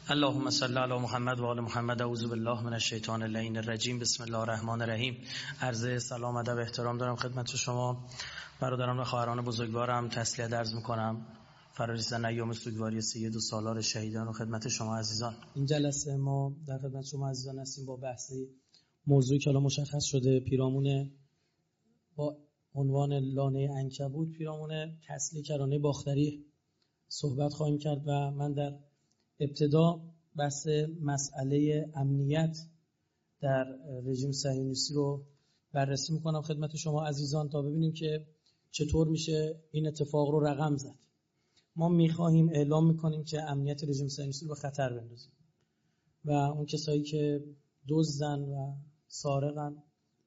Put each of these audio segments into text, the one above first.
اللهم صل علی محمد و آل محمد. اعوذ بالله من الشیطان اللعین الرجیم. بسم الله الرحمن الرحیم. عرض سلام ادب احترام دارم خدمت شما برادران و خواهران بزرگوارم. تسلیت عرض میکنم فرارسیدن ایام سوگواری سید و سالار شهیدان و خدمت شما عزیزان. این جلسه ما در خدمت شما عزیزان هستیم با بحثی موضوعی که الان مشخص شده، پیرامون با عنوان لانه عنکبوت، پیرامون تسلی کرانه باختری صحبت خواهیم کرد و من در ابتدا بحث مسئله امنیت در رژیم صهیونیستی رو بررسی میکنم خدمت شما عزیزان تا ببینیم که چطور میشه این اتفاق رو رقم زد. ما میخواهیم اعلام میکنیم که امنیت رژیم صهیونیستی رو به خطر بندازیم و اون کسایی که دزدن و سارقن،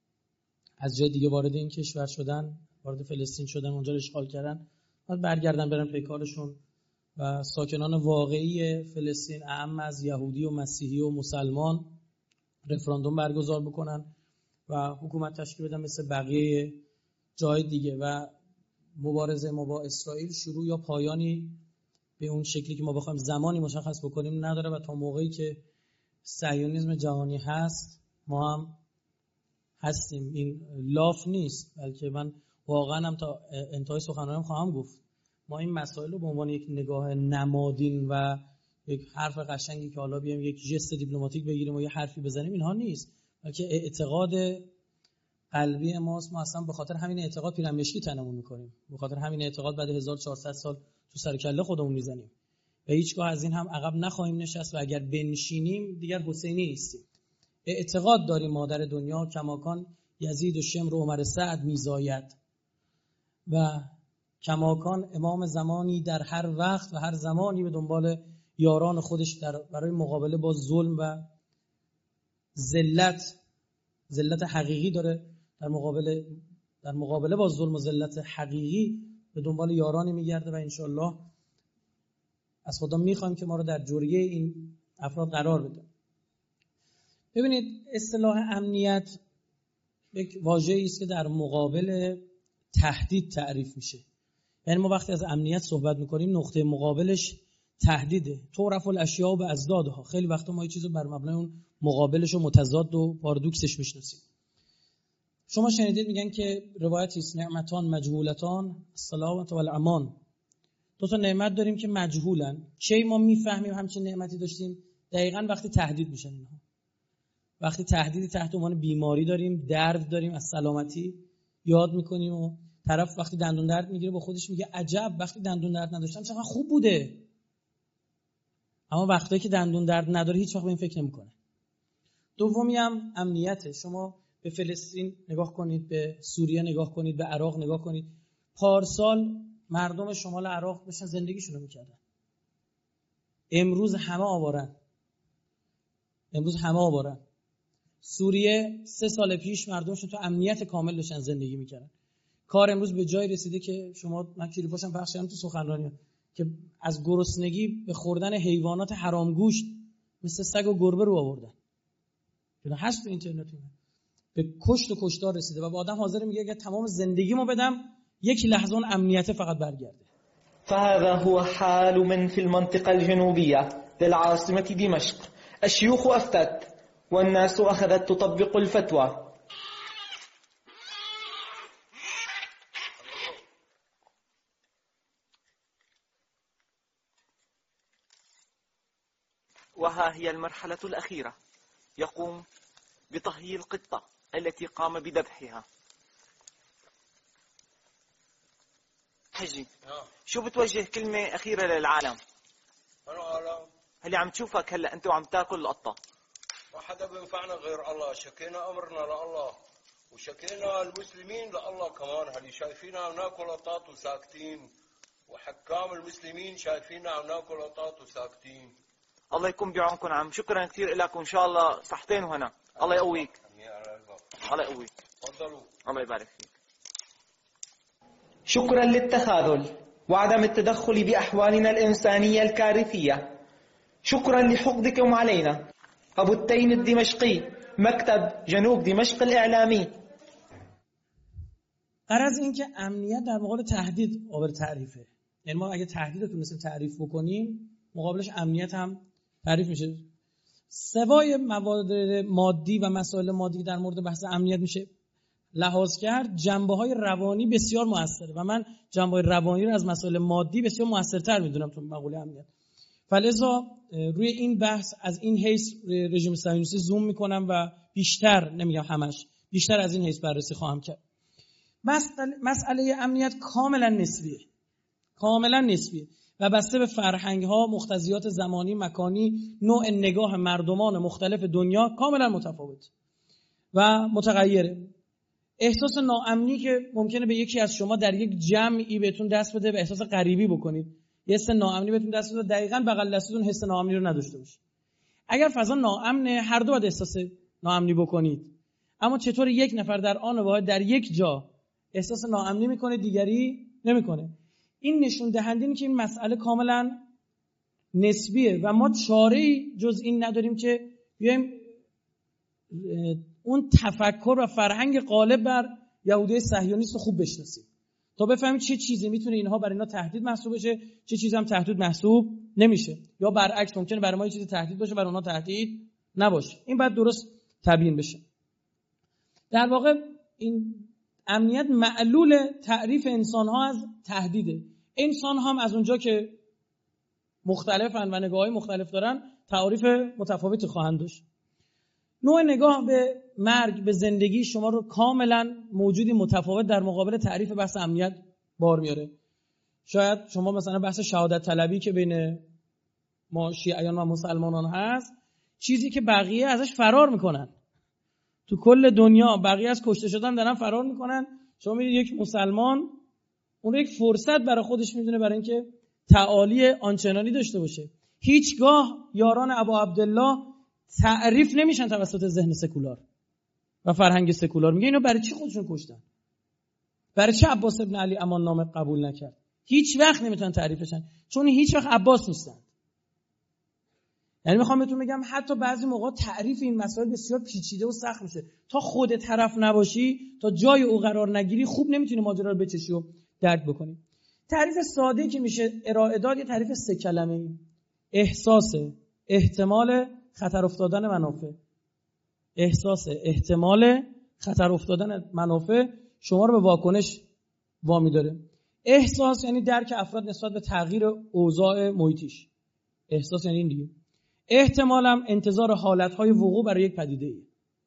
از جای دیگه وارد این کشور شدن، وارد فلسطین شدن، اونجا رو اشغال کردن، باید برگردن برن پیکارشون و ساکنان واقعی فلسطین اعم از یهودی و مسیحی و مسلمان رفراندوم برگزار بکنن و حکومت تشکیل بدن مثل بقیه جای دیگه و مبارزه ما با اسرائیل شروع یا پایانی به اون شکلی که ما بخوایم زمانی مشخص بکنیم نداره و تا موقعی که صهیونیسم جهانی هست ما هم هستیم. این لاف نیست، بلکه من واقعا هم تا انتهای سخنرانیم خواهم گفت ما این مسائل رو به عنوان یک نگاه نمادین و یک حرف قشنگی که حالا بیایم یک ژست دیپلماتیک بگیریم و یه حرفی بزنیم اینها نیست، بلکه اعتقاد قلبی ماست. ما اصلا به خاطر همین اعتقاد پیرامشکی تنمون میکنیم، به خاطر همین اعتقاد بعد 1400 سال تو سر کله خودمون میزنیم و هیچگاه از این هم عقب نخواهیم نشست و اگر بنشینیم دیگر حسینی نیستیم. اعتقاد داریم مادر دنیا کماکان یزید و شمر و عمر سعد میزاید و کماکان امام زمانی در هر وقت و هر زمانی به دنبال یاران خودش برای مقابله با ظلم و ذلت حقیقی داره، در مقابله با ظلم و ذلت حقیقی به دنبال یارانی میگرده و انشالله از خدا میخوایم که ما رو در جریه این افراد قرار بده. ببینید، اصطلاح امنیت یک واژه‌ای است که در مقابل تهدید تعریف میشه. یعنی ما وقتی از امنیت صحبت میکنیم نقطه مقابلش تهدیده. تعرف الاشیاء باضدادها. خیلی وقتا ما یه چیزو بر مبنای اون مقابلش و متضاد و پارادوکسش میشناسیم. شما شنیدید میگن که روایتی است نعمتان مجهولتان السلامة والامان. دو تا نعمت داریم که مجهولن. کی ما میفهمیم همچین نعمتی داشتیم؟ دقیقاً وقتی تهدید میشن اینها. وقتی تهدیدی تحت عنوان بیماری داریم، درد داریم، از سلامتی یاد میکنیم و طرف وقتی دندون درد میگیره با خودش میگه عجب وقتی دندون درد نداشتم چقدر خوب بوده. اما وقتی که دندون درد نداره هیچ وقت به این فکر نمیکنه. دومی هم امنیته. شما به فلسطین نگاه کنید، به سوریه نگاه کنید، به عراق نگاه کنید. پارسال مردم شمال عراق داشتن زندگیشونو میکردن. امروز همه آوارن. سوریه 3 سال پیش مردمشون تو امنیت کامل داشتن زندگی میکردن. کار امروز به جای رسیده که شما من کلیپاشم پخش کردم تو سخنرانی که از گرسنگی به خوردن حیوانات حرامگوشت مثل سگ و گربه رو آوردن. چون هست تو اینترنت به کشت و کشتار رسیده و با آدم حاضر میگه اگه تمام زندگیمو بدم یک لحظه اون امنیت فقط برگرده. فهذا هو حال من في المنطقة الجنوبية للعاصمة دمشق. الشيوخ أفتت والناس أخذت تطبق الفتوى. وها هي المرحلة الأخيرة، يقوم بطهي القطة التي قام بذبحها. حجي شو بتوجه كلمة أخيرة للعالم؟ اللي عم تشوفك هلأ أنت وعم تاكل القطة. ما حدا بينفعنا غير الله، شكينا أمرنا لله وشكينا المسلمين لله كمان. هل شايفينا عم ناكل قطات وساكتين، وحكام المسلمين شايفينا عم ناكل قطات وساكتين. الله يكون بعونكم عم. شكرا كثير لكم، إن شاء الله صحتين وهنا. الله يقويك. الله يقويك. تفضلوا. الله يبارك فيك. شكرا للتخاذل وعدم التدخل بأحوالنا الإنسانية الكارثية. شكرا لحقدكم علينا. أبو التين الدمشقي، مكتب جنوب دمشق الإعلامي. غرض این که امنیت در مقابل تهدید قابل تعریفه. یعنی ما اگه تهدید رو تونستیم تعریف بکنیم مقابلش امنیت هم تعریف میشه. سوای موارد مادی و مسائل مادی در مورد بحث امنیت میشه لحاظ کرد، جنبه‌های روانی بسیار موثره و من جنبه‌های روانی رو از مسائل مادی بسیار موثرتر میدونم تو مقوله امنیت. فلذا روی این بحث از این حیث رژیم صهیونیستی زوم میکنم و بیشتر، نمیگم همش، بیشتر از این حیث بررسی خواهم کرد. مسئله امنیت کاملا نسبیه و بسته به فرهنگ‌ها، مقتضیات زمانی، مکانی، نوع نگاه مردمان مختلف دنیا کاملا متفاوت و متغیره. احساس ناامنی که ممکنه به یکی از شما در یک جمعی بهتون دست بده و احساس غریبی بکنید، یه حس ناامنی بهتون دست بده، دقیقاً بغل دستتون حس ناامنی رو نداشته باشید. اگر فضا ناامنه، هر دو باید احساس ناامنی بکنید. اما چطور یک نفر در آن واحد در یک جا احساس ناامنی میکنه، دیگری نمیکنه؟ این نشون دهنده اینه که این مسئله کاملا نسبیه و ما چاره‌ای جز این نداریم که بیایم اون تفکر و فرهنگ غالب بر یهودی صهیونیست رو خوب بشناسیم تا بفهمیم چه چیزی میتونه اینها برای اینا تهدید محسوب بشه، چه چیزی هم تهدید محسوب نمیشه، یا برعکس ممکنه برای ما یه چیزی تهدید باشه برای اونها تهدید نباشه. این باید درست تبیین بشه. در واقع این امنیت معلول تعریف انسان‌ها از تهدیده. انسان‌ها هم از اونجا که مختلفن و نگاه‌های مختلف دارن تعریف متفاوتی خواهند داشت. نوع نگاه به مرگ، به زندگی شما رو کاملا موجودی متفاوت در مقابل تعریف بحث امنیت بار میاره. شاید شما مثلا بحث شهادت طلبی که بین ما شیعیان و مسلمانان هست، چیزی که بقیه ازش فرار میکنن، تو کل دنیا بقیه از کشته شدن دارن فرار میکنن، شما میدید یک مسلمان اون رو یک فرصت برای خودش میدونه برای اینکه تعالی آنچنانی داشته باشه. هیچگاه یاران ابا عبدالله تعریف نمیشن توسط ذهن سکولار و فرهنگ سکولار. میگه اینا برای چی خودشون کشتن؟ برای چه عباس ابن علی امان نامه قبول نکرد؟ هیچ وقت نمیتونن تعریفشن، چون هیچ وقت عباس نیستن. یعنی میخوام بهتون بگم حتی بعضی موقع تعریف این مسائل بسیار پیچیده و سخت میشه. تا خود طرف نباشی، تا جای او قرار نگیری، خوب نمیتونی ماجرا رو بچشی و درک بکنی. تعریف ساده که میشه ارائه داد، یه تعریف 3 کلمه‌ای: احساس احتمال خطر افتادن منافع. احساس احتمال خطر افتادن منافع شما رو به واکنش وامی داره. احساس یعنی درک افراد نسبت به تغییر اوضاع محیطیش. احساس یعنی این دیگه. احتمال هم انتظار حالتهای وقوع برای یک پدیده‌ای.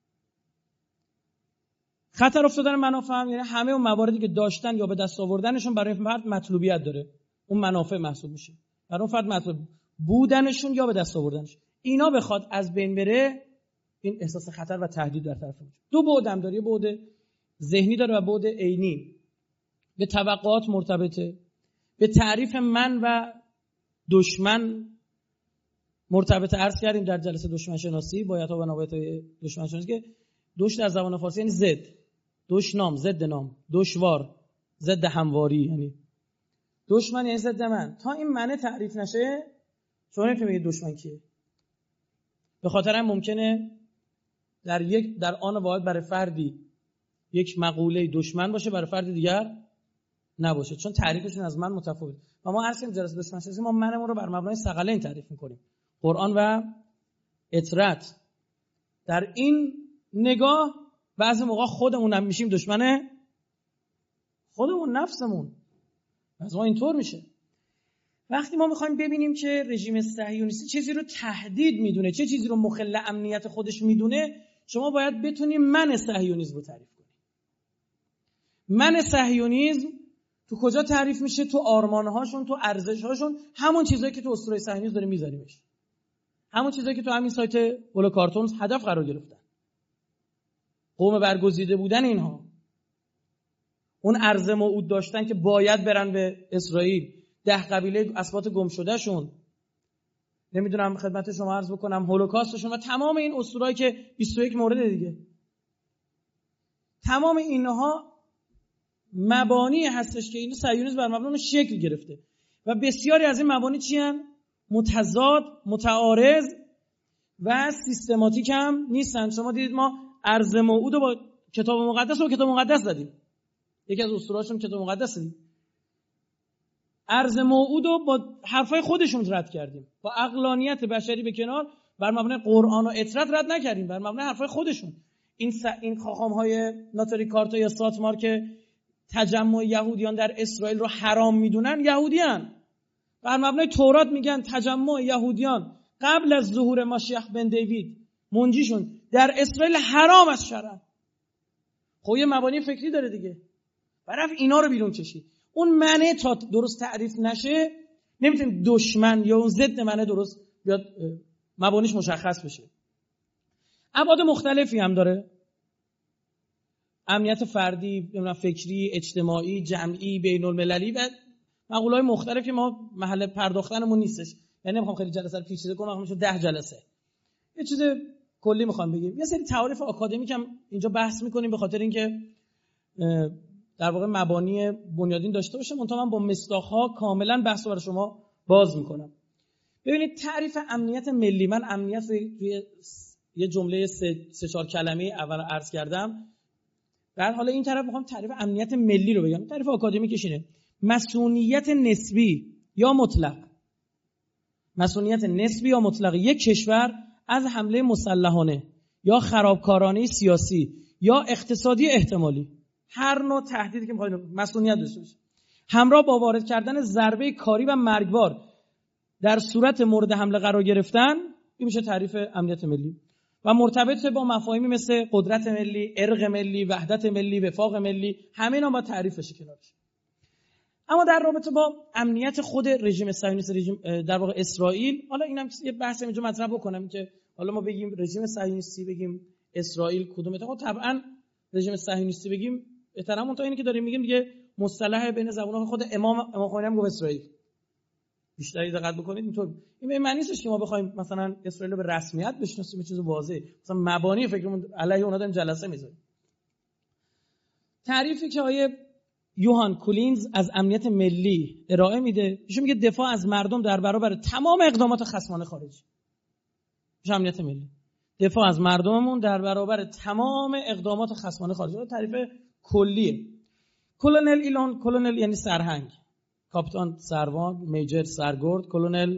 خطر افتادن منافع هم یعنی همه اون مواردی که داشتن یا به دست آوردنشون برای فرد مطلوبیت داره، اون منافع محسوب میشه. برای اون فرد مطلوب بودنشون یا به دست آوردنش، اینا بخواد از بین بره، این احساس خطر و تهدید در طرف اون. 2 بعد هم داره، بعد ذهنی داره و بعد عینی. به توقعات مرتبطه، به تعریف من و دشمن مرتبط. عرض کردیم در جلسه دشمن شناسی بایدها و نبایدهای دشمن شناسی که دوش در زبان فارسی یعنی ضد، دشنام ضد نام، دشوار ضد همواری، یعنی دشمن یعنی ضد من. تا این معنی تعریف نشه شما نمیتونید بگید دشمن کیه. به خاطر هم ممکنه در آن واحد برای فردی یک مقوله دشمن باشه، برای فرد دیگر نباشه، چون تعریفشون از من متفاوت. و ما هر جلسه دشمن شناسی ما منمون رو بر مبنای ثقلین تعریف میکنیم، قرآن و اطرت. در این نگاه بعضی موقع خودمون هم میشیم دشمن خودمون، نفسمون. از ما اینطور میشه. وقتی ما میخوایم ببینیم که رژیم صهیونیستی چه چیزی رو تهدید میدونه، چه چیزی رو مخل امنیت خودش میدونه، شما باید بتونیم من صهیونیسم رو تعریف کنیم. من صهیونیسم تو کجا تعریف میشه؟ تو آرمانهاشون، تو ارزشهاشون، همون چیزایی که تو اسطوره صهیونیسم داره میذاریمش، همون چیزایی که تو همین سایت هولوکارتونز هدف قرار گرفتن. قوم برگزیده بودن اینها، اون ارز موعود داشتن که باید برن به اسرائیل، 10 قبیله اسباط گم شده شون، نمیدونم خدمت شما عرض بکنم هولوکاستشون و تمام این اسطورهایی که 21 مورد دیگه، تمام اینها مبانی هستش که این صهیونیسم بر مبنای شکل گرفته و بسیاری از این مبانی چی هستن؟ متضاد، متعارض و سیستماتیک هم نیستن. شما دیدید ما ارز موعود رو با کتاب مقدس زدیم، یکی از اسطورهاشون کتاب مقدس زدیم. ارض موعود رو با حرفای خودشون رد کردیم، با عقلانیت بشری به کنار، بر مبنای قرآن و اطرت رد نکردیم، بر مبنای حرفای خودشون. این خاخام‌های ناتوری کارتا یا ساتمار که تجمع یهودیان در اسرائیل رو حرام میدونن، یهودیان بر مبنای تورات میگن تجمع یهودیان قبل از ظهور ماشیخ بن دیوید منجیشون در اسرائیل حرام است شرعاً. خب یه مبانی فکری داره دیگه، برای اینا رو بیرون کشید. اون معنی تا درست تعریف نشه نمیتونیم دشمن یا اون ضد معنی درست بیاد مبانیش مشخص بشه. ابعاد مختلفی هم داره، امنیت فردی، فکری، اجتماعی، جمعی، بین المللی و مقوله‌های مختلفی ما محل پرداختنمون نیستش. یعنی نمیخوام خیلی جلسه رو پیچیده کنم، میشه 10 جلسه. یه چیز کلی میخوام بگیم. یه سری تعاریف آکادمیک هم اینجا بحث میکنیم به خاطر اینکه در واقع مبانی بنیادین داشته باشه. منتها من با مصداق‌ها کاملا بحث رو برای شما باز میکنم. ببینید تعریف امنیت ملی، من امنیت توی یه جمله 3-4 کلمه اول عرض کردم. بعد حالا این طرف میخوام تعریف امنیت ملی رو بگم. تعریف آکادمیکش اینه: مسئولیت نسبی یا مطلق، مسئولیت نسبی یا مطلق یک کشور از حمله مسلحانه یا خرابکارانه سیاسی یا اقتصادی احتمالی، هر نوع تهدیدی که میخواید مسئولیت داشته باشه، همراه با وارد کردن ضربه کاری و مرگبار در صورت مورد حمله قرار گرفتن، این میشه تعریف امنیت ملی و مرتبط با مفاهیمی مثل قدرت ملی، ارق ملی، وحدت ملی، وفاق ملی، همه اینا با تعریفش کنارش. اما در رابطه با امنیت خود رژیم صهیونیست، در واقع اسرائیل، حالا اینم یه بحث اینجا مطرح بکنم که حالا ما بگیم رژیم صهیونیستی، بگیم اسرائیل کدومه. خب طبعا رژیم صهیونیستی بگیم احترام تا اینی که داریم میگیم دیگه مصطلح بین زبون‌ها خود امام خمینی هم گفت اسرائیل. بیشتری دقت بکنید اینطور. این معنی نیست که ما بخوایم مثلا اسرائیل رو به رسمیت بشناسیم، چیز واضحه. مثلا مبانی فکرمون علیه اونها داریم جلسه میذاریم. تعریفی که آیه یوهان کولینز از امنیت ملی ارائه میده، ایشون میگه دفاع از مردم در برابر تمام اقدامات خصمانه خارجی. میشه امنیت ملی. دفاع از مردممون در برابر تمام اقدامات خصمانه خارجی. تعریف کلیه. کلونل ایلون، کلونل یعنی سرهنگ، کاپیتان سروان، میجر سرگرد، کلونل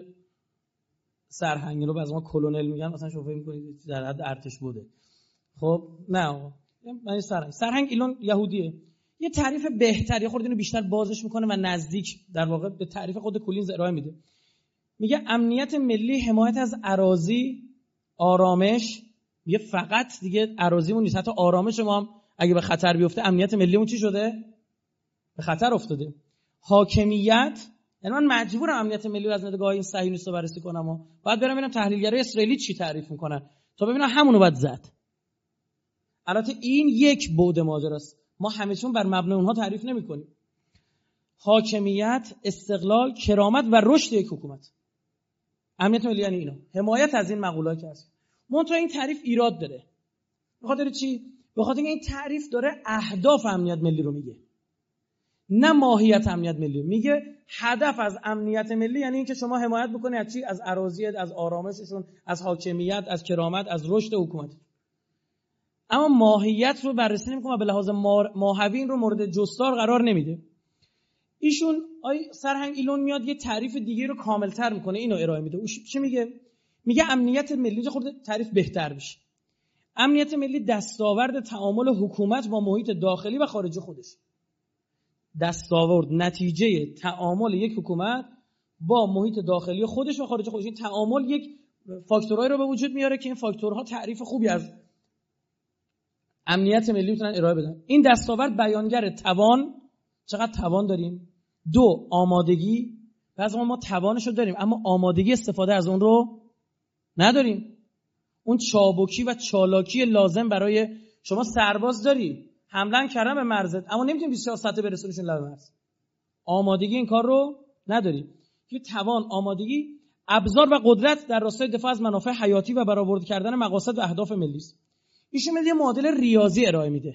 سرهنگ رو بعضی ما کلونل میگن، مثلا شما فکر می‌کنید در حد ارتش بوده. خب نه آقا، یعنی سرهنگ ایلون یهودیه. یه تعریف بهتری خورد اینو بیشتر بازش میکنه و نزدیک در واقع به تعریف خود کولینز ارائه میده. میگه امنیت ملی حمایت از اراضی، آرامش، میگه فقط دیگه اراضیمون نیست، حتی آرامش ما هم اگه به خطر بیفته امنیت ملیمون چی شده؟ به خطر افتاده. حاکمیت، یعنی من مجبورم امنیت ملی رو از نگاه این صهیونیست‌ها بررسی کنم و بعد برم ببینم تحلیلگرای اسرائیلی چی تعریف میکنن تا ببینم همونو بعد زد. البته این یک بعد ماجراست، ما همه‌شون بر مبنای اونها تعریف نمی‌کنیم. حاکمیت، استقلال، کرامت و رشد یک حکومت. امنیت ملی یعنی اینا. حمایت از این مقولات که هست. منتها این تعریف ایراد داره. به خاطر چی؟ به خاطر اینکه این تعریف داره اهداف امنیت ملی رو میگه، نه ماهیت امنیت ملی. میگه هدف از امنیت ملی یعنی اینکه شما حمایت بکنید از چی؟ از اراضیت، از آرامششون، از حاکمیت، از کرامت، از رشد حکومت. اما ماهیت رو بررسی نمی‌کنه و به لحاظ ماهوی این رو مورد جستار قرار نمیده. ایشون سرهنگ ایلون میاد یه تعریف دیگه رو کاملتر میکنه، اینو ارائه میده. چی میگه؟ میگه امنیت ملی خورده تعریف بهتر بشه. امنیت ملی دستاورد تعامل حکومت با محیط داخلی و خارجی خودش. دستاورد، نتیجه تعامل یک حکومت با محیط داخلی خودش و خارجی خودش. این تعامل یک فاکتورایی رو به وجود میاره که این فاکتورها تعریف خوبی از امنیت ملی میتونن ارائه بدن. این دستاورد بیانگر توان، چقدر توان داریم. 2 آمادگی، بعضی ما توانش رو داریم اما آمادگی استفاده از اون رو نداریم. اون چابکی و چالاکی لازم برای شما سرباز داری، حمله کردن به مرزت، اما نمیتونی 24 ساعته برسونیشون لب مرز. آمادگی این کار رو نداری. که توان، آمادگی، ابزار و قدرت در راستای دفاع از منافع حیاتی و برآورده کردن مقاصد و اهداف ملی است. ایشون میاد یه معادل ریاضی ارائه میده.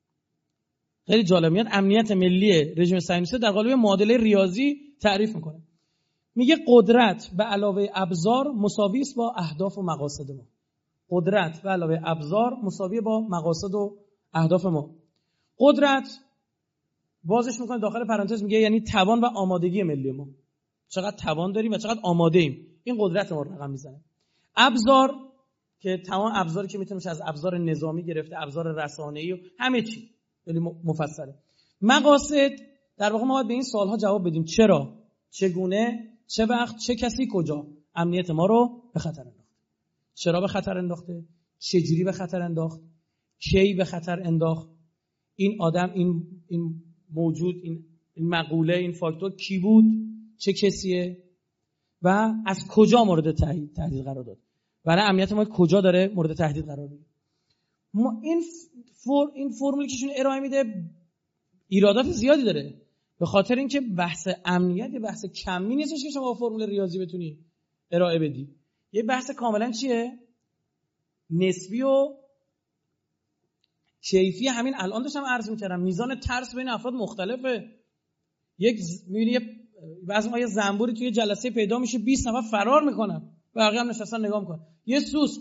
خیلی جالب میاد امنیت ملی رژیم صهیونیستی در قالب معادله ریاضی تعریف میکنه. میگه قدرت به علاوه ابزار مساوی است با اهداف و مقاصد ما. قدرت به علاوه ابزار مساوی با مقاصد و اهداف ما. قدرت بازش میکنه داخل پرانتز میگه یعنی توان و آمادگی ملی ما، چقدر توان داریم و چقدر آماده ایم، این قدرت ما رو رقم میزنه. ابزار که تمام ابزاری که میتونه از ابزار نظامی گرفته ابزار رسانه‌ای و همه چی خیلی مفصله. مقاصد در واقع ما باید به این سوال‌ها جواب بدیم: چرا، چگونه، چه وقت، چه کسی، کجا امنیت ما رو به خطر انداخته. چرا به خطر انداخته، چجوری به خطر انداخت، کی به خطر انداخت، این آدم، این موجود، این مقوله، این فاکتور کی بود، چه کسیه و از کجا مورد تهدید قرار داد. برای امنیت ما کجا داره مورد تهدید قرار میگیره. ما این فرمولی که ایشون ارائه میده ایرادات زیادی داره، به خاطر اینکه بحث امنیت بحث کمی نیستش که شما با فرمول ریاضی بتونی ارائه بدی. یه بحث کاملا چیه؟ نسبی و کیفی. همین الان داشتم عرض می‌کردم میزان ترس بین افراد مختلفه. می‌بینی بعضی ما یه زنبوری توی جلسه پیدا میشه 20 نفر فرار میکنن، بقیه هم نشستن نگاه میکنن. یه سوسک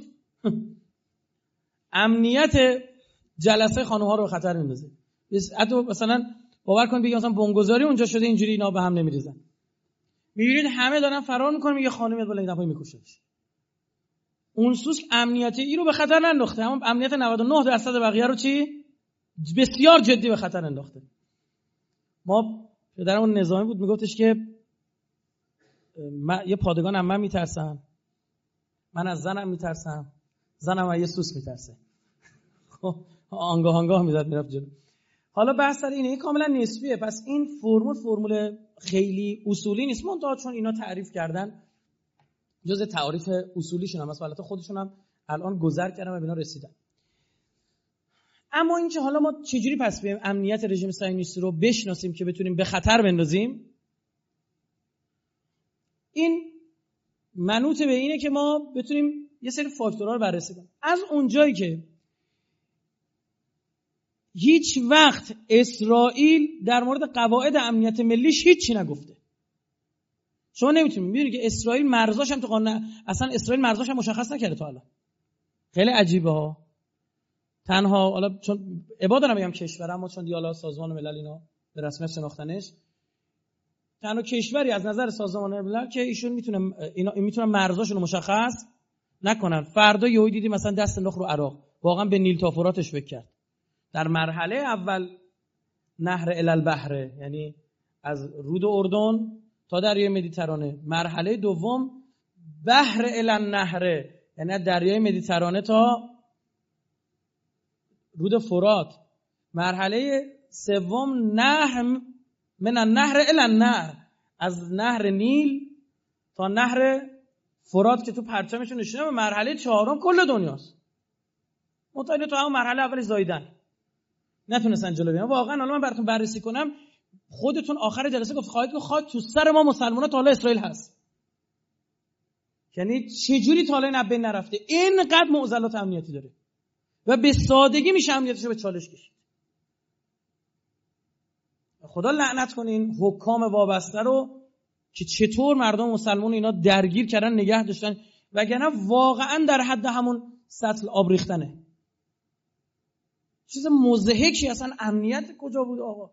امنیت جلسه خانم‌ها رو به خطر میندازه. حتی مثلا باور کن بگی مثلا بمبگذاری اونجا شده اینجوری اینا به هم نمیریزن. می‌بینید همه دارن فرار میکنن، میگه خانم میاد بالا این دفعه میکشهش. اون سوسک امنیتی ای رو به خطر ننداخته، اما امنیت 99% بقیه رو چی؟ بسیار جدی به خطر انداخته. ما پدرمون نظامی بود میگفتش که یه پادگان هم من میترسم، من از زنم میترسم، زنم از یه سوسک میترسه. خب آنگاه میزد میرفت جلو. حالا بحث سر اینه، این کاملا نسبیه. پس این فرمول خیلی اصولی نیست، منتها چون اینا تعریف کردن جزء تعریف اصولیشون هم است، البته خودشون هم الان گذر کردن و به اینا رسیدن. اما اینکه حالا ما چجوری پس بیایم امنیت رژیم صهیونیستی رو بشناسیم که بتونیم به خطر بندازیم، این منوط به اینه که ما بتونیم یه سری فاکتورها رو بررسی کنیم. از اونجایی که هیچ وقت اسرائیل در مورد قواعد امنیت ملیش هیچی نگفته. شما نمیتونید می‌بینید که اسرائیل مرزاش هم تو قانون، اصلا اسرائیل مرزاش هم مشخص نکرده تا الان. خیلی عجیبه ها. تنها حالا چون عباد نمیگم کشور، اما چون دیالا سازمان ملل اینا به رسمیت شناختنش، تنها کشوری از نظر سازمان ملل که ایشون میتونن مرزاشون رو مشخص نکنن. فردا یهو دیدی مثلا دست انداخت رو عراق، واقعا به نیل تا فراتش فکر کرد. در مرحله اول نهر الالبحر، یعنی از رود اردن تا دریای مدیترانه. مرحله دوم بحر الالنهر، یعنی دریای مدیترانه تا رود فرات. مرحله سوم نهر من النهر الالنهر، از نهر نیل تا نهر فرات که تو پرچمشون نشونه. مرحله چهارم کل دنیاست. متأیید تو همون مرحله اولش زایدن، نتونستن جلو بیان. واقعا حالا من براتون بررسی کنم، خودتون آخر جلسه گفت خواهید که خاک تو سر ما مسلمان‌ها تا حالا اسرائیل هست. یعنی چجوری تا حالا این بین نرفته، اینقدر معضلات امنیتی داره و به سادگی میشه امنیتش رو به چالش کشید. خدا لعنت کنه این حکام وابسته رو که چطور مردم مسلمان اینا درگیر کردن نگه داشتن، وگرنه واقعا در حد همون سطل آب ریختنه. چیز مضحکی، اصلا امنیت کجا بود آقا؟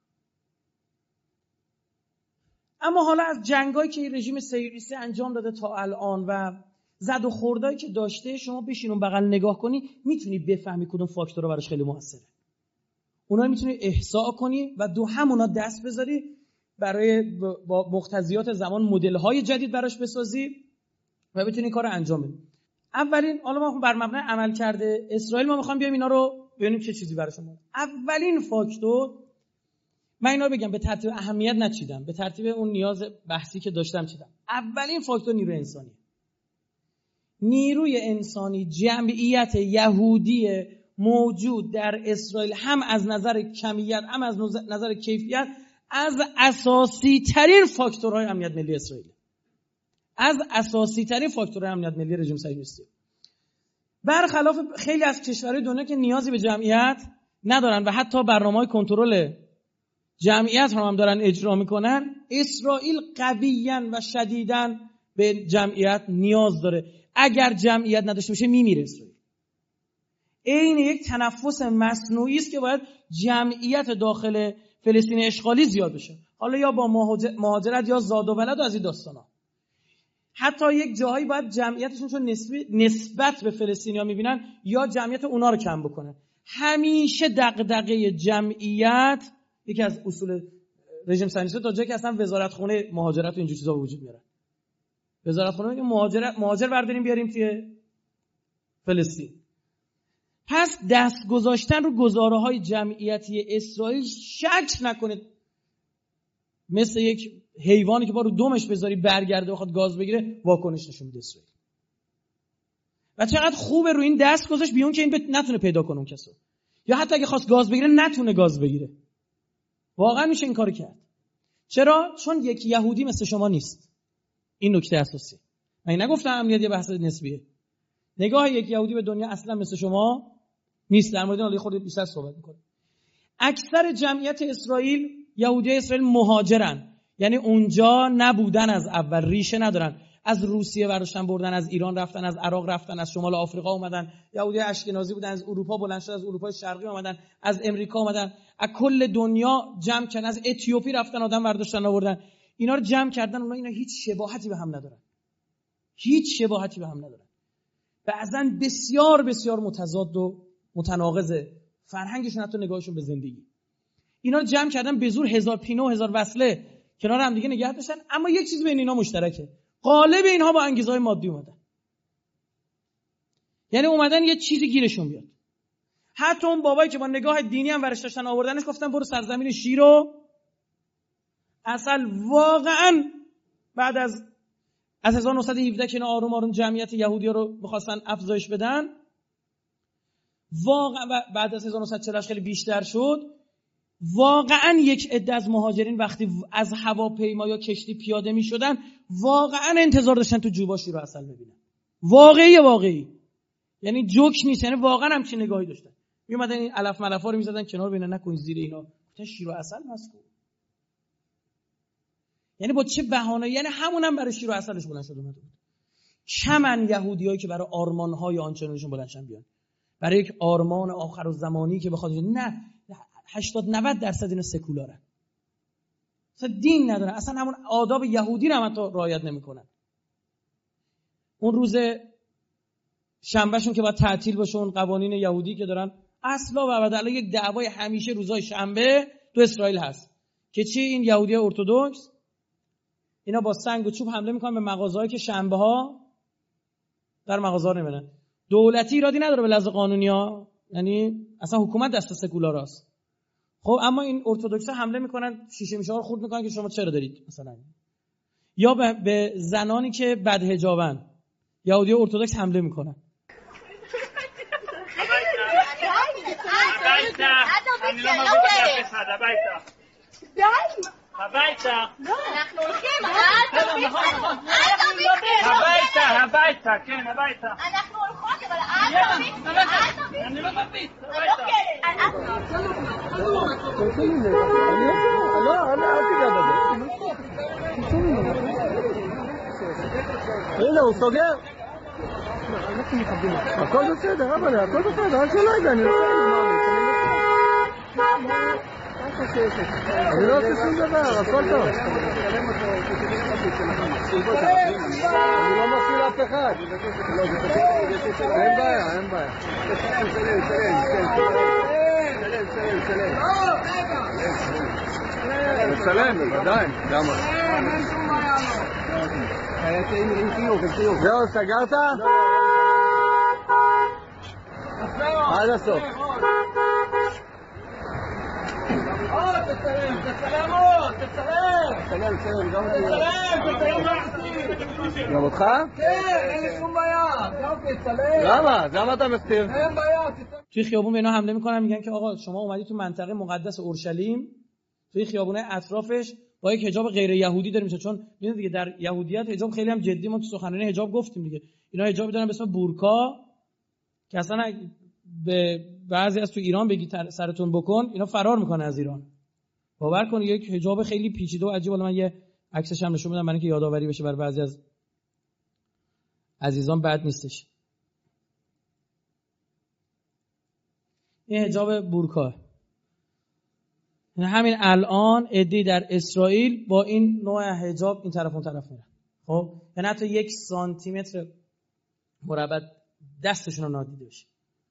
اما حالا از جنگایی که رژیم صهیونیستی انجام داده تا الان و زد و خوردایی که داشته، شما بشین اون بغل نگاه کنی میتونی بفهمی کدوم فاکتورها براش خیلی موثره. اونا رو میتونی احصا کنی و همونا دست بذاری برای با مقتضیات زمان مدل‌های جدید براش بسازی و بتونی کارو انجام بدی. اولین، حالا ما بر مبنای عمل کرده اسرائیل ما میخوام بیایم اینا رو ببینیم چه چیزی براشون بود. اولین فاکتور، من اینا رو بگم به ترتیب اهمیت نچیدم، به ترتیب اون نیاز بحثی که داشتم چیدم. اولین فاکتور نیروی انسانی. نیروی انسانی، جمعیت یهودی موجود در اسرائیل هم از نظر کمیت هم از نظر کیفیت از اساسی ترین فاکتورهای امنیت ملی اسرائیل، از اساسی ترین فاکتورهای امنیت ملی رژیم صهیونیستی. برخلاف خیلی از کشورهای دنیا که نیازی به جمعیت ندارن و حتی برنامه‌های کنترل جمعیت هم دارن اجرا میکنن، اسرائیل قویاً و شدیداً به جمعیت نیاز داره. اگر جمعیت نداشته باشه میمیره اسرائیل. این یک تنفس مصنوعی است که باید جمعیت داخل فلسطین اشغالی زیاد بشه، حالا یا با مهاجرت یا زاد و ولد و از این داستانا. حتی یک جاهایی باید جمعیتشون چون نسبت به فلسطینیا میبینن یا جمعیت اونا رو کم بکنه. همیشه دغدغه جمعیت یکی از اصول رژیم صهیونیستی تا جایی که اصلا وزارتخونه مهاجرت و اینجور چیزا وجود میاره. وزارتخونه میگه مهاجر برداریم بیاریم توی فلسطین. پس دست گذاشتن رو گزاره‌های جمعیتی اسرائیل شک نکنید مثل یک حیوانی که با رو دمش بذاری برگرده بخواد گاز بگیره واکنش نشون میده اسرائیل. و چقدر خوبه رو این دست گذاشت بیون که این نتونه پیدا کنه اون کسو، یا حتی اگه خواست گاز بگیره نتونه گاز بگیره. واقعا میشه این کارو کرد. چرا؟ چون یک یهودی مثل شما نیست. این نکته اساسی. من نگفتم امنیت یه بحث نسبیه. نگاه یک یهودی به دنیا اصلا مثل شما نیست. در مورد این خود بیشتر صحبت می‌کنه. اکثر جمعیت اسرائیل، یهودی اسرائیل مهاجرن، یعنی اونجا نبودن از اول، ریشه ندارن. از روسیه برداشتن بردن، از ایران رفتن، از عراق رفتن، از شمال آفریقا اومدن. یهودی اشکنازی بودن، از اروپا بلند شد، از اروپای شرقی اومدن، از امریکا اومدن، از کل دنیا جمع کردن، از اتیوپی رفتن آدم برداشتن آوردن. اینا رو جمع کردن، اینا هیچ شباهتی به هم ندارن. هیچ شباهتی به هم ندارن. بعضن بسیار بسیار متضاد و متناقضه فرهنگشون، حتی نگاهشون به زندگی. اینا رو جمع کردن به زور 1000 پینه و 1000 وصله کنار هم دیگه نگه داشتن، اما یک چیز بین اینا مشترکه. غالب اینها با انگیزهای مادی اومدن. یعنی اومدن یه چیزی گیرشون بیاد. حتی اون بابایی که با نگاه دینی هم ورش داشتن آوردنش گفتن برو سرزمین شیر و عسل. واقعا بعد از 1917 که اینا آروم آروم جمعیت یهودی‌ها رو می‌خواستن افزایش بدن، واقعا بعد از 1948 خیلی بیشتر شد. واقعا یک عده از مهاجرین وقتی از هواپیما یا کشتی پیاده می‌شدن واقعا انتظار داشتن تو جوبا شیر و عسل ببینن. واقعی یعنی جوک نیست، یعنی واقعا همچین نگاهی داشتن. میومدن این علف ملفا رو می‌زدن کنار، ببینن نکنین زیر اینا گفتن شیر و عسل مسکو. یعنی با چه بهانه‌ای، یعنی همونم برای شیر و عسلش بلند شده اومد. کمن یهودیایی که برای آرمان‌های آنچنانشون بلندشن بیان، برای یک آرمان آخرالزمانی که بخواد، نه 80-90% اینا سکولارن، اصلا دین ندارن، اصلا همون آداب یهودی رو هم حتی رعایت نمی‌کنن. اون روز شنبهشون که باید تعطیل باشه، اون قوانین یهودی که دارن اصلا و ابدا. یک دعوای همیشه روزهای شنبه تو اسرائیل هست که چی؟ این یهودی ارتدوکس اینا با سنگ و چوب حمله میکنن به مغازه‌هایی که شنبه‌ها در مغازه‌ها نمیرن. دولتی ایرادی نداره به لحاظ قانونی‌ها، یعنی اصلا حکومت دست سکولاراست. خب اما این ارتدوکس‌ها حمله میکنن، شیشه میشه‌ها رو خورد میکنن که شما چرا دارید مثلا. یا به زنانی که بدحجابن، یهودی ارتدوکس حمله میکنن. הביתה. אנחנו הולכים, הביתה, כן, הביתה. אנחנו הולכות, אבל אני לא מביט, הביתה. הנה, הוא סוגר. הכל בסדר, אבל הכל בסדר, רק שלא ידע, אני לא עושה שום דבר, הכל טוב. אני לא מפעיל אף אחד. אין בעיה, אין בעיה. שלם, בוודאי, למה? זהו, סגרת? עד הסוף. גם אותך? כן, אין לי שום בעיה. גם תצלם. למה אתה מסתיר? אין בעיה. توی خیابون به اینا حمله میکنن، میگن که آقا شما اومدی تو منطقه مقدس اورشلیم، توی خیابونه اطرافش با یک حجاب غیر یهودی داریم، چون میدونید دیگه در یهودیت حجاب خیلی هم جدی، ما تو سخنرانی حجاب گفتیم دیگه. اینا حجابی دارن به اسم بورکا که اصلا به بعضی از تو ایران بگی سرتون بکن اینا فرار میکنه از ایران. باور کن یک حجاب خیلی پیچیده و عجیب. من یه عکسش هم نشون میدم برای اینکه یادآوری بشه برای بعضی از عزیزان، بد نیستش. این حجاب بورکا. همین الان عده‌ای در اسرائیل با این نوع حجاب این طرف اون طرف میرن. خب یعنی حتی 1 سانتیمتر مربع دستشون رو نادیده بشه.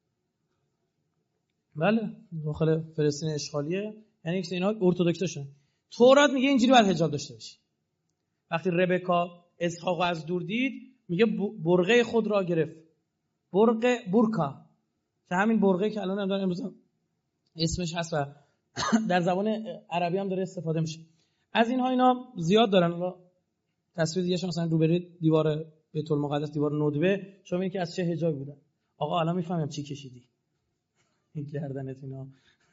بله داخل فلسطین اشغالیه، یعنی که اینا ارتدوکسشن. تورات میگه اینجوری باید حجاب داشته باشی. وقتی ربکا اسحاق از دور دید میگه برقه خود را گرفت، برکا، که همین برقه که الان امروز اسمش هست و در زبان عربی هم داره استفاده میشه. از اینها اینا زیاد دارن. تصویر دیگه مثلا روبروی دیوار بیت المقدس، دیوار ندبه، شما میگین که از چه حجابی بودن. آقا الان میفهمم چی کشیدی این گردنت اینا.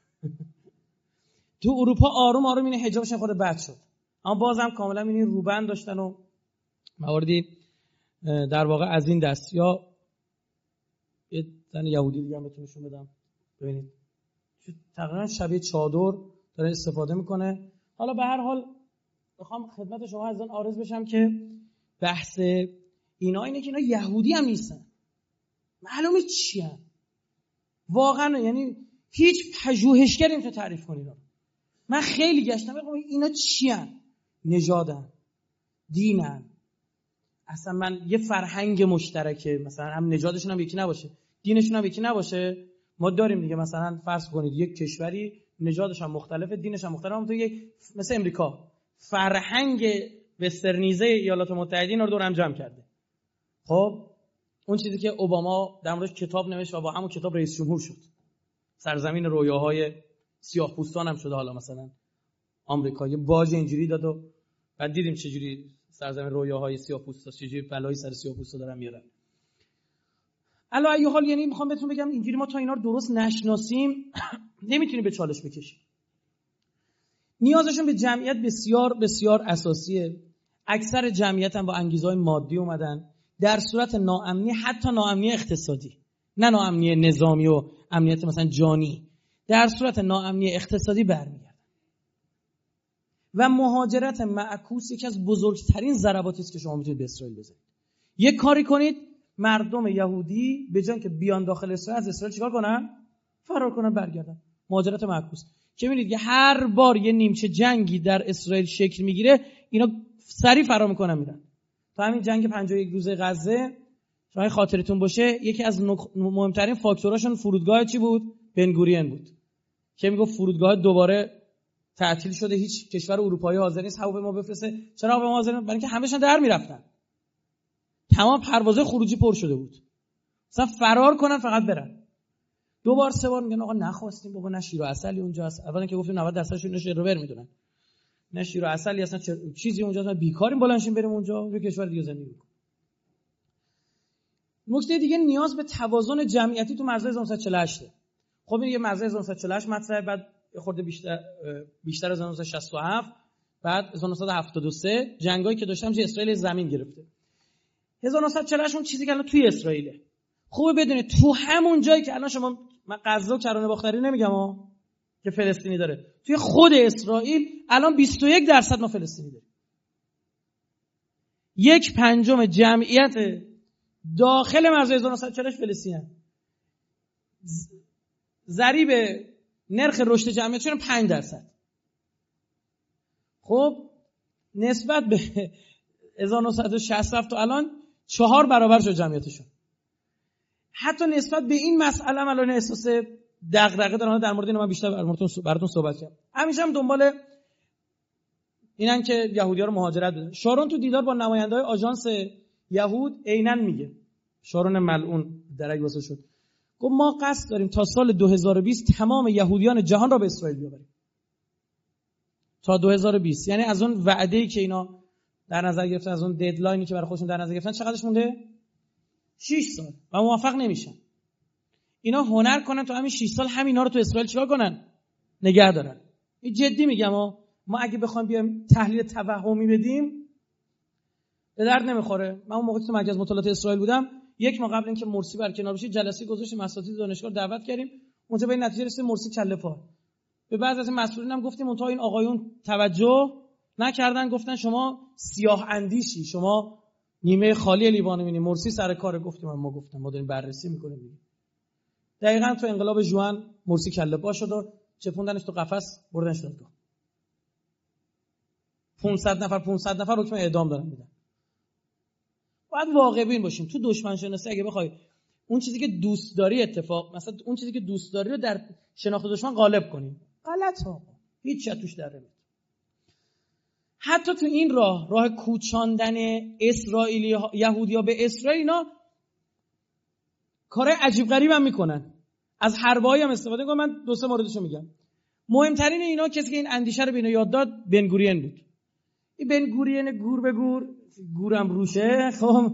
تو اروپا آروم آروم این حجابش خود بد شد، اما بازم کاملا این روبند داشتن و مواردی در واقع از این دست. یا یه زن یهودی دیگه هم بهتون نشون بدم، ببینید تقریبا شبیه چادر داره استفاده میکنه. حالا به هر حال میخوام خدمت شما از آن عارض بشم که بحث اینا اینه که اینا یهودی هم نیستن، معلومه چی هن واقعا، یعنی هیچ پژوهشگری نمیتونه تعریف کنه اینا. من خیلی گشتم اینا چی هن، نژادن، دینن، اصلا من یه فرهنگ مشترکه، مثلا هم نژادشون هم یکی نباشه، دینشون هم یکی نباشه. ما داریم دیگه، مثلا فرض کنید یک کشوری نژادش هم مختلفه، دینش هم مختلفه، تو یک مثل امریکا فرهنگ وسترنیزه ایالات متحده رو دور هم جمع کرده. خب اون چیزی که اوباما در موردش کتاب نوشت و با همون کتاب رئیس جمهور شد، سرزمین رویاهای سیاه‌پوستان هم شده. حالا مثلا آمریکا یه باج اینجوری داد و بعد دیدیم چجوری سرزمین رویاهای سیاه‌پوستا چجوری بلایی سر سیاه‌پوستا دارن میارن. علی ای حال یعنی میخوام بهتون بگم اینجوری ما تا اینا رو درست نشناسیم نمیتونیم به چالش بکشیم. نیازشون به جمعیت بسیار بسیار اساسیه. اکثر جمعیت هم با انگیزهای مادی اومدن، در صورت ناامنی، حتی ناامنی اقتصادی، نه ناامنی نظامی و امنیت مثلا جانی، در صورت ناامنی اقتصادی برمیگردن. و مهاجرت معکوس یکی از بزرگترین ضرباتی است که شما میتونید به اسرائیل بزنید. یک کاری کنید مردم یهودی به جای که بیان داخل اسرائیل، از اسرائیل چیکار کنن؟ فرار کنن، برگردن. مهاجرت معکوس که می‌بینید که هر بار یه نیمچه جنگی در اسرائیل شکل میگیره اینا سریع فرار میکنن میرن. تا همین جنگ 51 روزه غزه شما خاطرتون باشه یکی از مهمترین فاکتوراشون فرودگاه چی بود؟ بنگورین بود که میگفت فرودگاه دوباره تعطیل شده، هیچ کشور اروپایی حاضر نیست هواپیما بفرسته. چرا هواپیما حاضر نیست؟ برای اینکه همه‌شون در میرفتن، تمام پروازهای خروجی پر شده بود، مثلا فرار کنن فقط برن. 2 بار 3 بار میگن آقا نخواستیم، بابا نه شیر و عسلی اونجا هست. اولا که گفتیم 90%شون شیروور میدونن، نه شیر و عسلی اصلا چیزی اونجا هست، بیکاریم بلنشیم بریم اونجا یه کشور دیگه زندگی کنیم. نکته دیگه نیاز به توازن جمعیتی تو مرزهای 1948. خب این یه مرزهای 1948 مطرحه، بعد خورده بیشتر از 1967، بعد 1973 جنگایی که داشتم چه اسرائیل زمین گرفته. 1948 اون چیزی که الان توی اسرائیله. خوبه بدونید تو همون جایی که الان شما، من غزه و کرانه باختری نمیگم که فلسطینی داره، توی خود اسرائیل الان 21% ما فلسطینی داریم. 1/5 جمعیت داخل مرزهای 1948 فلسطینیه. ضریب نرخ رشد جمعیتشون 5%. خب نسبت به 1967 تا الان 4 برابر شد جمعیتشون. حتی نسبت به این مسئله الان احساس دغدغه دارم، در مورد اینا من بیشتر براتون صحبت کردم. همیشه هم دنبال اینن که یهودی‌ها رو مهاجرت بدن. شارون تو دیدار با نماینده‌های آژانس یهود عیناً میگه، شارون ملعون درک واسه شد، گفت ما قصد داریم تا سال 2020 تمام یهودیان جهان را به اسرائیل بیاوریم. تا 2020، یعنی از اون وعده‌ای که اینا در نظر گرفتن، از اون ددلاینی که برای خودشون در نظر گرفتن، چقدرش مونده؟ 6 سال و موفق نمیشن. اینا هنر کنن تو همین 6 سال همینا رو تو اسرائیل چیکار کنن؟ نگه دارن. این جدی میگم ما اگه بخوایم بیایم تحلیل توهمی بدیم به درد نمیخوره. من اون موقع تو مرکز مطالعات اسرائیل بودم، 1 ماه قبل اینکه مرسی برکنار بشه جلسه گذاشتیم، اساتید دانشگاه دعوت کردیم، اونجا به این نتیجه رسیدیم مرسی کله پا. به بعضی از مسئولین هم گفتیم اونتا این آقایون توجه نکردن، گفتن شما سیاه اندیشی، شما نیمه خالی لیوان می‌بینید، مرسی سر کار. گفتیم ما گفتم ما داریم بررسی می‌کنیم. دقیقاً تو انقلاب ژوئن مرسی کله پا شد و چپوندنش تو قفس، بردنش دادگاه. 500 نفر حکم اعدام دارن میدن. باید واقع بین باشیم. تو دشمن شناسی اگه بخوای اون چیزی که دوست داری مثلا اون چیزی که دوست داری رو در شناخت دشمن غالب کنیم، غلط ها، هیچ چیز توش در نمیاد. حتی تو این راه کوچاندن اسرائیلی یهودیا به اسرائیل، اینا کارهای عجیب غریب هم میکنن، از حربه‌ای هم استفاده میکنن. من دو سه موردشو میگم. مهمترین اینا کسی که این اندیشه رو به اینا یاد داد بن گوریون بود. این بن گوریون گور به گور، گورم روشه. خب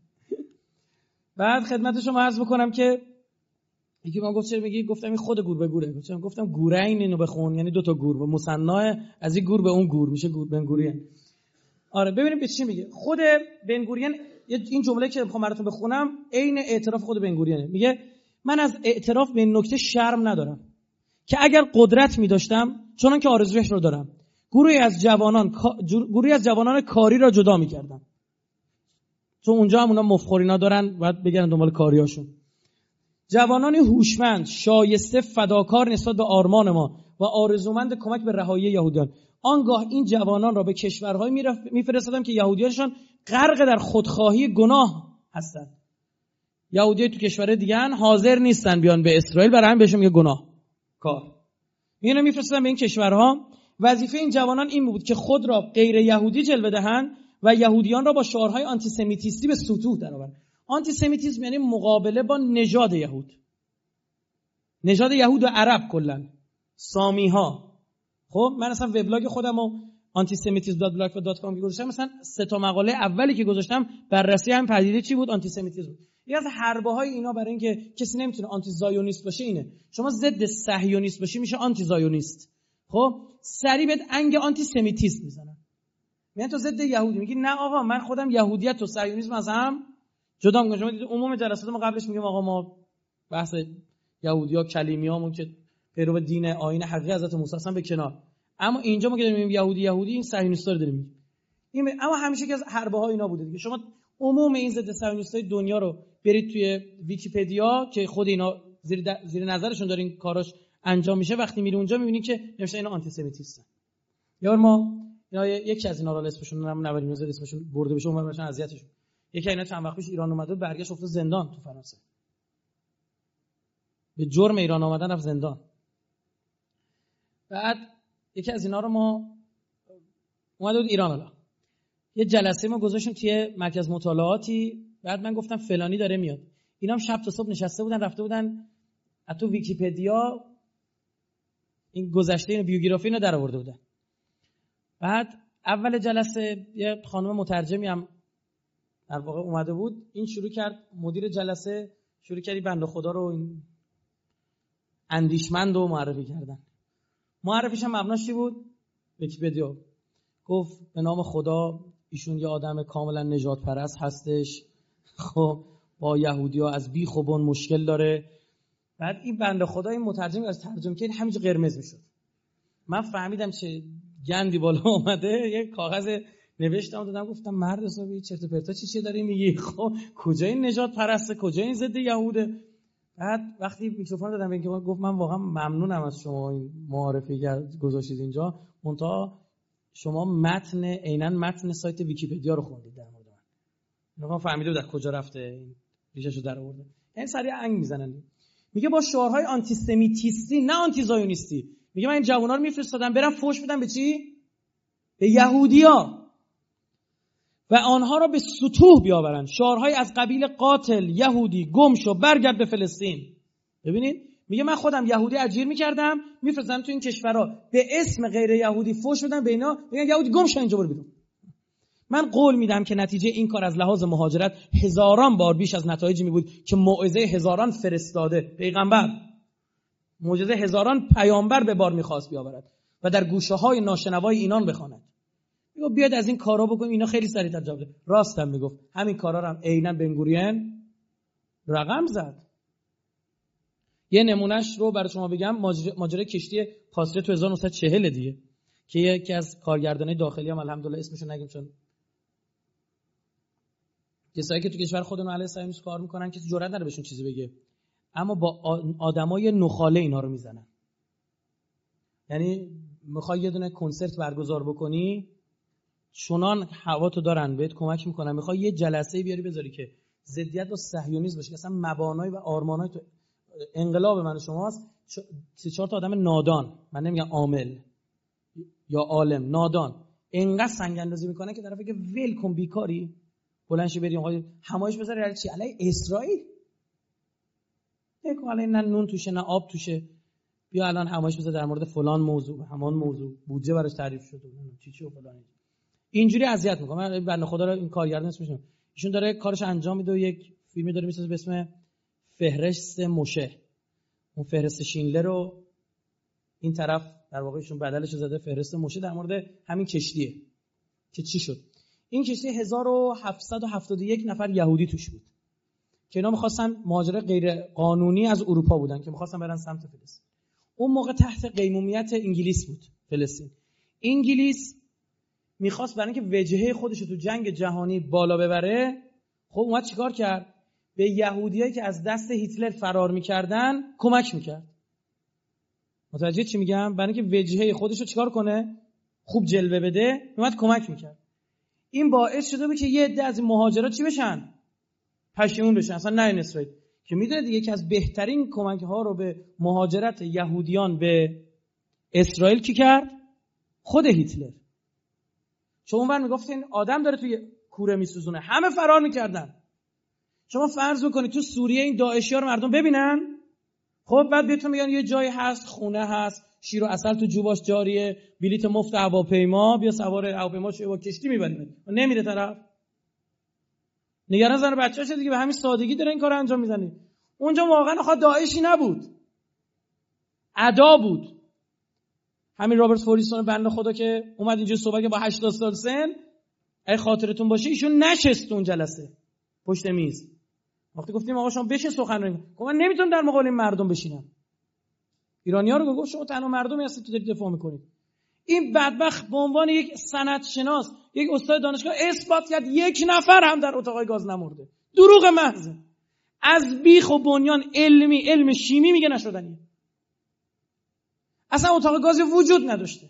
بعد خدمت شما عرض بکنم که یکی من گفت چرا میگی؟ گفتم این خود گور به گوره. گفتم گورین اینو بخون، یعنی دو تا گور و مثنای از این گور به اون گور میشه گور بن گوریون. آره ببینیم به چی میگه. خود بن گوریون این جمله که میخوام براتون بخونم عین اعتراف خود بن گوریونه. میگه من از اعتراف به این نکته شرم ندارم که اگر قدرت می‌داشتم چنان که آرزویش رو دارم گروهی از جوانان کاری را جدا می‌کردم. چون اونجا هم اونا مفخورینا دارن، باید بگردن دنبال کاریاشون. جوانانی هوشمند، شایسته، فداکار نسبت به آرمان ما و آرزومند کمک به رهایی یهودیان. آنگاه این جوانان را به کشورهای میفرستادم که یهودیانشان غرق در خودخواهی گناه هستند. یهودی تو کشور دیگه حاضر نیستن بیان به اسرائیل، برای همین بهشون میگه گناه کار. اینو میفرستادن به این کشورها. وظیفه این جوانان این بود که خود را غیر یهودی جلوه دهند و یهودیان را با شعارهای آنتی سمیتیستی به سطوح درآورند. آنتی سمیتیسم یعنی مقابله با نژاد یهود. نژاد یهود و عرب کلا، سامی ها. خب من اصلا وبلاگ خودمو antisemitism.blogspot.com گذاشتم، مثلا 3 تا مقاله اولی که گذاشتم بررسی هم پدیده چی بود؟ آنتی سمیتیسم. یکی از حربه‌های اینا برای اینکه کسی نمیتونه آنتی زایونیست باشه اینه. شما ضد صهیونیست باشی میشه آنتی زایونیست. خب سریع بهت انگ آنتی سمیتیسم میزنن. میگن تو ضد یهودی، میگی نه آقا من خودم یهودیت و صهیونیسم از هم جدا میکنم. شما دیدید عموم جلسات ما قبلش میگیم آقا ما بحث یهودیا کلیمیامون که پیرو دین آیین حقیقی حضرت موسی هستن به کنار، اما اینجا ما که داریم یهودی این صهیونیستا رو داریم میگیم. اما همیشه که از حربه‌ها اینا بوده دیگه. شما عموم این ضد صهیونیستای دنیا رو برید توی ویکی‌پدیا که خود اینا زیر نظرشون داره این کاراش انجام میشه، وقتی میری اونجا میبینی که نوشته اینا آنتی سمیتیستن. یا ما اینا یکی از اینا رو اسمشون نبریم، اسمشون برده بشه اونم باشن اذیتشون. یکی اینا چند وقت پیش ایران اومد و برگشت افتاد زندان تو فرانسه. به جرم ایران اومدن رفت زندان. بعد یکی از اینا رو ما اومد بود ایران. حالا یه جلسه ما گذاشتیم توی مرکز مطالعاتی. بعد من گفتم فلانی داره میاد. اینا هم شب تا صبح نشسته بودن، رفته بودن تو ویکی‌پدیا این گذشته اینو بیوگرافی اینو در آورده بودن. بعد اول جلسه یه خانم مترجمی هم در واقع اومده بود. این شروع کرد، مدیر جلسه شروع کردی بنده خدا رو این اندیشمند رو معرفی کردن. معرفیش هم مبناش چی بود؟ ویکی‌پدیا. گفت به نام خدا ایشون یه آدم کاملا نجات پرست هستش، خب با یهودی‌ها از بیخ و بن مشکل داره. بعد این بنده خدا این مترجم از ترجمه کرد همینجا قرمز میشد. من فهمیدم چه گندی بالا اومده. یه کاغذ نوشتم دادم، گفتم مرد حسابی چرت و پرتا چی داری میگی؟ خب کجا این نجات پرسته، کجا این ضد یهوده؟ بعد وقتی میکروفون دادم به اینکه گفت من واقعا ممنونم از شما این معرفی گذاشتید اینجا، منتها شما عیناً متن سایت ویکی‌پدیا رو خوندید در مورد من. من فهمیده بود کجا رفته، ریشه‌شو در آورده. این سریع انگ میزنن. میگه با شعارهای آنتی سمیتیستی نه آنتی زایونیستی. میگه من این جوونا رو میفرستادم برن فوش بدن به چی؟ به یهودیا و آنها را به سطوح بیاورن. شعارهای از قبیل قاتل، یهودی، گم شو، برگرد به فلسطین. ببینید میگه من خودم یهودی اجیر میکردم میفرستادم تو این کشورها به اسم غیر یهودی فوش بدن به اینا، میگن یهودی گم شو اینجا برو بیرون. من قول میدم که نتیجه این کار از لحاظ مهاجرت هزاران بار بیش از نتایجی می بود که موعظه هزاران فرستاده پیغمبر، معجزه هزاران پیامبر به بار میخواست بیاورد و در گوشه های ناشنوای اینان بخواند. میگه بیاد از این کارا بکنیم. اینا خیلی سریعتر جواب داد. راستم میگفت همین کارا رو هم عیناً بن گوریون رقم زد. یه نمونهش رو برای شما بگم، ماجرای کشتی پاسره تو 1940 دیگه که یکی از کارگردانای داخلی هم الحمدلله اسمشو نگیم چون کسایی که تو کشور خودمون علیه صهیونیسم کار میکنن کسی جرئت نداره بهشون چیزی بگه، اما با آدمای نخاله اینا رو میزنن. یعنی میخوای یه دونه کنسرت برگزار بکنی، چنان هوا تو دارن بهت کمک میکنن، میخوای یه جلسه بیاری بذاری که ضدیت با صهیونیسم باشه، اصلا مبانای و آرمانای تو انقلاب من شماست، 3-4 تا آدم نادان، من نمیگم عامل یا عالم، نادان اینقدر سنگ اندازی میکنه که طرف بگه ول کن بیکاری، بلند شی بریم آقا همایش بذاری علی چی علی اسرائیل، یک علی نه نون توشه نه آب توشه، بیا الان همایش بذار در مورد فلان موضوع همان موضوع بودجه براش تعریف شده چی و فلان، اینجوری اذیت میکنه. من بنده خدا رو این کارگردان اسمش ایشون داره کارش انجام میده و یک فیلمی داره میسازه به اسم فهرست موشه، اون فهرست شینلر رو این طرف در واقع ایشون بدلش زده فهرست موشه، در مورد همین کشتیه که چی شد. این کشتی 1771 نفر یهودی توش بود که اینا می‌خواستن مهاجر غیر قانونی از اروپا بودن که می‌خواستن برن سمت فلسطین. اون موقع تحت قیمومیت انگلیس بود فلسطین. انگلیس می‌خواست برای اینکه وجهه خودش رو تو جنگ جهانی بالا ببره، خب اومد چیکار کرد؟ به یهودیایی که از دست هیتلر فرار می‌کردن کمک می‌کرد. متوجه چی میگم؟ برای اینکه وجهه خودش رو چیکار کنه؟ خوب جلوه بده، اومد کمک می‌کرد. این باعث شده بود که یه عده از مهاجرا چی بشن؟ پشیمون بشن، اصلا نه این اسرائیل که میدونه دیگه که از بهترین کمک‌ها رو به مهاجرت یهودیان به اسرائیل کی کرد؟ خود هیتلر. چون اونور میگفتین آدم داره توی کوره میسوزونه، همه فرار میکردن. شما فرض بکنید تو سوریه این داعشی‌ها رو مردم ببینن، خب بعد بهتون میگن یه جایی هست، خونه هست، شیر و عسل تو جوباش جاریه، بلیت مفت هواپیما، بیا سوار هواپیما شو با کشتی میبریم. نمیره طرف. نگران زن بچه‌اش دیگه به همین سادگی داره این کارو انجام میزنه. اونجا واقعا آخه داعشی نبود. ادا بود. همین رابرت فوریسون بنده خدا که اومد اینجا صحبت با 80 سال سن، اگه خاطرتون باشه ایشون نشست اون جلسه پشت میز. وقتی گفتیم آقا شما بشین سخنرانی کن، من نمیتونم در مقابل این مردم بشینم. ایرانی‌ها رو گفت شما تنها مردمی هستید که دارید دفاع میکنید. این بدبخت به عنوان یک سندشناس، یک استاد دانشگاه اثبات کرد یک نفر هم در اتاق گاز نمرده. دروغ محض. از بیخ و بنیان علم شیمی میگه نشدنیه. اصلا اتاق گاز وجود نداشته.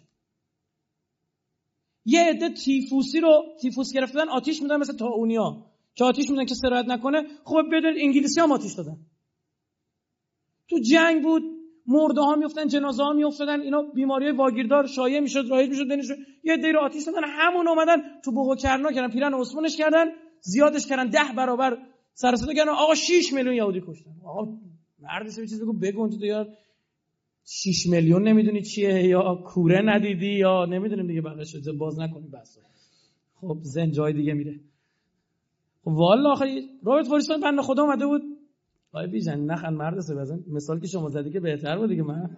یه عده تیفوس گرفتن آتیش میدن مثل طاعونیا که آتیش میدن که سرایت نکنه. خب بدون انگلیسی هم آتیش دادن. تو جنگ بود، مرده ها میافتادن، جنازه ها میافتادن، اینا بیماریای واگیردار شایع میشد، رایج میشد بینشون. یه عده رو آتیش دادن، همون اومدن تو بوق و کرنا کردن، پیرن عثمانش کردن، زیادش کردن 10 برابر سر صدا کردن. آقا 6 میلیون یهودی کشتن. آقا مردی سه چیز بگو اونجا تو یار 6 میلیون نمیدونی چیه، یا کوره ندیدی یا نمیدونیم دیگه بقیه‌شو باز نکنی بس. خب زن جای دیگه میره. خب والله آخه رابرت فوریسون بنده خدا اومده بود. آی بیژن نخند مرد سه بزن، مثال که شما زدی که بهتر بود دیگه. من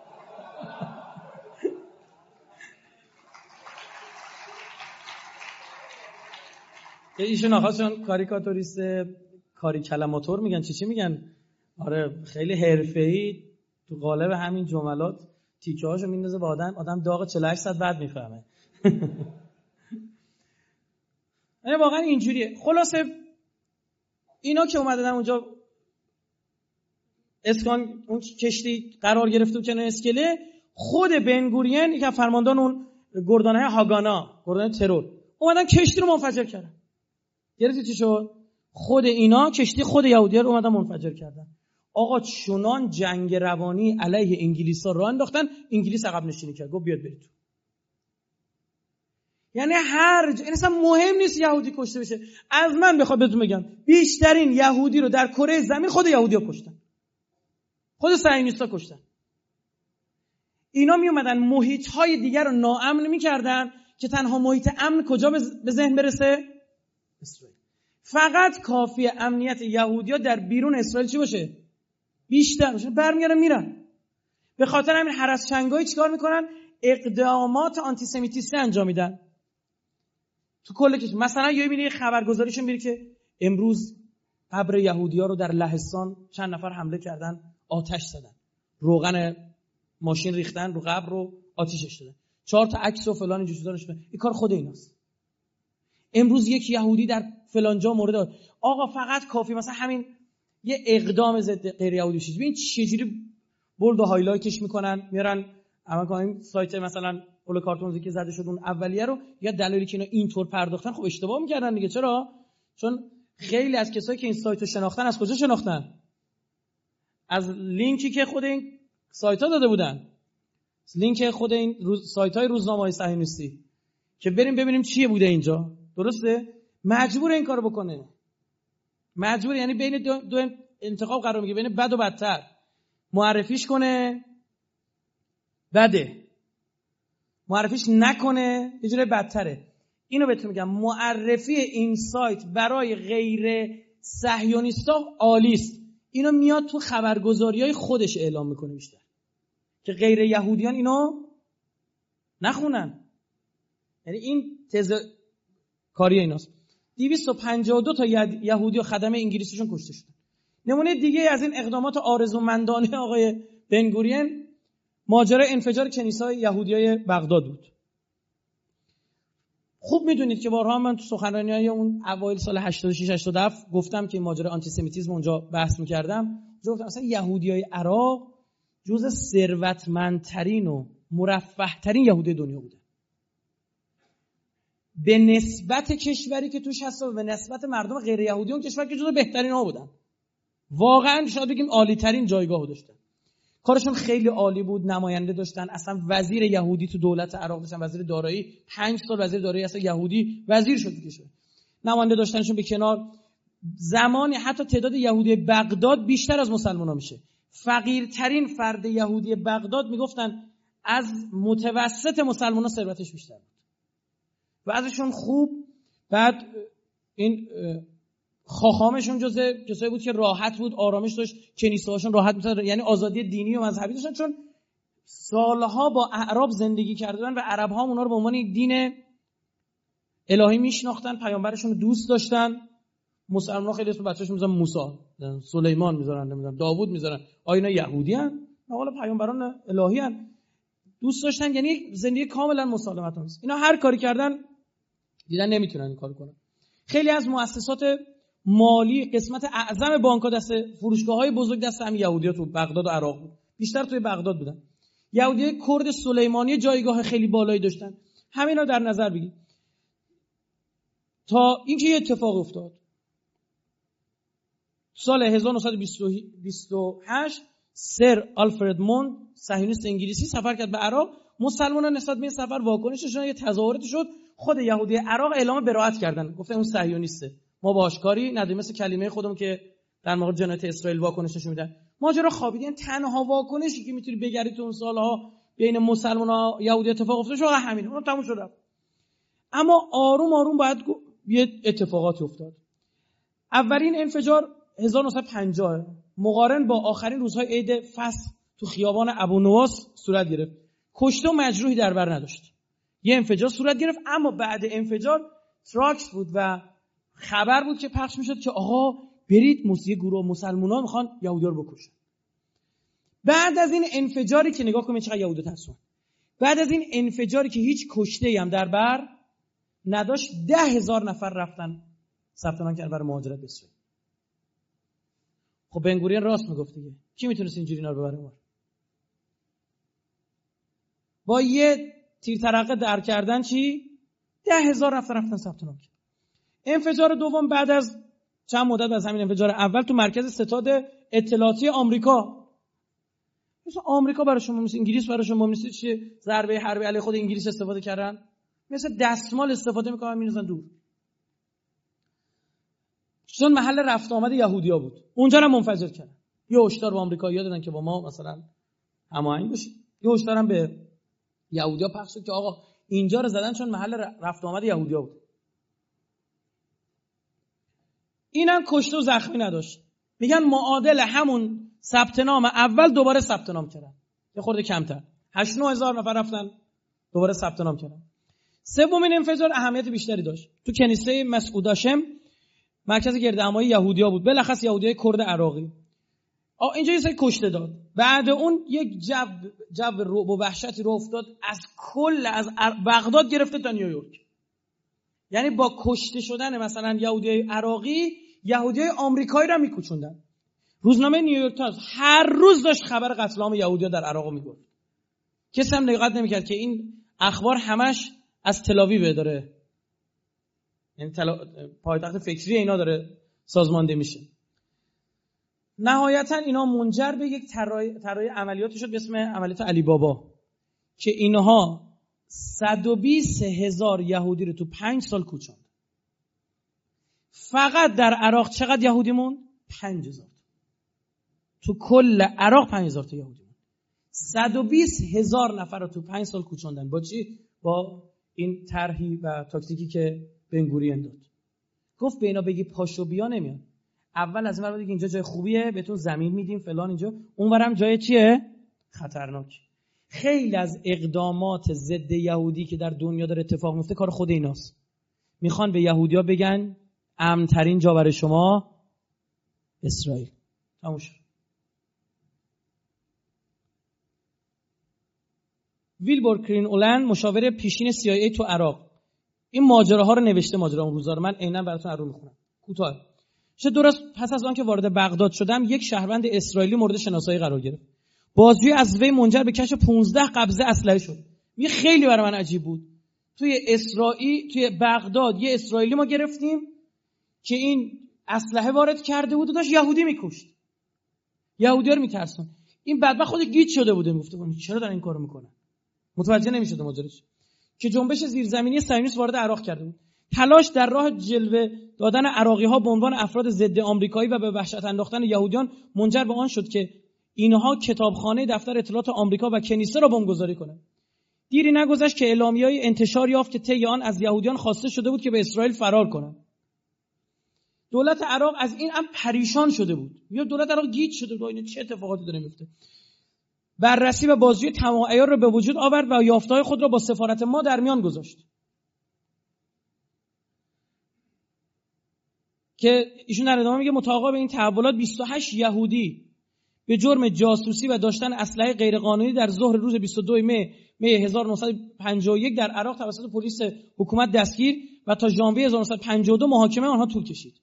ایشون آقا چون کاریکاتوریست، کاری کلماتور میگن، چی میگن؟ آره خیلی حرفه‌ای تو قالب همین جملات تیکه هاشو میندازه به آدم داغ 48 ساعت بعد میفهمه. یعنی واقعا اینجوریه. خلاصه اینا که اومدن اونجا اسکان اون کشتی قرار گرفته بود کنار اسکله، خود بنگورین یک فرماندان اون گردانهای هاگانا، گردان ترور، اومدن کشتی رو منفجر کردن. گرفتی چی شد؟ خود اینا کشتی خود یهودی‌ها رو اومدن منفجر کردن. آقا چنان جنگ روانی علیه انگلیس‌ها راه انداختن، انگلیس عقب نشینی کرد، گفت بیاد برید. یعنی این اصلا مهم نیست یهودی کشته بشه. از من بخواد بهتون بگم بیشترین یهودی رو در کره زمین خود یهودی‌ها کشتن، خود صهیونیست‌ها کشتن. اینا می اومدن محیط‌های دیگر رو ناامن می‌کردن که تنها محیط امن کجا به ذهن برسه؟ اسرائیل. فقط کافیه امنیت یهودی‌ها در بیرون اسرائیل چی باشه؟ بیشتر باشه، برمیگردن میرن. به خاطر همین هرس‌چنگایی چیکار میکنن؟ اقدامات آنتی سمیتیستی انجام میدن تو کل کشور. مثلا یه میبینی خبرگزاریشون میگه که امروز قبر یهودی‌ها رو در لهستان چند نفر حمله کردن، آتش زدن، روغن ماشین ریختن رو قبر رو آتیشش دادن، 4 تا عکس و فلان اینجوری داشت. این کار خود ایناست. امروز یک یهودی در فلان جا مورد آقا فقط کافی مثلا همین یه اقدام ضد غیر یهودی شد. ببین چجوری بولد و هایلایتش میکنن، میارن اما کنیم سایت مثلا اول کارتونزی که زده شد اون اولیه رو، یا دلایلی که اینا اینطور پرداختن خب اشتباه می‌کردن دیگه. چرا؟ چون خیلی از کسایی که این سایت رو شناختن از کجا شناختن؟ از لینکی که خود این سایت‌ها داده بودن، لینک خود این سایت‌های روزنامه‌های صهیونیستی که بریم ببینیم چیه بوده اینجا. درسته؟ مجبور این کارو بکنه. مجبور، یعنی بین دو انتخاب قرار میگه، بین بد و بدتر. معرفیش کنه بده، معرفیش نکنه یه جوری بدتره. اینو بهتون میگم، معرفی این سایت برای غیر صهیونیستا عالی است. اینو میاد تو خبرگزاری‌های خودش اعلام میکنه بیشتر، که غیر یهودیان اینو نخونن. یعنی این تز کاری ایناست. 252 تا یهودی و خدمه انگلیسیشون کشته شدن. نمونه دیگه از این اقدامات آرزومندانه آقای بنگوریون ماجرای انفجار کنیسه‌های یهودیای بغداد بود. خوب میدونید که بارها من تو سخنرانی‌های اون اوایل سال 86 87 گفتم که این ماجرای آنتی سمیتیسم اونجا بحث می‌کردم. گفتم مثلا یهودیای عراق جزء ثروتمندترین و مرفه‌ترین یهودی دنیا بودن. به نسبت کشوری که توش هست و به نسبت مردم غیر یهودی اون کشور که جزء بهترین ها بودن. واقعا شاید بگیم عالی ترین جایگاه داشتن. کارشون خیلی عالی بود، نماینده داشتن، اصلا وزیر یهودی تو دولت عراق داشتن، وزیر دارایی 5 سال وزیر دارایی اصلا یهودی وزیر شد کشور. نماینده داشتنشون به کنار. زمانی حتی تعداد یهودی بغداد بیشتر از مسلمان‌ها میشه. فقیرترین فرد یهودی بغداد میگفتن از متوسط مسلمان‌ها ثروتش بیشتر بود. و ازشون خوب. بعد این خاخامشون جزء کسایی بود که راحت بود، آرامش داشت، کنیسه‌هاشون راحت بود، یعنی آزادی دینی و مذهبی داشتن، چون سالها با اعراب زندگی کردن و عرب‌ها اونا رو به عنوان یک دین الهی میشناختن، پیامبرشون رو دوست داشتن. مسلمان‌ها خیلی اسم بچه‌شون میذارن موسی، سلیمان میذارن، نمیدونم داوود میذارن. اینا یهودی ان، حالا پیامبران الهی ان، دوست داشتن. یعنی زندگی کاملا مسالمت آمیز. اینا هر کاری کردن دیدن نمیتونن این کارو کنن. خیلی از مؤسسات مالی قسمت اعظم بانک‌ها دست فروشگاه‌های بزرگ دست هم یهودی‌ها تو بغداد و عراق بود. بیشتر توی بغداد بودن. یهودیای کرد سلیمانی جایگاه خیلی بالایی داشتن. همینا در نظر بگید. تا اینکه یه اتفاق افتاد. سال 1928 سر آلفرد مون صهیونیست انگلیسی سفر کرد به عراق. مسلمانان نسبت به این سفر واکنششون یه تظاهراتی شد. خود یهودی عراق اعلام براءت کردن، گفتن اون صهیونیسته، ما باهاش کاری نداریم، مثل کلمه خودمون که در مورد جنایت اسرائیل واکنشش میدن. ماجرا خوابید. یعنی تنها واکنشی که میتونی بگیری تو اون سالها بین مسلمان‌ها یهودی اتفاق افتاد شو همین، اون تموم شد. اما آروم آروم باید یه اتفاقاتی افتاد. اولین انفجار 1950 مقارن با آخرین روزهای عید فصح تو خیابان ابونواس صورت گرفت. کشته و مجروحی در بر نداشت. یه انفجار صورت گرفت، اما بعد انفجار تراکس بود و خبر بود که پخش میشد که آقا برید موسیقی گروه مسلمان‌ها میخوان یهودی‌ها رو بکشن. بعد از این انفجاری که نگاه کنید چقدر یهودی ترسون، بعد از این انفجاری که هیچ کشته‌ای هم در بر نداشت، 10,000 نفر رفتن ثبت نام کردن برای مهاجرت به اسرائیل. خب بنگوریون راست میگفت دیگه، کی میتونست اینجوری اینا رو ببره اونور؟ با یه تیر ترقه در کردن چی؟ 10,000 نفر رفتن ثبت نام کردن. انفجار دوم بعد از چند مدت از همین انفجار اول تو مرکز ستاد اطلاعاتی آمریکا. مثلا آمریکا برای شما، مثل انگلیس برای شما، مثل چه ضربه حربی علیه خود انگلیس استفاده کردن، مثل دستمال استفاده میکنن می‌ریزن دور. چون محل رفت آمد یهودیا بود، اونجا رو منفجر کردن. یه هشدار به آمریکایی‌ها دادن که با ما مثلا هماهنگ بشید. یه هشدار هم به یهودیا پخش شد که آقا اینجا رو زدن چون محل رفت آمد یهودیا بود. اینم کشته و زخمی نداشت. میگن معادل همون ثبت نام اول دوباره ثبت نام کردن، یه خورده کمتر، 8-9 هزار نفر رفتن دوباره ثبت نام کردن. سومین انفجار اهمیت بیشتری داشت. تو کنیسه مسعود هاشم، مرکز گردهمایی یهودیا بود، بالاخص یهودیای کرد عراقی. اینجا یه سری کشته داد. بعد اون یک جو رعب و وحشتی رو افتاد از بغداد گرفته تا نیویورک. یعنی با کشته شدن مثلا یهودیای عراقی، یهودیای آمریکایی رو میکوچوندن. روزنامه نیویورک تایمز هر روز داشت خبر قتل عام یهودی‌ها در عراق میگفت. کسی هم دقت نمی‌کرد که این اخبار همش از تل‌آویو داره، یعنی پایتخت فکری اینا داره سازمانده میشه. نهایتا اینا منجر به یک طراحی عملیاتی شد به اسم عملیات علی بابا که اینها 120,000 یهودی رو تو 5 سال کوچاند. فقط در عراق چقدر یهودی موند؟ 5,000. تو کل عراق 5,000 تا یهودی موند. 120,000 نفر رو تو 5 سال کوچاندن. با چی؟ با این طرحی و تاکتیکی که بنگوریان داد. گفت به اینا بگی پاشو بیا نمیان. اول از این ور بگی اینجا جای خوبیه، بهتون زمین میدیم فلان، اینجا اونورم جای چیه؟ خطرناک. خیلی از اقدامات ضد یهودی که در دنیا داره اتفاق میفته کار خود ایناست. میخوان به یهودیا بگن امن ترین جا برای شما اسرائیل. تموم شد. ویلبور کرین اولن مشاور پیشین CIA تو عراق این ماجراها رو نوشته، ماجرا اون روزا رو من عیناً براتون رو میخونم. کوتاه. درست پس از آن که وارد بغداد شدم یک شهروند اسرائیلی مورد شناسایی قرار گرفت. بازجویی از وی منجر به کشف 15 قبضه اسلحه شد. این خیلی برای من عجیب بود. توی بغداد یه اسرائیلی ما گرفتیم که این اسلحه وارد کرده بود و داشت یهودی میکشت. یهودی‌ها رو میترسون. این بدبخت خود گیج شده بوده، گفته چرا دارن این کارو میکنن؟ متوجه نمیشده ماجراش. که جنبش زیرزمینی صهیونیست وارد عراق کرده بود. تلاش در راه جلوه دادن عراقی‌ها به عنوان افراد ضد آمریکایی و به وحشت انداختن یهودیان منجر به آن شد که اینها کتابخانه دفتر اطلاعات آمریکا و کنیسه را بمبگذاری کنند. دیری نگذشت که اعلامیه‌ای انتشار یافت که طی آن از یهودیان خواسته شده بود که به اسرائیل فرار کنند. دولت عراق از این امر پریشان شده بود. یا دولت عراق گیج شده بود این چه اتفاقاتی داره میفته. بررسی و بازجویی تمام عیار را به وجود آورد و یافته‌های خود را با سفارت ما در میان گذاشت. که ایشون در ادامه میگه مطابق به این تحولات 28 یهودی به جرم جاسوسی و داشتن اسلحه غیرقانونی در ظهر روز 22 می 1951 در عراق توسط پلیس حکومت دستگیر و تا ژانویه 1952 محاکمه آنها طول کشید.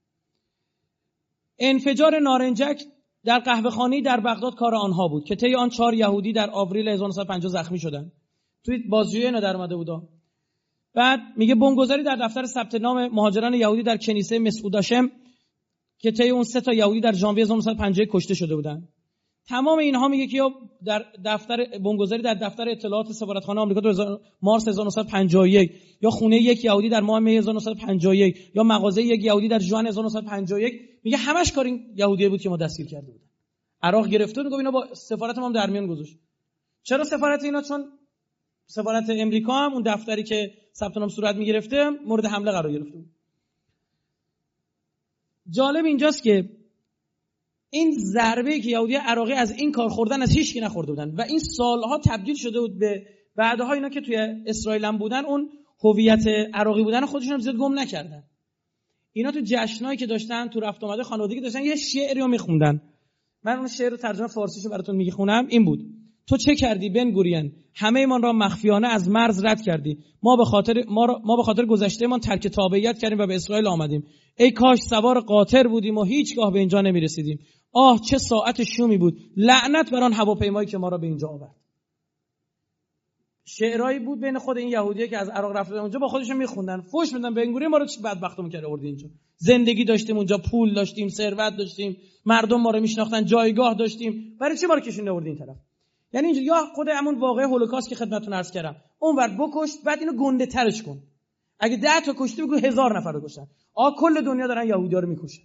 انفجار نارنجک در قهوه‌خانه‌ای در بغداد کار آنها بود که طی آن 4 یهودی در آوریل 1950 زخمی شدند. توی بازجویی اینا در اومده بودا. بعد میگه بمبگذاری در دفتر ثبت نام مهاجران یهودی در کنیسه مسعود هاشم که طی اون 3 تا یهودی در ژانویه 1950 کشته شده بودند. تمام اینها میگه که یا در دفتر بمبگذاری در دفتر اطلاعات سفارتخانه آمریکا در مارس 1951 یا خونه یک یهودی در ماه می 1951 یا مغازه یک یهودی در ژوئن 1951 میگه همش کار این یهودی بود که ما دستگیر کرده بودن. عراق گرفته بود، گفت اینا با سفارت ما در میان گذاشت. چرا سفارت اینا؟ چون سفارت امریکا هم اون دفتری که ثبت نام صورت میگرفته مورد حمله قرار گرفته بود. جالب اینجاست که این ضربه که یهودی عراقی از این کار خوردن از هیچ کی نخورده بودن و این سالها تبدیل شده بود به بعدها اینا که توی اسرائیل هم بودن اون هویت عراقی بودن خودشون هم زیاد گم نکردن. اینا تو جشنایی که داشتن، تو رفت آمده خانوادگی داشتن، یه شعری رو میخوندن. من اون شعر رو ترجمه فارسیشو براتون میخونم. این بود: تو چه کردی بن گوریان؟ همه ایمان را مخفیانه از مرز رد کردی. ما به خاطر گذشتهمان ترک تابعیت کردیم و به اسرائیل آمدیم. ای کاش سوار قاطر بودیم و هیچگاه به اینجا نمیرسیدیم. آه چه ساعت شومی بود. لعنت بر آن هواپیمایی که ما را به اینجا آورد. شعرایی بود بین خود این یهودیایی که از عراق رفتن اونجا با خودشون میخوندن، فوش میدن بن گوریان ما رو چه بدبختمون کرده آورد اینجا. زندگی داشتیم اونجا، پول داشتیم، ثروت داشتیم، مردم ما رو میشناختن، جایگاه داشتیم، برای چی ما رو کشونده آورد این طرف؟ یعنی اینجا یا خود همون واقعه هولوکاست که خدمتتون عرض کردم، اونور بکش بعد اینو گنده ترش کن. اگه 10 تا کشتی بگو 1000 نفر رو کشتن. کل دنیا دارن یهودی‌ها رو میکشن.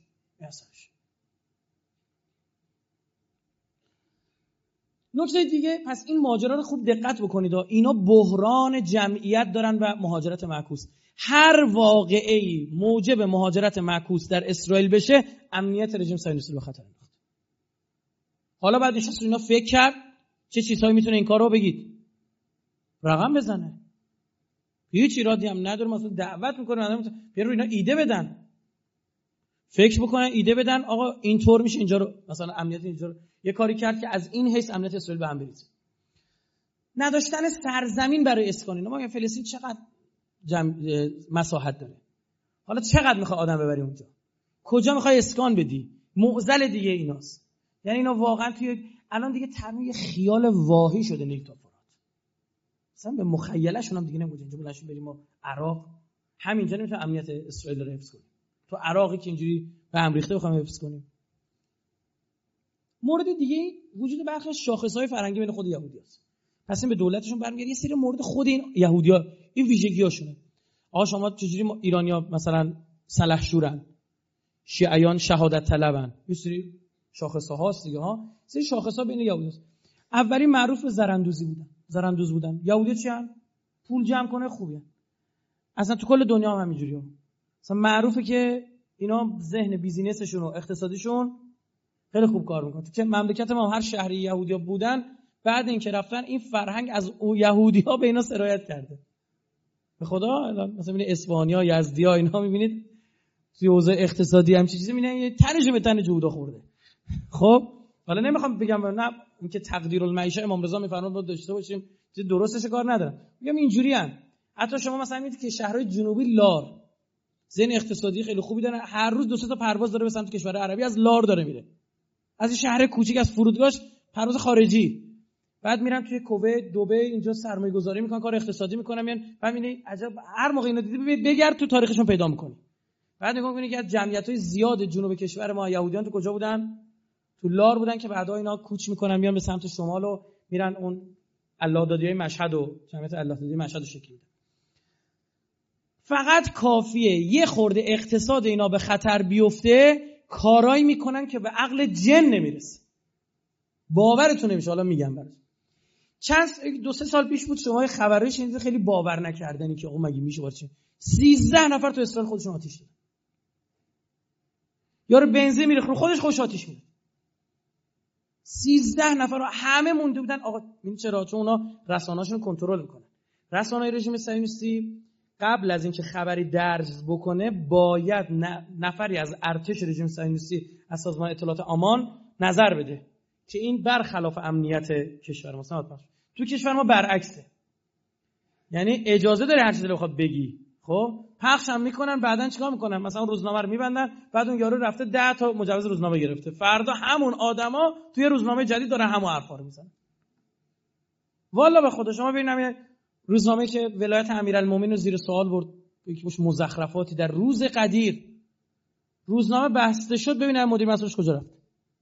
نکته دیگه، پس این ماجرا رو خوب دقت بکنید. اینا بحران جمعیت دارن و مهاجرت معکوس. هر واقعه‌ای موجب مهاجرت معکوس در اسرائیل بشه، امنیت رژیم صهیونیستی رو به خطر انداخت. حالا بعد نشست اینا فکر کرد چه چیزهایی میتونه این کارو بگید، رقم بزنه. هیچ ایرادی هم نداره، مثلا دعوت میکنه آدم بیان رو اینا ایده بدن، فکر بکنن، ایده بدن، آقا اینطور میشه اینجا رو مثلا امنیت اینجا رو. یه کاری کرد که از این حیث امنیت اسرائیل به هم بریزه. نداشتن سرزمین برای اسکان. اینا ما فلسطین چقدر مساحت داره، حالا چقدر میخوای آدم ببری اونجا، کجا میخوای اسکان بدی؟ معضل دیگه ایناست. یعنی اینا واقعا توی الان دیگه تمام خیال واهی شده نیک تافارات. مثلا به مخیله‌شون هم دیگه نمیگه اینجا بلنشیم بریم ما عراق، همینجا نمیتونیم امنیت اسرائیل رو حفظ کنیم. تو عراقی که اینجوری به هم ریخته بخوایم حفظ کنیم. مورد دیگه وجود برخی شاخص‌های فرهنگی بین خود یهودیاست. پس این به دولتشون برمیگرده. یه سری مورد خود این یهودی‌ها، این ویژگی‌هاشونه. آقا شما چجوری ایرانی‌ها مثلا سلحشورن، شیعیان شهادت طلبن، یه سری شاخص‌ها هست دیگه ها. سری شاخص‌ها بین یهودیاست. اولی معروف به زرندوز بودن. یهودی چی ان؟ پول جمع کنه خوبه. اصلا تو کل دنیا هم همینجوریه. مثلا معروفه که اینا ذهن بیزینسشون و اقتصادیشون خیلی خوب کار میکنه. تو که مملکت ما هر شهری یهودیا بودن، بعد اینکه رفتن این فرهنگ از او یهودی‌ها به اینا سرایت کرده. به خدا مثلا این اصفهانی‌ها، یزدی‌ها اینا می‌بینید توی حوزه اقتصادی هم چیزی می‌بینن یه تنش به تن جهودا خورده. خب حالا نمیخوام بگم نه اینکه تقدیر المعیشه امام رضا میفرماد ما داشته باشیم، چیز درستش کار ندارم. میگم اینجوریان. حتی شما مثلا می‌بینید که شهرهای جنوبی لار ذهن اقتصادی خیلی خوبی دارن، هر روز 2 تا پرواز داره به سمت کشور عربی از لار داره میره. از شهر کوچیک از فرودگاهش پرواز خارجی، بعد میرن توی کویت، دبی، اینجا سرمایه‌گذاری میکنن، کار اقتصادی میکنن. میان بعد میبینی عجب هر موقع اینو دیدی بگرد تو تاریخشون پیدا میکنی. بعد نگاه میکنی که از جمعیت‌های زیاد جنوب کشور ما یهودیان تو کجا بودن؟ تو لار بودن که بعدا اینا کوچ میکنن میان به سمت شمال و میرن اون الله دادیای مشهد و جمعیت الله دادی مشهد رو شکل میدن. فقط کافیه یه خورده اقتصاد اینا به خطر بیفته، کارایی میکنن که به عقل جن نمیرسه. باورتون نمیشه. حالا میگم براتون. 2-3 سال پیش بود شما خبرش شنیدید، خیلی باور نکردنی که آقا مگه میشه واسه 13 نفر تو اسرائیل خودشون آتیش دادن. یارو بنزین میره رو خودش آتیش میده. 13 نفر همه مونده بودن. آقا این چرا؟ چون اونا رسانه‌هاشون کنترل میکنن. رسانه‌های رژیم صهیونیستی قبل از اینکه خبری درج بکنه باید نفری از ارتش رژیم صهیونیستی از سازمان اطلاعات آمان نظر بده که این برخلاف امنیت کشور ما. تو کشور ما برعکسه، یعنی اجازه داره هر چیزی رو بخواد بگی. خب پخش هم میکنن، بعدن چیکار میکنن؟ مثلا روزنامه رو میبندن، بعد اون یارو رفته 10 تا مجوز روزنامه گرفته، فردا همون آدما توی روزنامه جدید دارن همون حرفا رو میزنن. والا به خدا شما ببینید روزنامه‌ای که ولایت امیرالمومنین رو زیر سوال برد، یکی مش مزخرفاتی در روز قدیر، روزنامه بسته شد، ببینید مدیر مسئولش کجا رفت.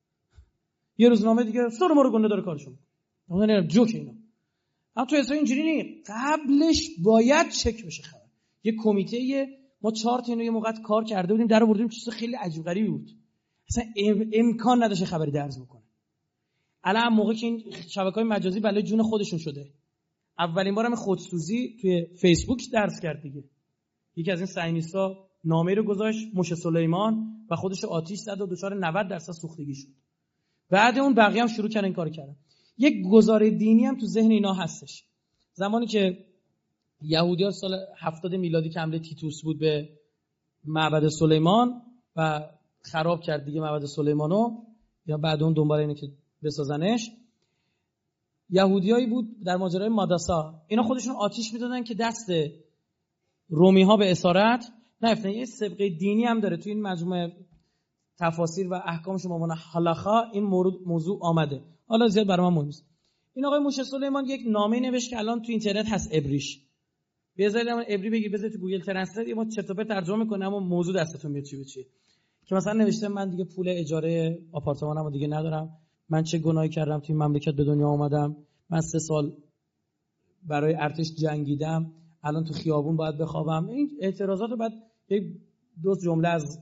یه روزنامه دیگه سر ما رو گنده داره کارشون. اون نه جوک اینا. اما تو اسرائیل اینجوری نیست. قبلش باید چک بشه خبر. یه کمیته ما 4 تا اینو یه موقع کار کرده بودیم، درو بردیم، چیز خیلی عجیب غریبی بود. اصلا امکان نداشت خبری درز بکنه. الان موقعی که این شبکه‌های مجازی بلای جون خودشون شده. اولین بارم خودسوزی توی فیسبوک درس کرد دیگه. یکی از این صهیونیست‌ها نامه‌ای رو گذاشت موشه سلیمان و خودش آتش زد و دچار 90% سوختگی شد. بعد اون بقیه هم شروع کردن این کارو کردن. یک گزاره دینی هم تو ذهن اینا هستش. زمانی که یهودیان سال 70 میلادی که حمله تیتوس بود به معبد سلیمان و خراب کرد دیگه معبد سلیمانو، یا بعد اون دنبال اینه که بسازنش، یهودیایی بود در ماجرای ماداسا، اینا خودشون آتش میدادن که دست رومی ها به اسارت نیفتن. یه سابقه دینی هم داره تو این مجموعه تفاسیر و احکامش مبانا حلاخا این موضوع آمده. حالا زیاد برای من مهم نیست. این آقای موشه سلیمان یک نامه نوشت که الان تو اینترنت هست عبریش. بذارید من عبری بگید، بذارید تو گوگل ترنسلیت یه ما چرت و پرت ترجمه می‌کنم اما موضوع دستتون میاد چی به چیه. که مثلا نوشته من دیگه پول اجاره آپارتمانمو دیگه ندارم، من چه گناهی کردم تو این مملکت به دنیا اومدم، من 3 سال برای ارتش جنگیدم، الان تو خیابون باید بخوابم. این اعتراضات رو بعد یک 2 جمله از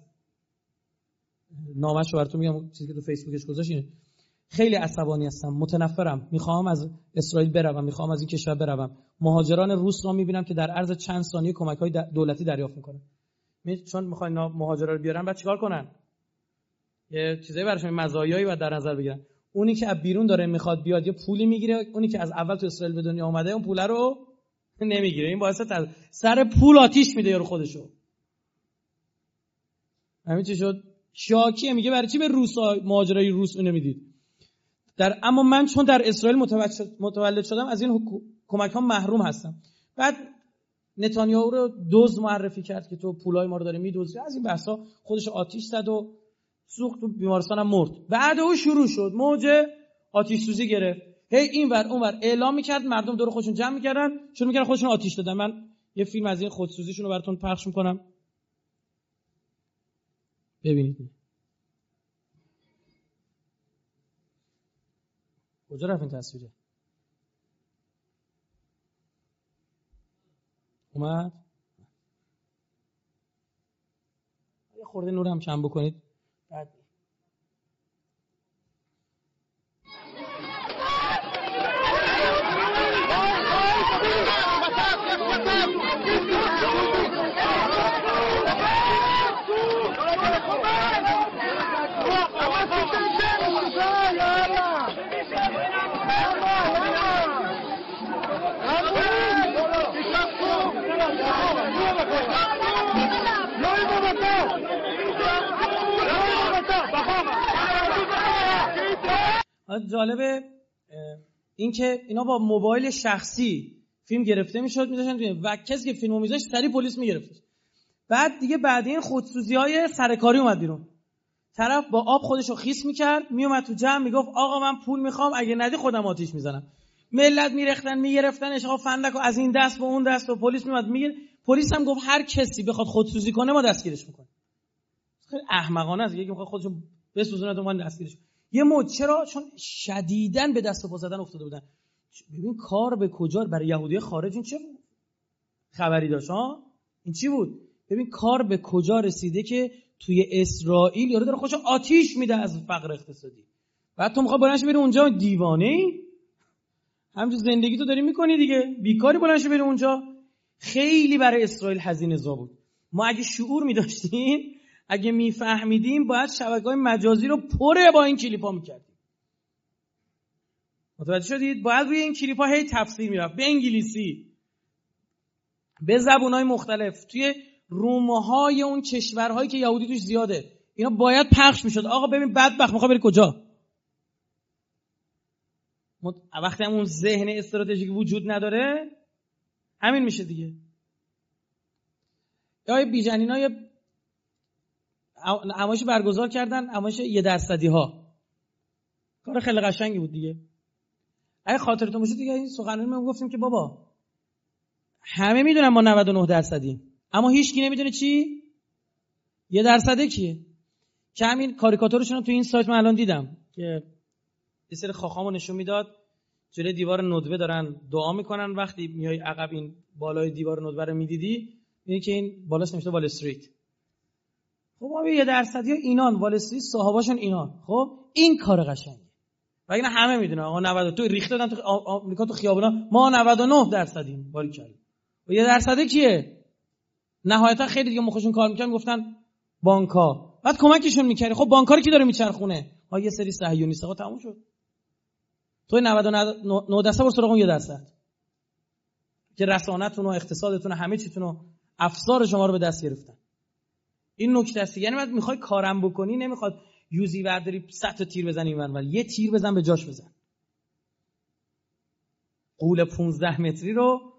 نامه‌شو براتون میگم، چیزی که تو فیسبوکش گذاشت اینه: خیلی عصبانی هستم، متنفرم، میخوام از اسرائیل بروم، میخوام از این کشور بروم. مهاجران روس رو میبینم که در عرض چند ثانیه کمک‌های دولتی دریافت میکنن. چون میخوان مهاجرا رو بیارن، بعد چیکار کنن؟ یه چیزایی براشون مزایایی بعد در نظر بگیرن. اونی که از بیرون داره میخواد بیاد یه پولی میگیره، اونی که از اول تو اسرائیل به دنیا اومده اون پول رو نمیگیره. این باعث سر پول آتیش میده یارو خودشو. همین چی شد؟ شاکیه، میگه برای چی به روسا مهاجرای روس اون نمیدید؟ اما من چون در اسرائیل متولد شدم از این کمک ها محروم هستم. بعد نتانیاهو رو دزد معرفی کرد که تو پولای ما رو داره میدزدی، از این بحثا خودش آتیش زد و سوخت، تو بیمارستان هم مرد. بعد او شروع شد موج آتش سوزی گرفت. هی اینور اونور اعلام میکرد، مردم دور خودشون جمع میکردن، شروع میکردن خودشون آتیش دادن. من یه فیلم از این خودسوزیشون رو براتون پخش میکنم ببینید. کجا رفت این تصویره؟ اومد؟ یه خورده نور هم کم بکنید. بعد جالبه این که اینا با موبایل شخصی فیلم گرفته میشد میذاشتن توی و کسی که فیلمو میذاشت سری پلیس میگرفت. بعد دیگه بعد این خودسوزی‌های سرکاری اومد بیرون. طرف با آب خودشو خیس میکرد، میومد تو جمع میگفت آقا من پول میخوام، اگه ندی خودم آتیش میزنم. ملت میرختن میگرفتنش، آقا فندکو از این دست به اون دست، و پلیس میومد میگیر. پلیس هم گفت هر کسی بخواد خودسوزی کنه ما دستگیرش میکنیم. خیلی احمقانه است، یکی میخواد خودشو بسوزونه تو ما دستگیرش. یه مود چرا؟ چون شدیداً به دست و پا زدن افتاده بودن. ببین کار به کجا برای یهودی خارج این چه بود؟ خبری داشت ها؟ این چی بود؟ ببین کار به کجا رسیده که توی اسرائیل یارو داره خودشو آتیش میده از فقر اقتصادی. بعد تو میخوای بلنش بری اونجا، دیوانه‌ای؟ همینجوری زندگی تو داری میکنی دیگه، بیکاری بلنش بری اونجا. خیلی برای اسرائیل هزینه‌زا بود. ما اگه شعور می‌داشتیم، اگه میفهمیدیم، باید شبکه‌های مجازی رو پره با این کلیپا میکردیم. متوجه شدید؟ باید روی این کلیپا هی تفسیر میرفت به انگلیسی، به زبان‌های مختلف، توی روم‌های اون کشورهایی که یهودی توش زیاده. اینا باید پخش میشد. آقا ببین بدبخت میخواد بری کجا؟ وقتی اون ذهن استراتژیک وجود نداره همین میشه دیگه. یا بیجنینا یه نمایش برگزار کردن، نمایش 1% ها. کار خیلی قشنگی بود دیگه. اگه خاطرتون باشه دیگه این سخنرانی ما گفتیم که بابا همه میدونن ما 99%یم، اما هیچ کی نمیدونه چی 1% کیه. که همین کاریکاتورشون رو تو این سایت من الان دیدم که یه سری خاخامو نشون میداد جلوی دیوار ندوه دارن دعا میکنن. وقتی میای عقب این بالای دیوار ندوه رو میدیدی میبینی که این بالاش نوشته وال استریت. خب ما 1% اینان، وال استریت صاحباشون اینان. خب این کار قشنگه. و اینا همه میدونن آقا 92 ریخته دادن تو آمریکا تو خیابونا، ما 99%یم. باریکلا. و 1% کیه؟ نهایتا خیلی دیگه مخشون کار میکنن، گفتن بانک‌ها. بعد کمکشون میکردی. خب بانک‌ها رو کی داره میچرخونه؟ ها یه سری صهیونیست‌ها. تموم شد. تو 99% برو سراغ اون 1% که رسانتون و اقتصادتون و همه چیتون و افسار شما رو به دست گرفتن. این نکته است. یعنی بعد میخوای کارم بکنی، نمیخواد یوزی برداری 100 تا تیر بزنی اینور، یه تیر بزن به جاش بزن. قول 15 متری رو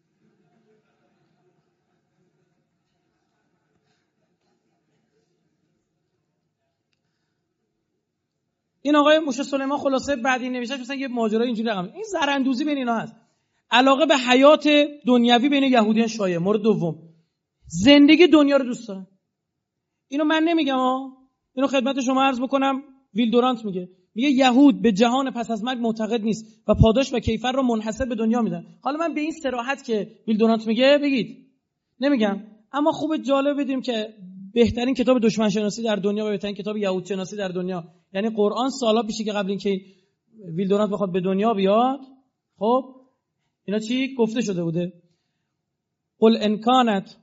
این آقای موشه سلیمان خلاصه بعد این نوشته مثلا یه ماجرا اینجوری رقم. این زراندوزی بین اینا هست. علاقه به حیات دنیوی بین یهودیان شایع. مورد دوم، زندگی دنیا رو دوست دارن. اینو من نمیگم اینو خدمت شما عرض بکنم. ویل دورانت میگه یهود به جهان پس از مرگ معتقد نیست و پاداش و کیفر رو منحصر به دنیا میدن. حالا من به این صراحت که ویل دورانت میگه بگید نمیگم، اما خوب جالب بدیم که بهترین کتاب دشمن شناسی در دنیا و بهترین کتاب یهود شناسی در دنیا، یعنی قرآن، سالا پیشه که قبل اینکه ویل دورانت بخواد به دنیا بیاد، خب اینا چی گفته شده بوده؟ قل ان كانت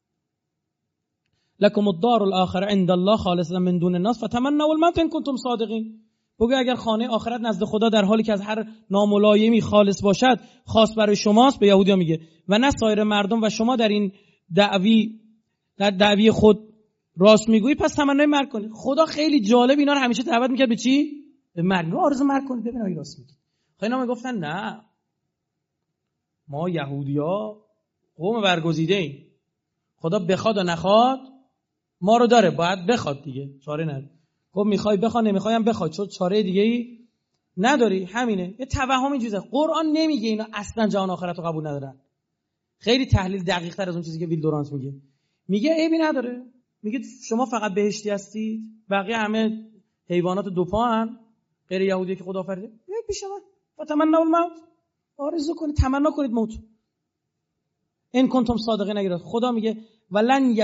لكم الدار الاخره عند الله خالصا من دون الناس فتمنوا الموت ان كنتم صادقین. بگو اگر خانه آخرت نزد خدا در حالی که از هر ناملایمی خالص باشد خاص برای شماست، به یهودیا میگه، و نه سایر مردم، و شما در این دعوی خود راست میگویی، پس تمنای مرگ کنید. خدا خیلی جالب اینا رو همیشه دعوت میکرد به چی؟ به مرگ. آرزو مرگ کنید ببین اگه راست میگی. خب اینا میگفتن نه، ما یهودیا قوم برگزیده ایم، خدا بخواد و نخواد ما رو داره، باید بخواد دیگه، چاره نداره. خب میخوای بخواد، نمیخوایم بخواد، چون چاره دیگه ای نداری، همینه. یه توهم اینجوریه. قرآن نمیگه اینا اصلا جهان آخرت رو قبول ندارن. خیلی تحلیل دقیق تر از اون چیزی که ویل دورانت میگه. میگه عیبی نداره. میگه شما فقط بهشتی هستید، بقیه همه حیوانات دو پا هن، غیر یهودی که خدا آفریده. بیاید پیش من فتمنوا الموت، آرزو کنید، تمنا کنید موت. این کنتم صادقین. نگید خدا میگه ولن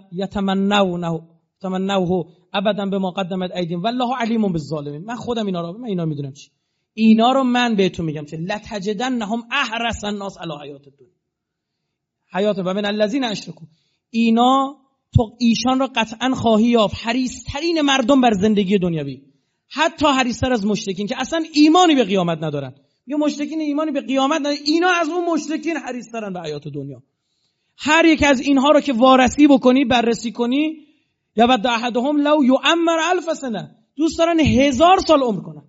یتمنوه ابدا بما قدمت ایدیهم والله علیم بالظالمین. من خودم اینا رو میدونم چی. اینا رو من بهتون میگم چه لتجدنهم احرص الناس علی حیات الدنیا حیات و من الذین اشرکوا. اینا تو ایشان را قطعا خواهی یافت حریص‌ترین مردم بر زندگی دنیوی، حتی حریص‌تر از مشرکین که اصلا ایمانی به قیامت ندارن. یا مشرکین ایمانی به قیامت ندارن، اینا از اون مشرکین حریص‌ترن به حیات دنیا. هر یک از اینها رو که وارسی بکنی، بررسی کنی، یا بعد احدهم لو یعمر 1000 سنه، دوست دارن 1000 سال عمر کنن.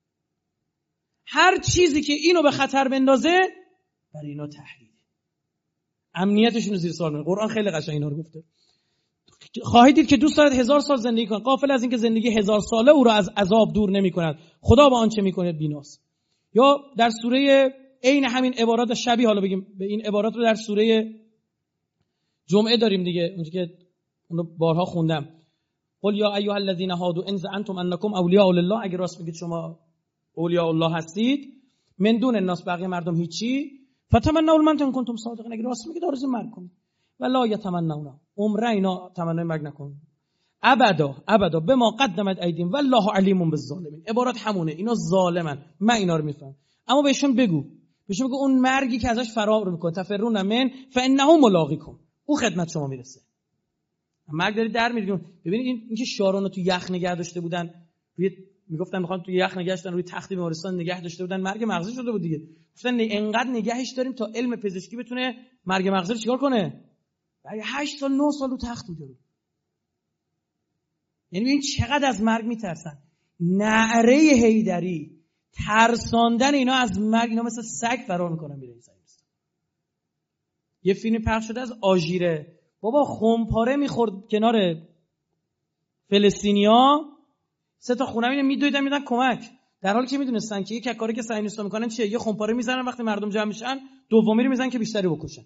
هر چیزی که اینو به خطر بندازه برای اینا تهدید، امنیتشون رو زیر سوال میبره. قرآن خیلی قشنگ اینا رو گفته. خواهید دید که دوست دارد 1000 سال زندگی کند، غافل از اینکه زندگی 1000 ساله او را از عذاب دور نمی‌کند. خدا با آنچه می‌کند بیناست. یا در سوره عین همین عبارات شبیه، حالا بگیم به این عبارات رو در سوره جمعه داریم دیگه، اونجا که اونو بارها خوندم. قل یا ایها الذین هادوا ان زعمتم انکم اولیاء لله، اگه راست میگید شما اولیاء الله هستید، من دون الناس، بقیه مردم هیچی، فتمنوا الموت ان کنتم صادقین، اگه راست میگید آرزوی مرگ کنید. ولا یتمنون، عمره اینا تمنای مرگ نکن. ابدا بما قدمت ایدیهم والله علیم بالظالمین. عبارت همونه، اینا ظالمن، من اینا رو میفهمم. اما بهشون بگو اون مرگی که ازش فرار میکنه، تفرون من فانه ملاقیکم، او خدمت شما میرسه. مرگ داری در میرید. ببینید اینکه شارونو تو یخ نگه داشته بودن، میگفتن میخوان تو یخ نگهش داشتن، روی تخت بیمارستان نگه داشته بودن، مرگ مغزی شده بود دیگه. گفتن انقدر نگهش داریم تا علم پزشکی بتونه مرگ مغزی رو چیکار کنه. 8 سال 9 سال رو تخت بوده. یعنی ببین چقدر از مرگ میترسن. نعره حیدری، ترساندن اینا از مرگ، اینا مثل سگ فرار میکنن میره این زمین. یه فیلم پخش شده از آژیره، بابا خمپاره میخورد کنار فلسطینیا، 3 تا خونه اینو میدویدن میدن کمک، در حالی که میدونستن که یک کاری که صهیونیست‌ها میکنن چیه؟ یه خمپاره میزنن وقتی مردم جمع میشن، دومی رو میزنن که بیشتری بکشن.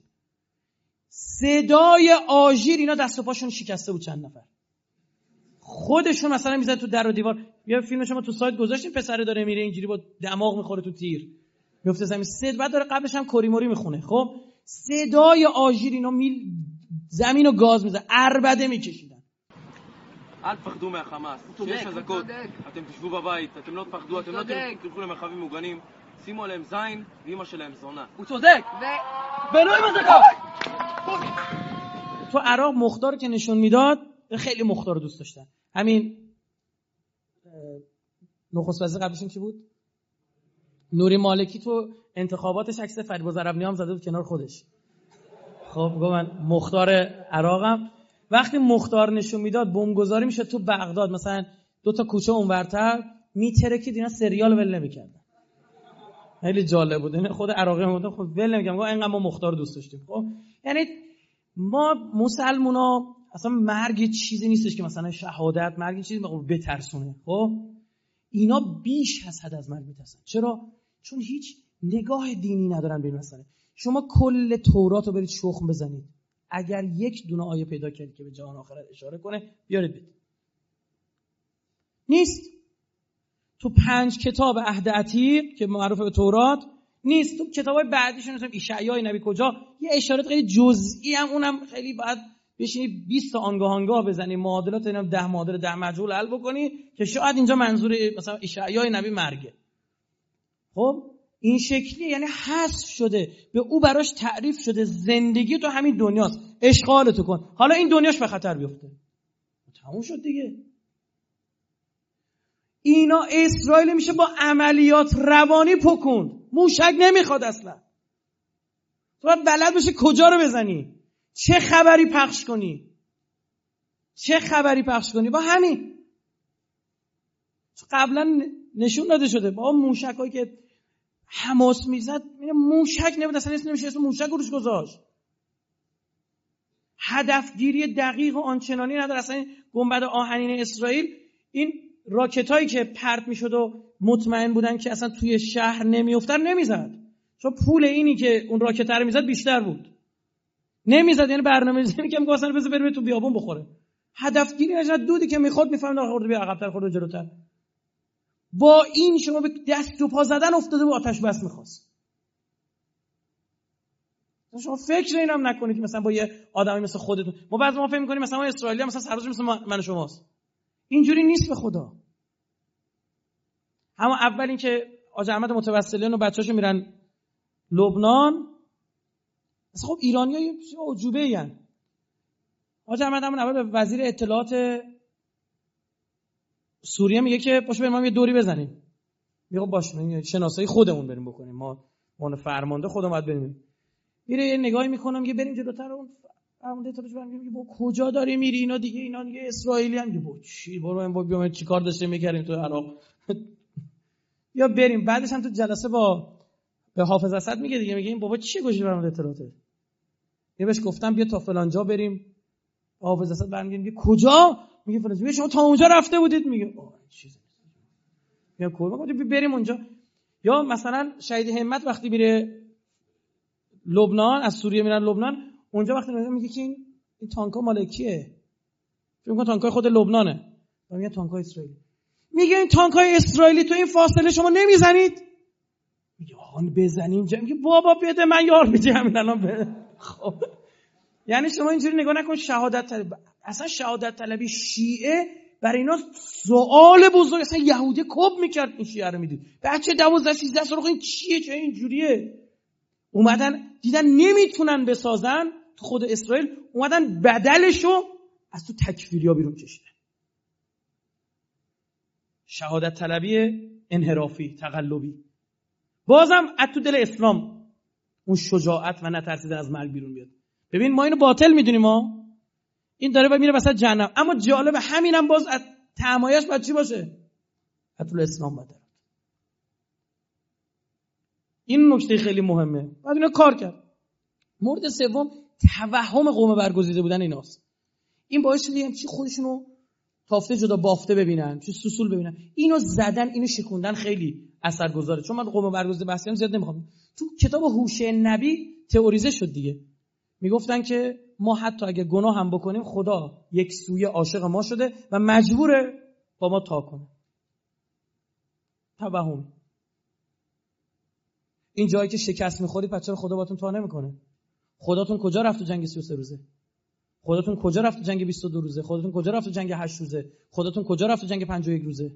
صدای آژیر اینا دست و پاشون شکسته بود چند نفر. خودشون مثلا میزنن تو در و دیوار. یه فیلمش ما تو سایت گذاشتیم، پسره داره میره اینجوری با دماغ میخوره تو تیر، میفته زمین. بعد داره قبلش هم کوریموری میخونه. خب صدای آژیر اینا زمینو گاز میزنه، عربده میکشیدن. אל תפחדו מהחמאס, שיש אזעקות, אתם תשבו בבית, אתם לא תפחדו, אתם לא תלכו למרחבים מוגנים, שימו עליהם זין ואמא שלהם זונה. הוא צודק! בנו עם אזעקות! تو عراق مختار که نشون میداد، خیلی مختار رو دوست داشتن. همین نخست وزیر قبلشون کی بود؟ نوری مالکی تو انتخاباتش عکس فریبرز عربنی هم زده بود کنار خودش. خب گفت من مختار عراقم. وقتی مختار نشون میداد بمبگذاری میشد تو بغداد، مثلا 2 تا کوچه اونورتر میترکید، اینا سریال ول نمیکردن. خیلی جالب بود. این خود عراقی هم خود ول نمیکردن، گفت اینقدر ما مختار دوست داشتیم. خب یعنی ما مسلمونا اصلا مرگ چیزی نیستش که مثلا شهادت، مرگ چیزی بترسونه. خب اینا بیش از حد از مرگ میترسن. چرا؟ چون هیچ نگاه دینی ندارن به این مسئله. شما کل تورات رو برید شخم بزنید، اگر یک دونه آیه پیدا کردید که به جهان آخرت اشاره کنه بیارید بدید. نیست. تو 5 کتاب عهد عتیق که معروف به تورات نیست. تو کتابای بعدیشون مثلا اشعیا نبی کجا یه اشارات خیلی جزئی هم، اونم خیلی بعد بشینی 20 تا آنگاه بزنی، معادلات اینا 10 معادل 10 مجهول حل بکنی که شاید اینجا منظور مثلا اشعیا نبی مرگه. خب این شکلی یعنی حذف شده، به او براش تعریف شده زندگی تو همین دنیاست، اشغالتو کن، حالا این دنیاش به خطر بیفته، تموم شد دیگه. اینا اسرائیل میشه با عملیات روانی پکوند، موشک نمیخواد اصلا. تو باید بلد باشی کجا رو بزنی، چه خبری پخش کنی با همین. قبلا نشون داده شده با موشکایی که حماس میزد، موشک نبود اصلا، نمیشه اسم موشک روش گذاشت. هدفگیری دقیق و آنچنانی نداره. اصلا گنبد آهنین اسرائیل این راکتایی که پرت میشد و مطمئن بودن که اصلا توی شهر نمیافتن نمیزد، چون پول اینی که اون راکت رو میزد بیشتر بود. نمیزد، یعنی برنامه‌ریزی که می‌گفتن بذار بریم تو بیابون بخوره. هدفگیری نشد، دودی که میخورد میفهمید خورده بیا عقب‌تر، خورده جلوتر. با این شما به دست و پا زدن افتاده و آتش بس می‌خواست. شما فکر اینم نکنید که مثلا با یه آدمی مثل خودتون، ما بعضی ما فکر می‌کنیم مثلا ما اسرائیلی مثلا سرباز مثل من و شماست. اینجوری نیست به خدا. اما اول این که حاج احمد متوسلیان و بچه‌هاشو میرن لبنان، خب ایرانی‌ها یه عجوبه این. حاج احمد همون اول به وزیر اطلاعات سوریه میگه که باشه بریم ما یه دوری بزنیم. میگه باشه شناسایی خودمون بریم بکنیم، ما فرمانده خودمون باید بریم. میره یه نگاهی میکنم میگه بریم جلوتر، اون فرمانده اطلاعات میگه با کجا داری میری؟ اینا دیگه اسرائیلی هم. میگه با چی؟ برو بیام چیکار داشتیم میکردیم تو عراق. یا بریم. بعدش هم تو جلسه به حافظ اسد میگه دیگه، میگه این بابا چی گوشی فرمانده اطلاعاته؟ بهش گفتم بیا تا فلان جا بریم. حافظ اسد برمیگه کجا؟ میگه فلان جا. شما تا اونجا رفته بودید؟ میگه چیزی. میگه کجا؟ بریم اونجا. یا مثلا شهید همت وقتی میره لبنان، از سوریه میرن لبنان، اونجا وقتی میگه که این تانکا مال کیه؟ فکر می‌کنم تانکای خود لبنانه. میگه تانکای اسرائیلی. میگه این تانکای اسرائیلی تو این فاصله شما نمیزنید؟ میگه آقا بزنیم. میگه بابا بده من یار میدم همین الان بده. خب یعنی شما اینجوری نگاه نکن. شهادت طلبی، اصلا شهادت طلبی شیعه برای اینا سوال بزرگ. اصلا یهودی کب میکرد این شیعه رو. میدید بچه 12-13 سال این چیه چه اینجوریه؟ اومدن دیدن نمیتونن بسازن تو خود اسرائیل، اومدن بدلشو از تو تکفیریا بیرون کشیدن. شهادت طلبی انحرافی تقلبی. بازم از تو دل اسلام اون شجاعت و نترسیدن از مرگ بیرون بیاد. ببین ما اینو باطل میدونیم، ما این داره میره وسط جهنم، اما جالب همینم باز تمایش باید چی باشه؟ از تو اسلام باید. این نکته خیلی مهمه. بعد اینا کار کرد. مورد سوم توهم قوم برگزیده بودن ایناست. این باعث شده چی خودشونو تافته جدا بافته ببینن، چی سوسول ببینن. اینو زدن، اینو شکوندن خیلی اثرگذاره. چون من قوم برگزیده بحثیام زیاد نمیخوام. تو کتاب هوش نبی تئوریزه شد دیگه. میگفتن که ما حتی اگه گناه هم بکنیم خدا یک سویه عاشق ما شده و مجبوره با ما تا کنه. توهم. این جایی که شکست میخورید پس چرا خدا باهاتون تا نمیکنه؟ خداتون کجا رفت تو جنگ 33 روزه؟ خداتون کجا رفت تو جنگ 22 روزه؟ خداتون کجا رفت تو جنگ 8 روزه؟ خداتون کجا رفت تو جنگ 51 روزه؟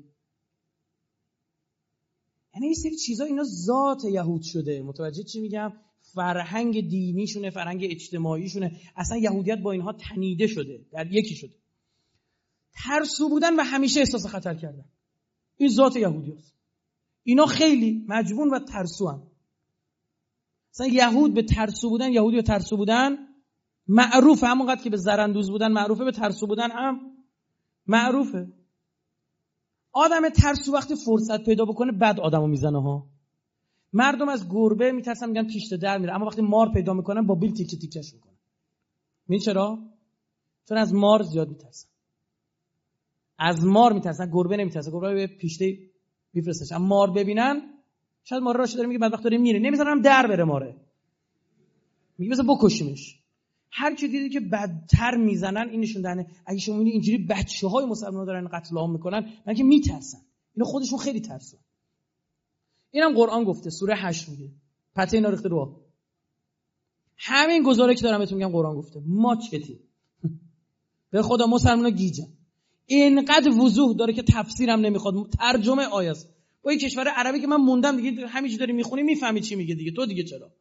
یعنی این سری چیزا اینا ذات یهود شده. متوجه چی میگم؟ فرهنگ دینیشونه، فرهنگ اجتماعیشونه. اصلا یهودیت با اینها تنیده شده، در یکی شده. ترسو بودن و همیشه احساس خطر کردن. این ذات یهودیاست. اینا خیلی مجبون و ترسوان. مثلا یهود به ترسو بودن، یهودی به ترسو بودن معروفه، همونقدر که به زرندوز بودن معروفه، به ترسو بودن هم معروفه. آدم ترسو وقتی فرصت پیدا بکنه بد آدمو میزنه ها. مردم از گربه میترسن، میگن پیشته در میره، اما وقتی مار پیدا میکنن با بیل تیکه تیکش میکنن. میدونی چرا؟ چون از مار زیاد میترسن. از مار میترسن، گربه نمیترسن. گربه به پیشته میفرستش، اما مار ببینن شاید مار راش داره میگه بعد وقت داره میره، نمیذارم در بره ماره، میگه مثلا بکشیمش. هر کی دیدی که بدتر میزنن این نشون دهنه. اگه شما میبینید اینجوری بچه‌های مسلمان‌ها دارن قتل عام میکنن، من که میترسن. اینا خودشون خیلی ترسن. اینم قرآن گفته، سوره 8 میگه پته اینا ریخته رو. همین گزاره که دارم بهتون میگم قرآن گفته. ما چتی به خدا مسلمان‌ها گیجن. اینقدر وضوح داره که تفسیرم نمیخواد، ترجمه آیه است. با این کشور عربی که من موندم دیگه، همینجوری داری میخونی میفهمی چی میگه دیگه. تو دیگه چرا؟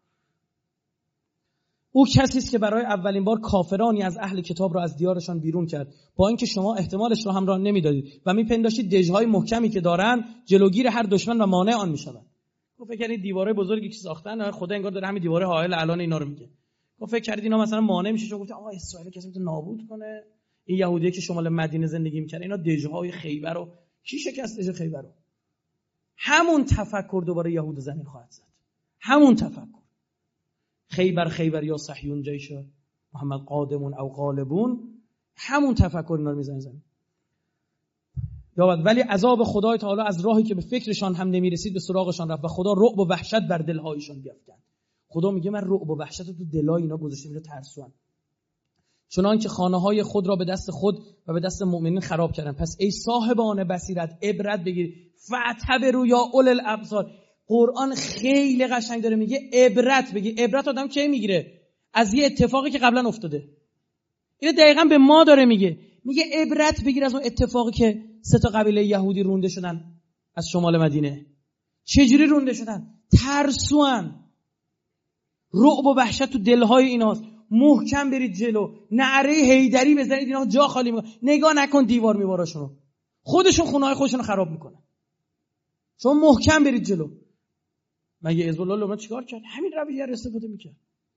او کسی است که برای اولین بار کافرانی از اهل کتاب را از دیارشان بیرون کرد، با اینکه شما احتمالش را همراه نمیدادید و میپنداشتید دژهای محکمی که دارن جلوگیر هر دشمن و مانع آن میشوند. گفت فکر کردید دیواره بزرگی که ساختن خدا انگار داره همین دیواره حائل الان اینا رو میگه. گفت فکر کردید اینا مثلا مانع میشه؟ چون گفت آقا اسرائیل کسی میتونه نابود کنه. این یهودیه که شمال مدینه زندگی میکنه اینا دژهای خیبر رو کی شکست؟ دژ خیبر رو. همون تفکر دوباره یهود زمین خواهد زد. همون تفکر. خیبر یا صهیون جیش محمد قادمون او غالبون، همون تفکر اینا رو میزنه زمین. یابد، ولی عذاب خدای تعالی از راهی که به فکرشان هم نمیرسید به سراغشان رفت و خدا رعب و وحشت بر دلهایشان بیافکند. خدا میگه من رعب و وحشت رو تو دلای اینا گذاشتم، اینا ترسوان، چنان که خانه‌های خود را به دست خود و به دست مؤمنین خراب کردن. پس ای صاحبان بصیرت عبرت بگیر، فاعتبروا یا اول الابصار. قرآن خیلی قشنگ داره میگه عبرت بگیر. عبرت آدم کی میگیره؟ از یه اتفاقی که قبلا افتاده. این دقیقاً به ما داره میگه عبرت بگیر از اون اتفاقی که 3 قبیله یهودی رونده شدن از شمال مدینه. چجوری رونده شدن؟ ترسوان. رعب و وحشت تو دلهای ایناست. محکم برید جلو، نعره حیدری بزنید، اینا جا خالی میکنن. نگاه نکن دیوار میواراشونو، خودشون خونه‌های خودشونو خراب میکنن. شما محکم برید جلو. مگه حزب الله لبنان چیکار کرد؟ همین رویه رو استفاده میکرد.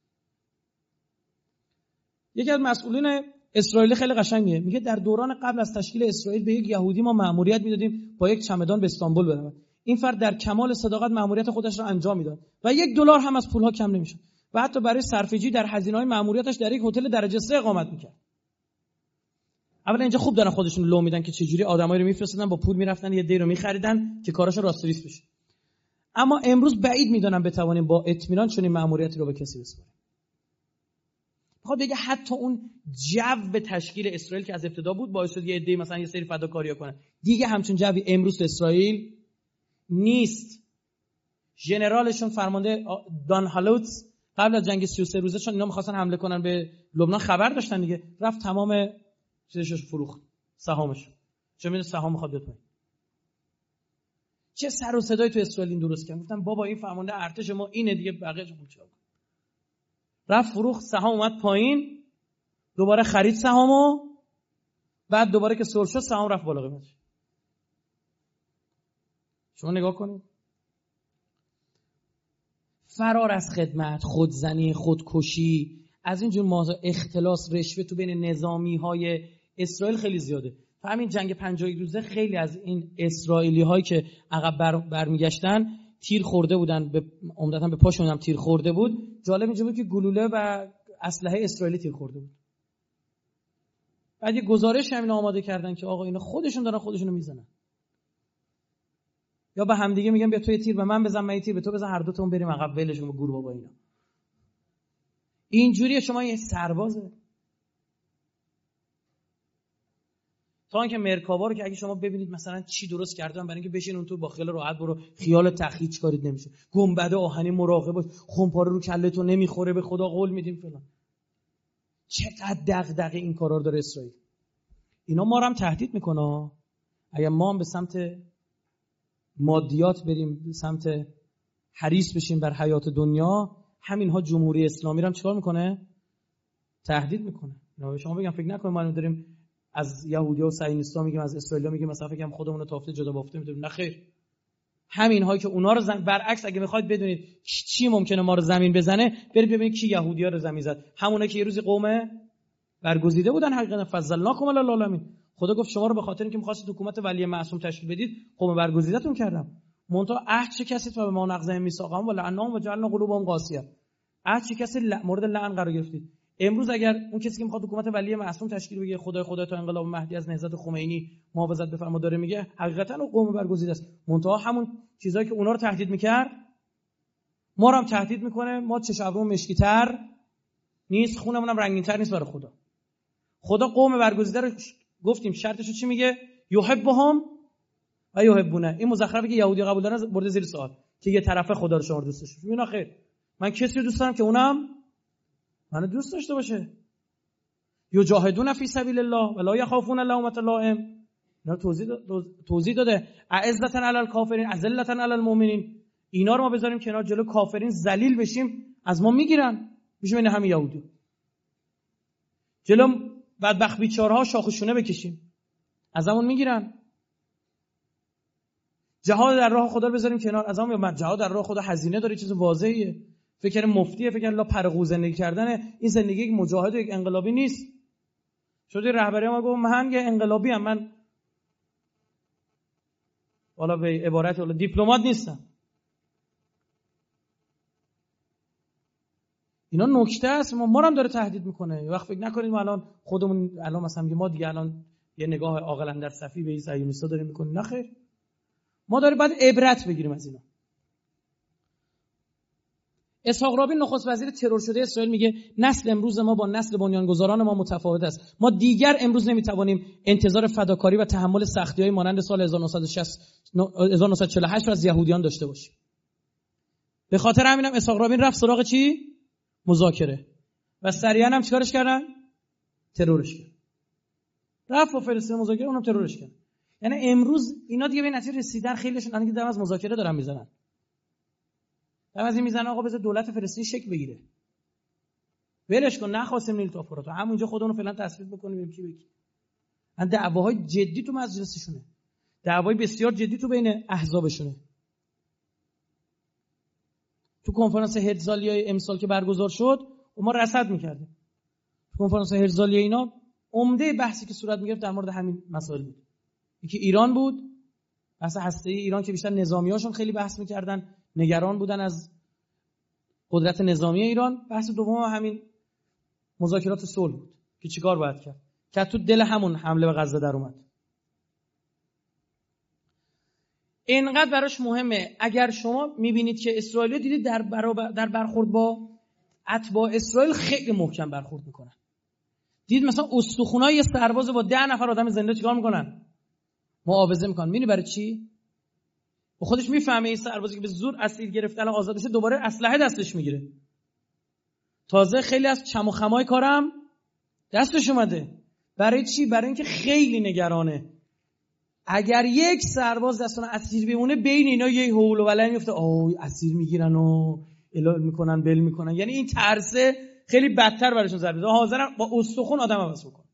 یکی از مسئولین اسرائیل خیلی قشنگه، میگه در دوران قبل از تشکیل اسرائیل به یک یهودی ما مأموریت میدادیم با یک چمدان به استانبول برود. این فرد در کمال صداقت مأموریت خودش را انجام میداد و $1 هم از پولها کم نمیشد و حتی برای صرفه‌جویی در هزینه‌های مأموریتش در یک هتل درجه 3 اقامت میکرد. اولا اینجا خوب دارن خودشون لو میدن که چجوری آدمایی رو میفرستادن با پول میرفتن یه دی رو میخریدن که کاراشو راستریس بشه. اما امروز بعید میدونم بتوانیم با اطمینان چنین مأموریتی رو به کسی بسپاریم. میخواد بگه حتی اون جو تشکیل اسرائیل که از ابتدا بود باعث شد یه عده مثلا یه سری فداکاری‌ها کنن، دیگه همچون جوی امروز تو اسرائیل نیست. ژنرالشون فرمانده دان هالوتس قبل از جنگ 33 روزه چون اینا می‌خواستن حمله کنن به لبنان خبر داشتن دیگه، رفت تمام چیزش فروخت، سهامش. چون می‌دونه سهام می‌خواد بپره. چه سر و صدایی تو اسرائیل این درست کردن. گفتن بابا این فرمانده ارتش ما اینه دیگه، بقیه چه چیکار. رفت فروخت، سهام اومد پایین، دوباره خرید سهامو، بعد دوباره که سر شد سهام رفت بالا قیمتش. شما نگاه کنید. فرار از خدمت، خودزنی، خودکشی، از اینجور موضوع، اختلاس، رشوه تو بین نظامی‌های اسرائیل خیلی زیاده. همین جنگ 51 روزه خیلی از این اسرائیلی‌هایی که عقب برمیگشتن تیر خورده بودن، عمدتاً به پاشون هم تیر خورده بود. جالب اینجا بود که گلوله و اسلحه اسرائیلی تیر خورده بود. بعد یه گزارش همین آماده کردن که آقا اینا خودشون دارن خودشونو میزنن. یا به همدیگه میگن بیا تو یه تیر به من بزن، من یه تیر به تو بزن، هر دو تون بریم عقب ولشون به گروه با اینا. اینجوریه. شما یه سربازه. تا اینکه مرکاوا رو که اگه شما ببینید مثلا چی درست کردن برای اینکه بشین اون تو با خیال راحت برو، خیال تخیچ کاریت نمیشه. گنبد آهنی مراقب باش، خمپاره رو کله تو نمیخوره، به خدا قول میدیم فلان. چقدر دغدغه این کارا رو داره اسرائیل. اینا ما رو هم تهدید میکنه. اگه ما هم به سمت مادیات بریم، به سمت حریص بشیم بر حیات دنیا، همینها جمهوری اسلامی رو هم چیکار میکنه؟ تهدید میکنه. شما بگم فکر نکنید ما داریم از یهودی‌ها و صهیونیست‌ها میگیم، از اسرائیل‌ها میگیم مثلا فکر کنم خودمون رو تافته جدا بافته می‌دونیم. نه خیر. همین هایی که اونا رو برعکس اگه می‌خواید بدونید چی ممکنه ما رو زمین بزنه، برید ببینید کی یهودی‌ها رو زمین زد. همونا که یه روزی قوم برگزیده بودن، حقیقتا فضلناکم علی العالمین. خدا گفت شما رو به خاطر اینکه می‌خواستید حکومت ولی معصوم تشکیل بدید، قوم برگزیده‌تون کردم. منتها عهد چه کسی تو به ما نقض میثاقم و لعنهم و جعلنا قلوبهم قاسیه. عهد چه کسی مورد لعن قرار گرفتید. امروز اگر اون کسی که میخواد حکومت ولی معصوم تشکیل بگه خدای تا انقلاب مهدی از نهضت خمینی محافظت بفرما داره میگه، حقیقتا اون قوم برگزیده است. منتها همون چیزایی که اونا رو تهدید میکرد ما رو هم تهدید میکنه. ما چش ابرومون مشکی‌تر نیست، خونمون هم رنگین‌تر نیست برای خدا. خدا قوم برگزیده رو گفتیم شرطش چی میگه؟ یحبهم و یحبونه. این مزخرفی که یهودی قبول دارن برده زیر سوال که یه طرفه خدا رو شما دوست داشته. اینا خیر. من کسی رو دوست دارم که اونم منو دوست داشته باشه. یجاهدون فی سبیل الله ولا یخافون لومة لائم. اینا توضیح داده. اعزة علی الکافرین اذلة علی المؤمنین. اینا رو ما بذاریم کنار، جلو کافرین ذلیل بشیم از ما میگیرن، میشه این همین یهودی. جلو بدبخت بیچاره‌ها شاخشونه بکشیم ازمون میگیرن. جهاد در راه خدا رو بذاریم کنار ازمون. جهاد در راه خدا هزینه داره، چیز واضحیه. فکر مفتیه، فکر لا پرغو زندگی کردن. این زندگی یک مجاهد و یک انقلابی نیست. شده رهبری ما گفت من یه انقلابی ام، من والا به عبارت والا دیپلمات نیستم. اینا نکته است. ما هم داره تهدید میکنه. وقت فکر نکنید ما الان خودمون الان مثلا ما دیگه الان یه نگاه عاقل اندر صفی به این صهیونیست‌ها داریم می‌کنیم. نه خیر، ما داریم باید عبرت بگیریم از اینا. اسحاق رابین نخست وزیر ترور شده اسرائیل میگه نسل امروز ما با نسل بنیانگذاران ما متفاوت است. ما دیگر امروز نمیتوانیم انتظار فداکاری و تحمل سختی‌های مانند سال 1948 را از یهودیان داشته باشیم. به خاطر همینم اسحاق رابین رفت سراغ چی؟ مذاکره. و سریعا هم چیکارش کردن؟ ترورش کردن. رفت با فلسطین مذاکره، اونم ترورش کردن. یعنی امروز اینا دیگه به نتیجه رسیدن، خیلیشون الان که دم از مذاکره دارن میزنن. دم از این میزنن آقا بذار دولت فلسطین شکل بگیره. ولش کن، نخواستیم نیل تافوراتو همونجا خودمون فعلا تثبیت بکنیم ببینیم کی بگی. ان دعواهای جدی تو مجلسشونه. دعوای بسیار جدی تو بین احزابشونه. تو کنفرانس هرزالیای امسال که برگزار شد ما رصد می‌کردیم. تو کنفرانس هرزالی اینا عمده بحثی که صورت می‌گرفت در مورد همین مسائل بود. یکی ایران بود، بحث هسته‌ای ایران که بیشتر نظامیاشون خیلی بحث می‌کردن، نگران بودن از قدرت نظامی ایران. بحث دوم همین مذاکرات صلح بود که چیکار باید کرد، که تو دل همون حمله به غزه در اومد. اینقدر براش مهمه. اگر شما می‌بینید که اسرائیل دیدید در برخورد با اتباع اسرائیل خیلی محکم برخورد میکنن. دید مثلا استخونای یه سرباز با 10 نفر آدم زنده چیکار میکنن؟ معاوضه میکنن. می‌بینی برای چی؟ و خودش میفهمه این سربازی که به زور اسیر گرفته الان آزاد بشه دوباره اسلحه دستش میگیره. تازه خیلی از چم و خمای کارم دستش اومده. برای چی؟ برای اینکه خیلی نگرانه اگر یک سرباز دستون اسیر بمونه بین اینا یه هول و ولع میفته، اسیر میگیرن و الا میکنن بل میکنن. یعنی این ترسه خیلی بدتر براشون ضربه بزنه، حاضرن با استخون آدم عوض بکنن.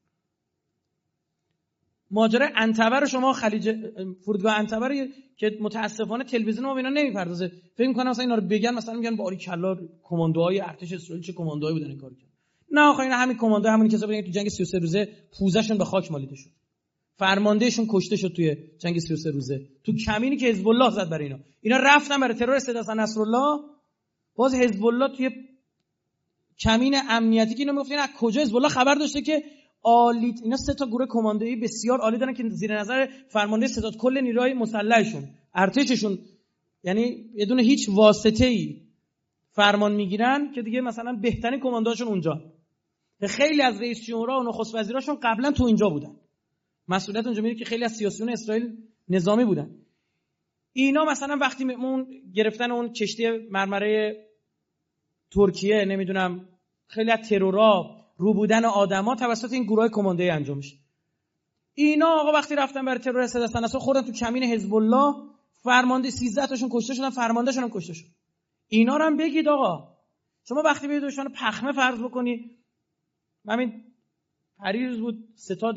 ماجرای انتبه رو شما فرودگاه انتبه که متاسفانه تلویزیون ما به اینا نمیپردازه، فکر میکنن مثلا اینا رو بگن مثلا میگن باریکلا کماندوهای ارتش اسرائیل چه کماندوهایی بودن این کارو کردن. نه آخه اینا همین کماندو همونی کسایی بودن که تو جنگ 33 روزه پوزشون به خاک مالیده شد، فرماندهشون کشته شد توی جنگ 33 روزه تو کمینی که حزب الله زد برای اینا رفتن برای ترور سید حسن نصرالله. باز حزب الله توی کمین امنیتی که اینو میگفتن از کجا حزب الله خبر داشته که عالی اینا 3 تا گروه کماندویی بسیار عالی دارن که زیر نظر فرمانده ستاد کل نیروهای مسلحشون ارتششون، یعنی بدون هیچ واسطه‌ای فرمان میگیرن که دیگه مثلا بهترین کماندوهاشون اونجا. خیلی از رئیس جمهورها و نخست وزیراشون قبلا تو اینجا بودن. مسئولیت اونجا میگه که خیلی از سیاسیون اسرائیل نظامی بودن. اینا مثلا وقتی اون گرفتن اون کشتی مرمره ترکیه نمیدونم خیلی از ترورا رو بودن آدما توسط این گروه کماندویی انجام میشه. اینا آقا وقتی رفتن برای ترور سید حسن نصرالله خوردن تو کمین حزب الله، فرمانده 13 تاشون کشته شدن، فرماندهشون هم کشته شد. اینا رو هم بگید آقا. شما وقتی به دشمن پخمه فرض بکنی، همین پریروز بود ستاد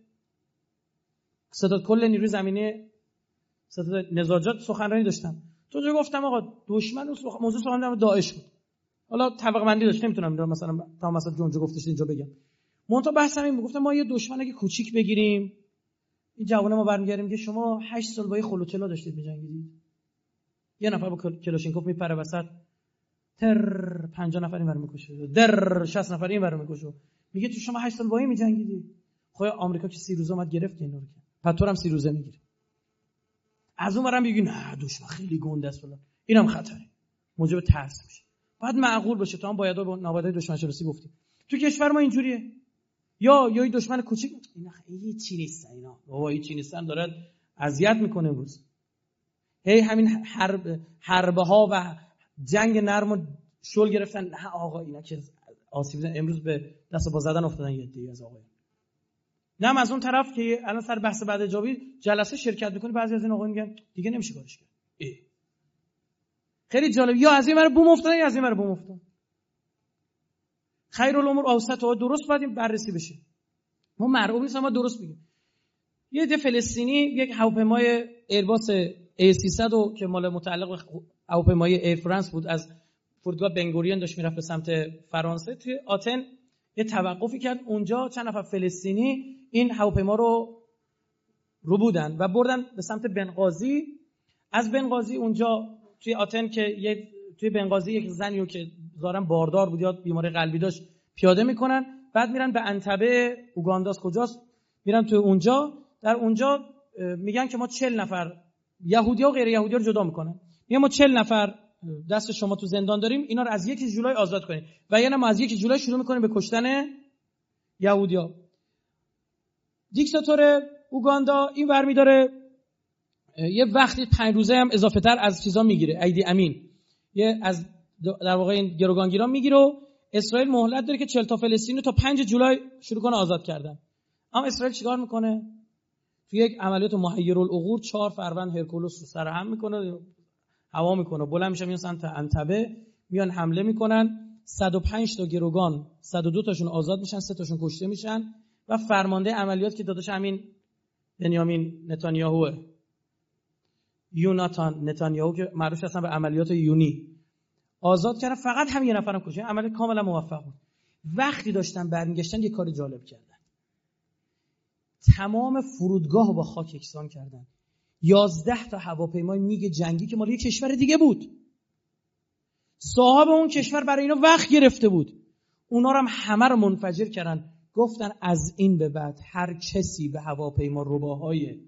کل نیروی زمینی ستاد نظارجات سخنرانی داشتم. تو جو گفتم آقا دشمن موضوع سخنرانی داعش بود. حالا طبقه بندی داشت، نمیتونم مثلا تا مثلا اونجا گفتش اینجا بگم. منتها بحثم این گفتم ما یه دشمن اگه کوچیک بگیریم، این جوونا ما برمیگردیم که شما 8 سال با یه خلوچلا داشتید می‌جنگیدید. یه نفر با کلاشینکوف میپره وسط، تر 50 نفر اینور میکشه، در 60 نفر اینور میکشه. میگه تو شما 8 سال با این می‌جنگیدید. خب آمریکا که 30 روزه اومد گرفت اینا رو. پس تو هم 30 روزه میگیری. از اونورم میگی نه دشمن خیلی گنده است فلان. اینم خطره. موجب ترس میشه. باید معقول باشه. تو هم باید با نابایدهای دشمن شناسی گفتی. تو کشور ما اینجوریه. یا یه دشمن کوچیک اینا خیلی چی نیستن، اینا بابا چی نیستن، داره اذیت میکنه امروز. همین حربه ها و جنگ نرم و شل گرفتن. نه آقا اینا که آسیب زدن امروز به دست با زدن افتادن یه عده‌ای از آقایان. نه از اون طرف که الان سر بحث بعد جابی جلسه شرکت میکنه، بعضی از این آقایان میگن دیگه نمیشه کارش کرد. خیلی جالب، یا از این ور بوم افتادن یا از این ور بوم افتادن. خیرالامور اوسطها درست باید بررسی بشه. ما مرغوب نیستیم، ما درست بگیم. یه عده فلسطینی یک هواپیمای ایرباس A300 که مال متعلق به هواپیمای ایر فرانس بود از فرودگاه بنگوریون داشت میرفت به سمت فرانسه، توی آتن یه توقفی کرد. اونجا چند نفر فلسطینی این هواپیما رو بودن و بردن به سمت بنغازی. از بنغازی اونجا توی آتن که توی بنغازی یک زنیو که ظاهرا باردار بود یا بیماری قلبی داشت پیاده میکنن، بعد میرن به انتبه اوگانداست کجاست میرن تو اونجا، در اونجا میگن که ما 40 نفر یهودی‌ها و غیر یهودی‌ها رو جدا میکنن. میگن ما 40 نفر دست شما تو زندان داریم، اینا رو از 1 جولای آزاد کنید و یعنی ما از 1 جولای شروع میکنیم به کشتن یهودی‌ها. دیکتاتور اوگاندا این ورمی داره یه وقتی 5 روزه هم اضافه تر از چیزا میگیره، ایدی امین یه از در واقع این گروگانگیران میگیره و اسرائیل مهلت داره که 40 تا فلسطینی تا 5 جولای شروع کنه آزاد کردن. اما اسرائیل چیکار میکنه؟ تو یک عملیات محیرالعقول 4 فروند هرکولوس رو سرهم میکنه، هوا میکنه، بلند میشن میان سمت انتبه، میان حمله میکنن. 105 تا گروگان، 102 تاشون آزاد میشن، 3 تاشون کشته میشن و فرمانده عملیات که داداش همین بنیامین نتانیاهوه، یوناتان نتانیاهو که معروف هستن به عملیات یونی، آزاد کردن. فقط هم یه نفرم کشته. عملیات کاملا موفق بود. وقتی داشتن برمیگشتن یه کار جالب کردن، تمام فرودگاه رو با خاک یکسان کردن. 11 تا هواپیمای میگ جنگی که مال یه کشور دیگه بود، صاحب اون کشور برای اینا وقت گرفته بود، اونا رو هم همه رو منفجر کردن. گفتن از این به بعد هر کسی به هواپیما رباهای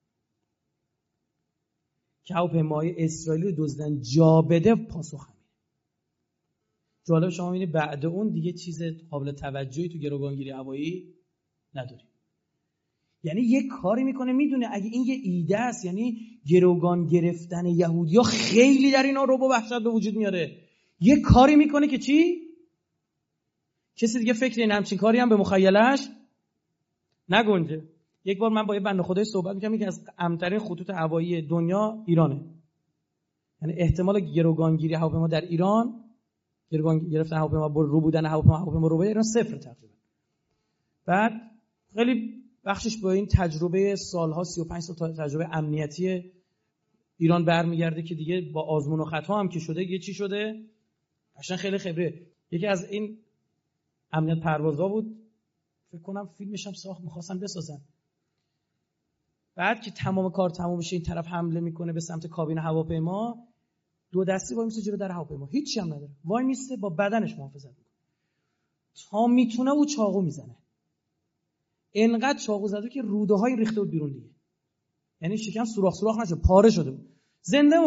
که هواپیمای اسرائیلی رو دزدن جا بده پاسخ همین. جالب شما می‌بینید بعد اون دیگه چیز قابل توجهی تو گروگانگیری هوایی نداریم. یعنی یه کاری میکنه میدونه اگه این یه ایده است، یعنی گروگان گرفتن یهودی‌ها خیلی در اینا رعب و وحشت به وجود میاره، یه کاری میکنه که چی؟ کسی دیگه فکر این همچین کاری هم به مخیلش نگنجه. یک بار من با یه بنده خدای صحبت می‌کردم، یکی از امن‌ترین خطوط هوایی دنیا ایرانه، یعنی احتمال گروگانگیری هواپیما در ایران، گروگان گرفتن هواپیما رو بودن هواپیما رو به ایران 0 تقریبا. بعد خیلی بخشش با این تجربه سالها 35 سال تجربه امنیتی ایران برمیگرده که دیگه با آزمون و خطا هم که شده یه چی شده قشنگ خیلی خبره. یکی از این امنیت پروازها بود، فکر کنم فیلمش هم ساخت، می‌خواستن بسازن. بعد که تمام کار تموم بشه این طرف حمله میکنه به سمت کابین هواپیما، 2 دستی وای میسته جلو در هواپیما، هیچی هم نداره، وای میسته با بدنش محافظت میکنه، تا میتونه او چاقو میزنه. اینقدر چاقو زده که روده های ریخته بود بیرون دیگه، یعنی شکم سوراخ نشد، پاره شده بود، زنده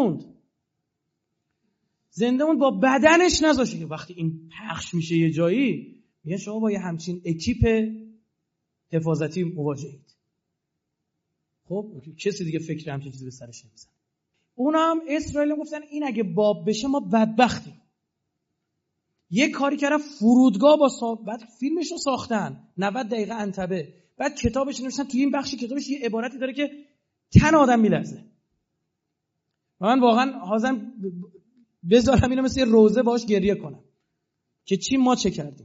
موند با بدنش نذاشه. که وقتی این پخش میشه یه جایی، میگه شما با یه همچین اکیپ حفاظتی مواجهید. خب کسی دیگه فکر همچین چیزی به سرش نمیزنه. اونا هم اسرائیل گفتن این اگه باب بشه ما بدبختیم. یه کاری کردن فرودگاه با بعد فیلمش رو ساختن 90 دقیقه انتبه، بعد کتابش نوشتن. توی این بخش کتابش یه عبارتی داره که تن آدم میلرزه. من واقعا حاضرم بذارم اینو مثل یه روزه باهاش گریه کنم که چی ما چه کردیم.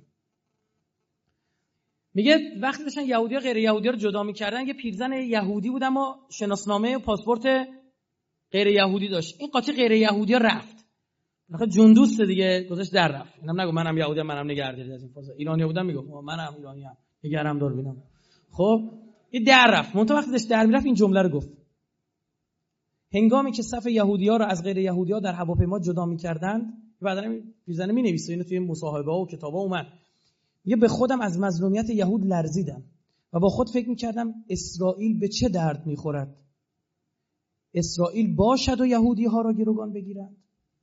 میگه وقتی داشتن یهودی‌ها غیر یهودی‌ها رو جدا می‌کردن، یه پیرزن یهودی بود اما شناسنامه و پاسپورت غیر یهودی داشت. این قاطی غیر یهودی‌ها رفت. آخه جون دوست دیگه گذاشت در رفت. اینم نگو منم یهودیم، منم نگهداری از این فاز. ایرانی بودم میگم منم ایرانیام، نگرم دار بینم. خب این در رفت. منتها وقتی داشت در میرفت این جمله رو گفت. هنگامی که صف یهودی‌ها رو از غیر یهودی‌ها در هواپیما جدا می‌کردند، بعداً پیرزن می‌نویسه اینو توی مصاحبه‌ها و کتاب‌ها اومد. یه به خودم از مظلومیت یهود لرزیدم و با خود فکر می‌کردم اسرائیل به چه درد می‌خورد. اسرائیل باشد و یهودی‌ها را گروگان بگیرند.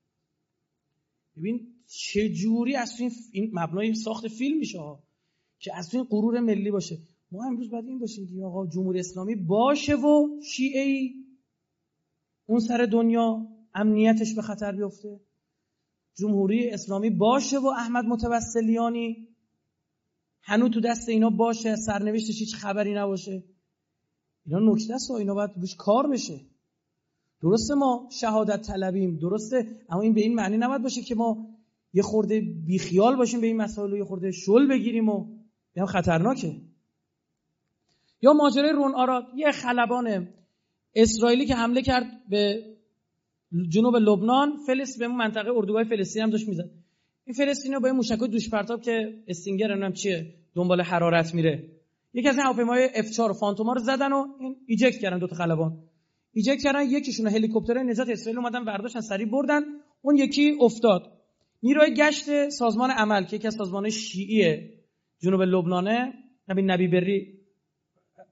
ببین چه جوری از این مبنای ساخت فیلم میشه که از این غرور ملی باشه. ما امروز باید این باشیم که آقا جمهوری اسلامی باشه و شیعه‌ای اون سر دنیا امنیتش به خطر بیفته، جمهوری اسلامی باشه و احمد متوسلیانی هنوز تو دست اینا باشه، سرنوشتش هیچ خبری نباشه. اینا نکته است و اینا باید روش کار بشه. درسته ما شهادت طلبیم، درسته، اما این به این معنی نباید باشه که ما یه خورده بیخیال باشیم به این مسائل و یه خورده شل بگیریم و یا خطرناکه. یا ماجرای رون آراد، یه خلبان اسرائیلی که حمله کرد به جنوب لبنان، به منطقه اردوگاه فلسطین هم داشت میزد. این فلسطینی‌ها با این موشک‌های دوش پرتاب که استینگر نمیدونم چیه دنبال حرارت میره، یکی از این هواپیمای F4 و فانتوما رو زدن و این ایجکت کردن، 2 تا خلبان ایجکت کردن، یکیشون هلیکوپتر نجات اسرائیل اومدن برداشتن سریع بردن، اون یکی افتاد. نیروی گشت سازمان عمل که یکی از سازمان‌های شیعی جنوب لبنانه، نبی بری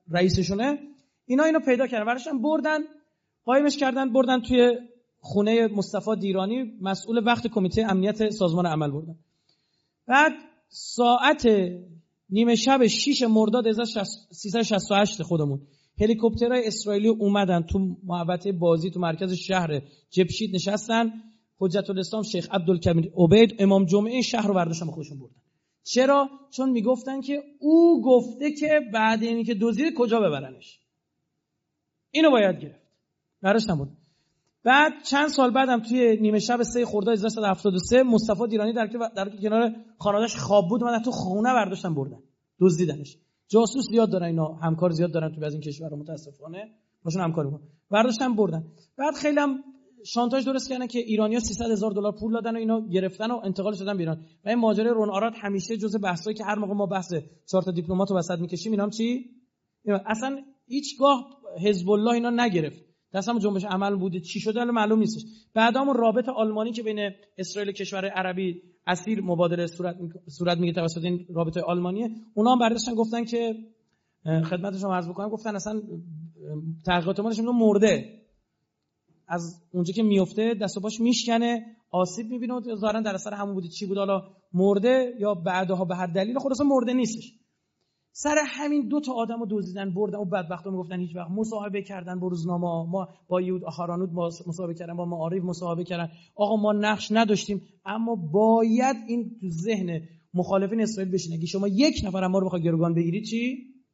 رئیسشونه، اینو پیدا کردن، براشون بردن قایمش کردن، بردن توی خونه مصطفی دیرانی، مسئول وقت کمیته امنیت سازمان عمل بردن. بعد ساعت نیمه شب 6 مرداد 1368 خودمون هلیکوپترهای اسرائیلی اومدن تو محوطه بازی تو مرکز شهر جبشید نشستن. حجت الاسلام شیخ عبدالکبیر عبید امام جمعه شهر رو برداشتن به خودشون بردن. چرا؟ چون میگفتن که او گفته که بعد اینی که دزدید کجا ببرنش، اینو باید گرفت، برداشتن بود. بعد چند سال بعدم توی نیمه شب 3 خرداد 1373 مصطفی دیرانی در کنار خانواده‌اش خواب بود، اومدن تو خونه برداشتن بردن، دزدیدنش. جاسوس زیاد دارن اینا، همکار زیاد دارن تو از این کشورها، متاسفانه باشون همکاری میکنن. برداشتن بردن. بعد خیلی هم شانتاژ درست کردن که ایرانی‌ها $300,000 پول دادن و اینو گرفتن و انتقالش دادن به ایران. و این ماجرای رون آراد همیشه جزء بحثایی که هر موقع ما بحث 4 تا دیپلمات رو وسط می‌کشیم، اینام چی؟ اصلا هیچگاه حزب الله اینا نگرفت. دستم جنبش عمل بوده، چی شده الان معلوم نیستش. بعدام رابطه آلمانی که بین اسرائیل و کشور عربی اسیر مبادله صورت میگه توسط این رابطه آلمانیه، اونا هم برداشتن گفتن که خدمت شما عرض بکنم، گفتن اصلا تحقیقات ما نشون میده مرده، از اونجا که میفته دست و پاش میشکنه، آسیب میبینه و ظاهرا در اثر همون بوده، چی بود حالا مرده یا بعدها به هر دلیل، خلاص مرده نیستش. سر همین 2 تا آدمو دزدیدن بردن و بدبختو میگفتن هیچ وقت مصاحبه کردن با روزنامه، ما با یهود آخرانوت مصاحبه کردن، با معارف مصاحبه کردن، آقا ما نقش نداشتیم، اما باید این تو ذهن مخالفین اسرائیل بشینه که شما یک نفر ما رو بخواد گروگان بگیرید چی؟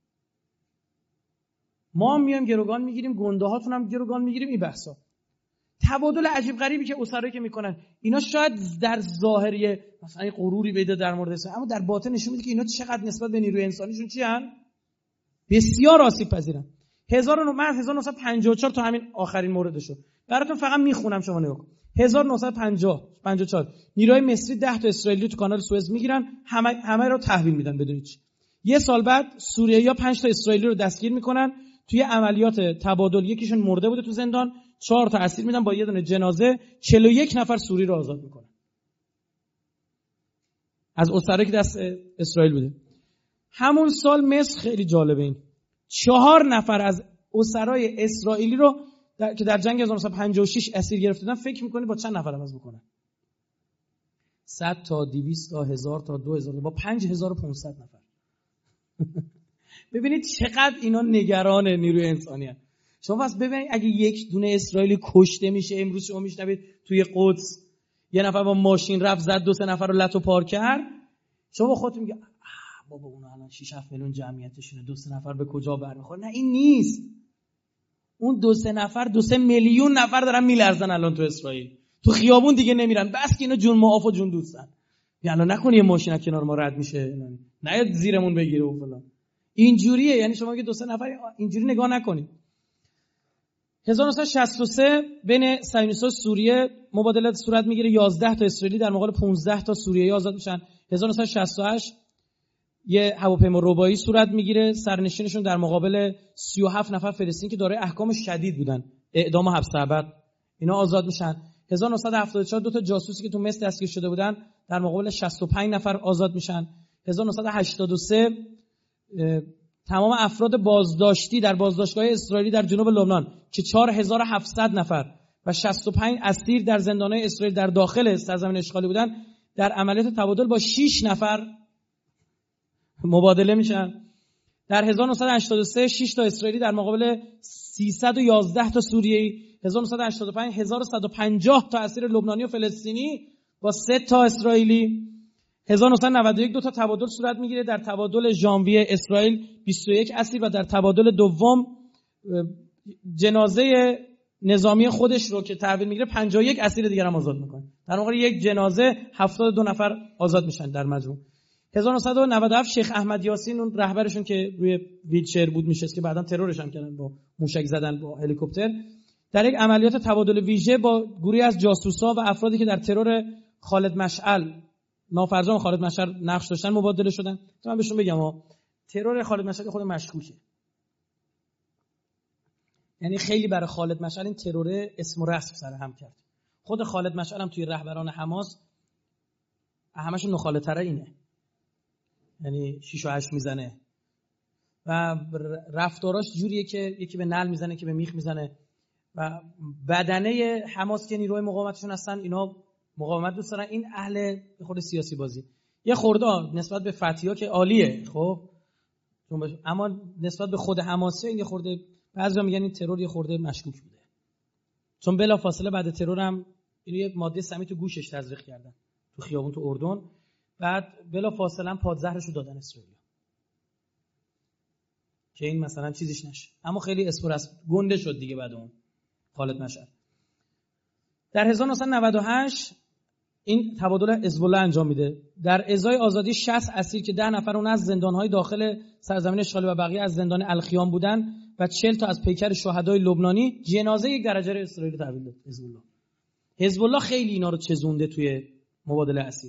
ما هم میایم گروگان میگیریم، گنده هاتون هم گروگان میگیریم. این بحثا تبادل عجیب غریبی که اسرایی که میکنن اینا شاید در ظاهریه مثلا غروری بیده در مورد اسرائیل، اما در باطن نشون میده که اینا چقدر نسبت به نیروی انسانیشون چی ان؟ بسیار آسیب پذیرن. من 1954 تا همین آخرین موردشو براتون فقط میخونم، شما نگاه کن. 1954 نیروی مصری 10 تا اسرائیلی تو کانال سوئز میگیرن، همه رو تحویل میدن بدون هیچ. یه سال بعد سوریایی‌ها 5 تا اسرائیلی رو دستگیر میکنن، توی عملیات تبادل یکیشون مرده بوده تو زندان، 4 تا اسیر میدن با یه دونه جنازه، 41 نفر سوری رو آزاد میکنن از اسرایی که دست اسرائیل بوده. همون سال مصر، خیلی جالبه این، 4 نفر از اسرای اسرائیلی رو که در جنگ 1956 اسیر گرفتن، فکر میکنید با چند نفر عوض میکنن؟ 100 تا 200 تا 1000 تا 2000 با 5500 نفر. ببینید چقدر اینا نگران نیروی انسانی هستند. شما پس ببینید اگه یک دونه اسرائیلی کشته میشه، امروز شما میشنوید توی قدس یه نفر با ماشین رفت زد 2-3 نفر رو لتو پار کرد، شما خودتون میگه بابا اونا الان 6-7 میلیون جمعیتشونه، 2-3 نفر به کجا برمیخوره؟ نه این نیست. اون 2-3 نفر 2-3 میلیون نفر دارن میلرزن الان تو اسرائیل، تو خیابون دیگه نمیرن، بس که اینا جون معاف و جون دوستن. یعنی نکنی یه ماشین از کنار ما رد میشه نه زیرمون بگیره و فلان، اینجوریه. یعنی شما که 2-3 نفر اینجوری نگاه نکنید. 1963 بین صهیونیست‌ها سوریه مبادله صورت میگیره، 11 تا اسرائیلی در مقابل 15 تا سوریایی آزاد میشن. 1968 یه هواپیما ربایی صورت میگیره، سرنشینشون در مقابل 37 نفر فلسطینی که دارای احکام شدید بودن، اعدام و حبس ابد، اینا آزاد میشن. 1974 2 تا جاسوسی که تو مصر دستگیر شده بودن در مقابل 65 نفر آزاد میشن. 1983 تمام افراد بازداشتی در بازداشتگاه اسرائیلی در جنوب لبنان که 4700 نفر و 65 اسیر در زندان‌های اسرائیل در داخل سرزمین اشغالی بودن، در عملیات تبادل با 6 نفر مبادله میشن. در 1983 6 تا اسرائیلی در مقابل 311 تا سوریایی. 1985 1150 تا اسیر لبنانی و فلسطینی با 3 تا اسرائیلی. 1991 2 تا تبادل صورت میگیره، در تبادل ژانویه اسرائیل 21 اسیر و در تبادل دوم جنازه نظامی خودش رو که تحویل میگیره 51 اسیر دیگر هم آزاد میکنه. در واقع یک جنازه 72 نفر آزاد میشن در مجموع. 1997 شیخ احمد یاسین اون رهبرشون که روی ویلچر بود میشه که بعداً ترورش هم کردن با موشک زدن با هلیکوپتر، در یک عملیات تبادل ویژه با گروهی از جاسوسا و افرادی که در ترور خالد مشعل نافرجام خالد مشعل نقش داشتن مبادله شدن. تو من بهشون بگم ترور خالد مشعل خود مشکوکه، یعنی خیلی برای خالد مشعل این ترور اسم و رسم سر هم کرد. خود خالد مشعل هم توی رهبران حماس همشون نخاله‌تره اینه، یعنی 6 و 8 میزنه و رفتاراش جوریه که یکی به نعل میزنه که به میخ میزنه و بدنه حماس که نیروی مقاومتشون هستن اینا مقاومت دوست دارن. این اهل خود سیاسی بازی یه خورده نسبت به فتحی‌ها که عالیه خب، اما نسبت به خود حماسی این یه خورده بعضیا میگن این ترور یه خورده مشکوک بوده، چون بلافاصله بعد ترور هم اینو یه ماده سمی تو گوشش تزریق کردن تو خیابون تو اردن، بعد بلافاصله پادزهرشو دادن اسرائیل که این مثلا چیزیش نشه، اما خیلی اسپورس گنده شد دیگه بعد اون خالد مشعل. در 1998 این تبادل حزب الله انجام میده. در ازای آزادی 60 اسیر که 10 نفر اون از زندان‌های داخل سرزمین اشغالی و بقیه از زندان الخیام بودن و 40 تا از پیکر شهدای لبنانی جنازه یک درجه اسرائیل تحویل داد حزب الله. حزب الله خیلی اینا رو چزونده توی مبادله اسیر.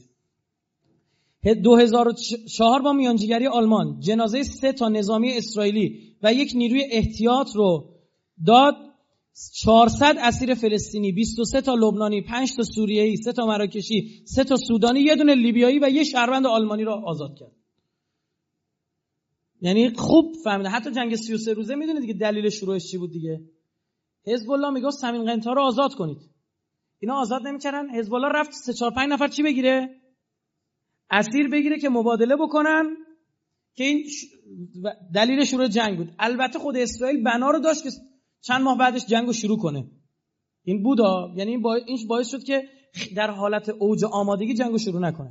2004 با میانجیگری آلمان جنازه 3 تا نظامی اسرائیلی و یک نیروی احتیاط رو داد. 400 اسیر فلسطینی، 23 تا لبنانی، 5 تا سوریه‌ای، 3 تا مراکشی، 3 تا سودانی، یه دونه لیبیایی و یه شهروند آلمانی رو آزاد کرد. یعنی خوب فهمیده. حتی جنگ 33 روزه میدونید دیگه دلیل شروعش چی بود دیگه؟ حزب الله میگه سمین قنطار رو آزاد کنید. اینا آزاد نمی‌کردن. حزب الله رفت 3-4-5 نفر چی بگیره؟ اسیر بگیره که مبادله بکنن که این دلیل شروع جنگ بود. البته خود اسرائیل بنا رو داشت که چند ماه بعدش جنگو شروع کنه. این بودا، یعنی این باعث شد که در حالت اوج آمادگی جنگو شروع نکنه.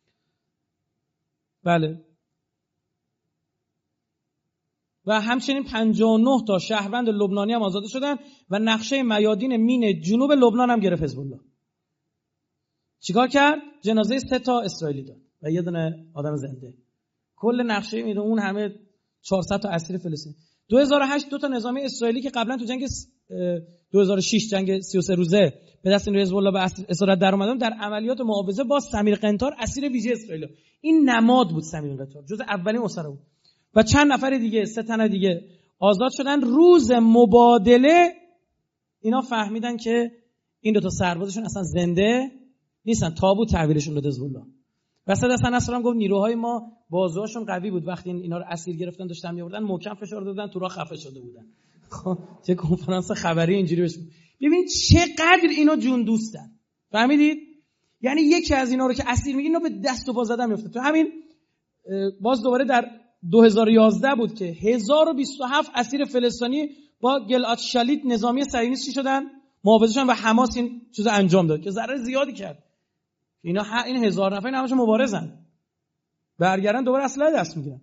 بله. و همچنین 59 تا شهروند لبنانی هم آزاد شدن و نقشه میادین مین جنوب لبنان هم گرفت حزب الله. چیکار کرد؟ جنازه 3 تا اسرائیلی داد و یه دونه آدم زنده. کل نقشه میدون اون همه 400 تا اسیر فلسطینی. 2008 2 تا نظامی اسرائیلی که قبلا تو جنگ 2006 جنگ 33 روزه به دست حزب الله به اسارت در اومدن در عملیات معاوضه با سمیر قنطار اسیر ویژه اسرائیل. این نماد بود سمیر قنطار، جز اولین اسرا بود. و چند نفر دیگه 3 تن دیگه آزاد شدن. روز مبادله اینا فهمیدن که این 2 تا سربازشون اصلا زنده نیستن، تابوت تحویلشون داد حزب الله. وسط حسن نصر هم گفت نیروهای ما بازوهاشون قوی بود، وقتی اینا رو اسیر گرفتن داشتن می‌آوردن محکم فشار دادن تو راه خفه شده بودن. خب چه کنفرانس خبری اینجوری بشه. ببین چقدر اینا جون دوستن، فهمیدید؟ یعنی یکی از اینا رو که اسیر میگیرن اینا به دست و پا زدن میفته. تو همین باز دوباره در 2011 بود که 1027 اسیر فلسطینی با گلعاد شلیت نظامی صهیونیست چی شدن؟ معاوضه شدن و حماس این چیزو انجام داد که ضرر زیادی کرد. اینا این 1000 نفر همشون مبارزن، برگردن دوباره اسلحه دست میگیرن.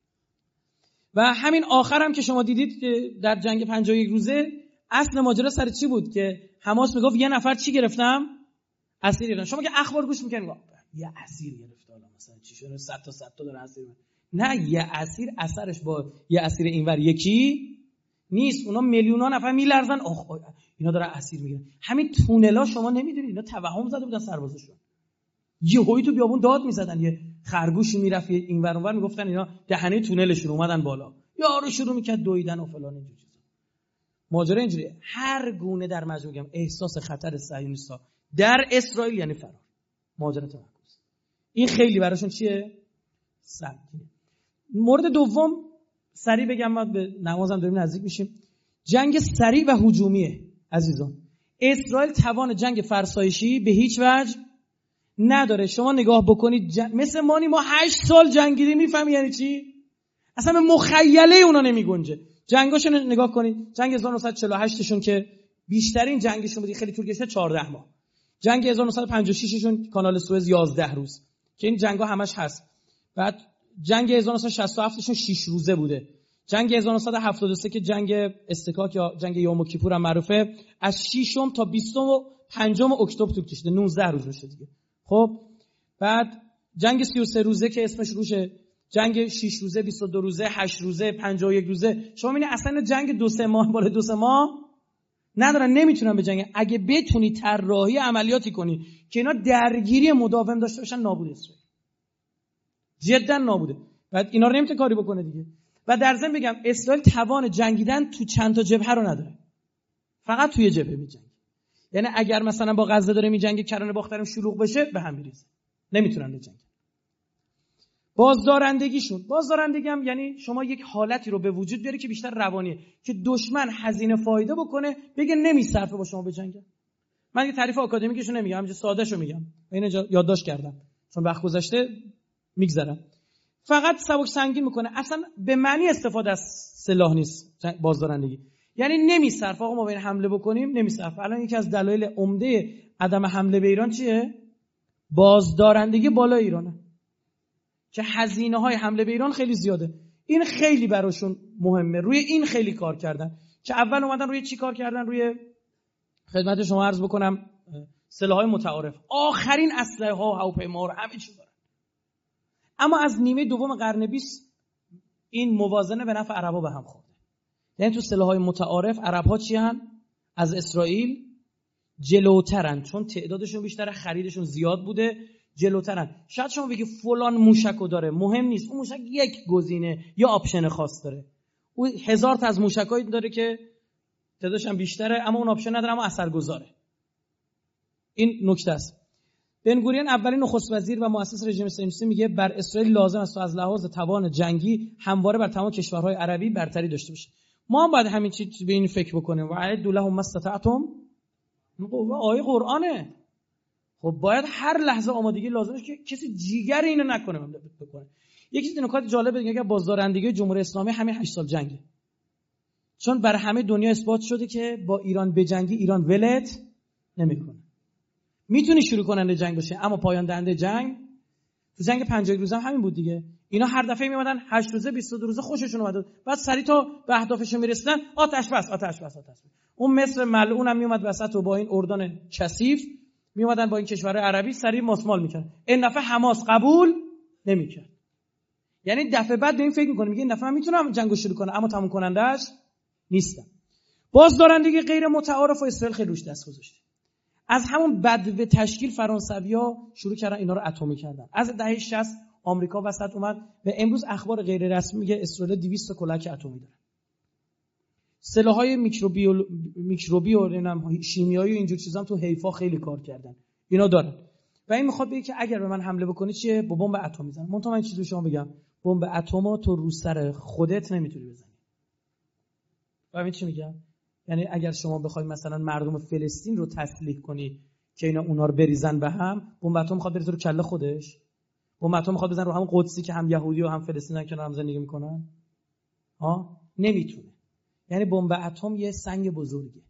و همین آخر هم که شما دیدید که در جنگ 51 روزه اصل ماجرا سر چی بود که حماس میگفت یه نفر چی گرفتم؟ اسیر گرفتم. شما که اخبار گوش میکنید یه اسیر گرفت، حالا مثلا چی شده 100 تا داره اسیر. نه، یه اسیر اثرش با یه اسیر اینور یکی نیست. اونا میلیون‌ها نفر میلرزن اینا داره اسیر میگیرن. همین تونلا شما نمیدونید اینا توهم زده بودن سربازشون. یهویی تو بیابون داد میزدن، یه خرگوشی میرفت اینور اونور میگفتن اینا دهنه تونلشون اومدن بالا، یارو شروع میکرد دویدن و فلان اینجوری چیزا. ماجرا اینجوریه. هر گونه در مجموع میگم احساس خطر صهیونیست‌ها در اسرائیل یعنی فرار. ماجرا تمرکز. این خیلی براشون چیه؟ سنگینه. مورد دوم سریع بگم، بعد به نمازم داریم نزدیک میشیم. جنگ سریع و هجومیه عزیزان. اسرائیل توان جنگ فرسایشی به هیچ وجه نداره. شما نگاه بکنید مثل ما 8 سال جنگیدیم، میفهمی یعنی چی؟ اصلا به مخیله اونا نمیگنجه. جنگاشون نگاه کنید. جنگ 1948 شون که بیشترین جنگشون بود، خیلی طول کشید 14 ماه. جنگ 1956 شون کانال سوئز 11 روز که این جنگا همش هست. بعد جنگ 1967 شون 6 روزه بوده. جنگ 1973 که جنگ استکاک یا جنگ یوم کیپور هم معروفه، از 6 تا 25 اکتبر طول کشیده، 19 روز میشه دیگه. خب بعد جنگ 33 روزه که اسمش روشه، جنگ 6 روزه، 22 روزه، 8 روزه، 51 روزه. شما میبینید اصلا جنگ 2-3 ماه بالا 2-3 ماه ندارن، نمیتونن به جنگ. اگه بتونی طراحی عملیاتی کنی که اینا درگیری مداوم داشته باشن، نابود اسرائیل. جدا نابوده. بعد اینا رو نمیتونه کاری بکنه دیگه. و در ضمن بگم اسرائیل توان جنگیدن تو چند تا جبهه رو نداره، فقط توی جبهه میجنگه. یعنی اگر مثلا با غزه داره میجنگه، کرانه باخترم شلوغ بشه، به هم میریزه، نمیتونن بجنگن. بازدارندگی هم یعنی شما یک حالتی رو به وجود بیاری که بیشتر روانیه، که دشمن هزینه فایده بکنه، بگه نمیصرفه با شما بجنگه. من یه تعریف آکادمیکشو نمیگم، همینجوری سادهشو میگم، اینو یادداشت کردم چون وقت گذشته میگذرم. فقط سبک سنگین میکنه، اصلا به معنی استفاده از سلاح نیست بازدارندگی. یعنی نمیصرفه آقا ما باید حمله بکنیم، نمیصرفه. الان یکی از دلایل عمده عدم حمله به ایران چیه؟ بازدارندگی بالای ایرانه، که هزینه‌های حمله به ایران خیلی زیاده. این خیلی براشون مهمه، روی این خیلی کار کردن. که اول اومدن روی چی کار کردن؟ روی خدمت شما عرض بکنم سلاح‌های متعارف، آخرین اسلحه‌ها، هواپیماها، همه چی دارن. اما از نیمه دوم قرن 20 این موازنه به نفع عربا به هم خورده. یعنی تو سلاح‌های متعارف عرب‌ها چی هن؟ از اسرائیل جلوترن، چون تعدادشون بیشتره، خریدشون زیاد بوده، جلوترن. شاید شما بگی فلان موشکو داره، مهم نیست، اون موشک یک گزینه یا آپشن خاص داره. اون 1000 تا از موشکایی داره که تعدادش هم بیشتره، اما اون آپشن نداره، اما اثرگذاره. این نکته است. بن گوریون اولین نخست وزیر و مؤسس رژیم صهیونیستی میگه بر اسرائیل لازم است از لحاظ توان جنگی همواره بر تمام کشورهای عربی برتری داشته باشه. ما هم باید همین چیز به این فکر بکنیم. و اعدوا لهم ما استطعتم. آیه قرآنه. خب باید هر لحظه آمادگی لازمه که کسی جیگر اینو نکنه. یکی از نکات جالب دیگه که بازدارندگی جمهوری اسلامی همین 8 سال جنگه. چون بر همه دنیا اثبات شده که با ایران بجنگی ایران ولت نمیکنه. میتونی شروع کننده جنگ باشه، اما پایان دهنده جنگ، تو جنگ 51 روزه هم همین بود دیگه. اینا هر دفعه میومدن 8 روزه 22 روزه خوششون اومد، بعد سریع تا به اهدافشون میرسیدن آتش بس. اون مصر ملعون هم میومد وسط و با این اردن کثیف میومدن با این کشورهای عربی سریع ماسمال میکردن. این دفعه حماس قبول نمیکرد. یعنی دفعه بعد به این فکر میکنه، میگه این دفعه من میتونم جنگو شروع کنم، اما تموم کننده‌اش نیستم. بازدارندگی غیر متعارف و اسرائیل خیلی روش دست گذاشته. از همون بدو تشکیل فرانسوی‌ها شروع کردن اینا رو اتمی کردن. از دهه 60 آمریکا وسط اومد و امروز اخبار غیر رسمی میگه اسرائیل 200 کلک اتمی داره. سلاح‌های میکروبی و شیمیایی و اینجور چیزا هم تو حیفا خیلی کار کردن. اینا دارن. و این میخواد بگه که اگر به من حمله بکنی چیه؟ با بمب اتم میزنم. منتها من چیزی به شما بگم، بمب اتمو تو رو سر خودت نمیتونی بزنی. فهمید چی میگم؟ یعنی اگر شما بخوای مثلا مردم فلسطین رو تسلیح کنی که اینا اونا رو بریزن به هم، بمب اتم میخواد بریزه رو کله خودش. بمب اتم میخواد بزنه رو همون قدسی که هم یهودی و هم فلسطینیان کنار هم زندگی میکنن. نمیتونه. یعنی بمب اتم یه سنگ بزرگه.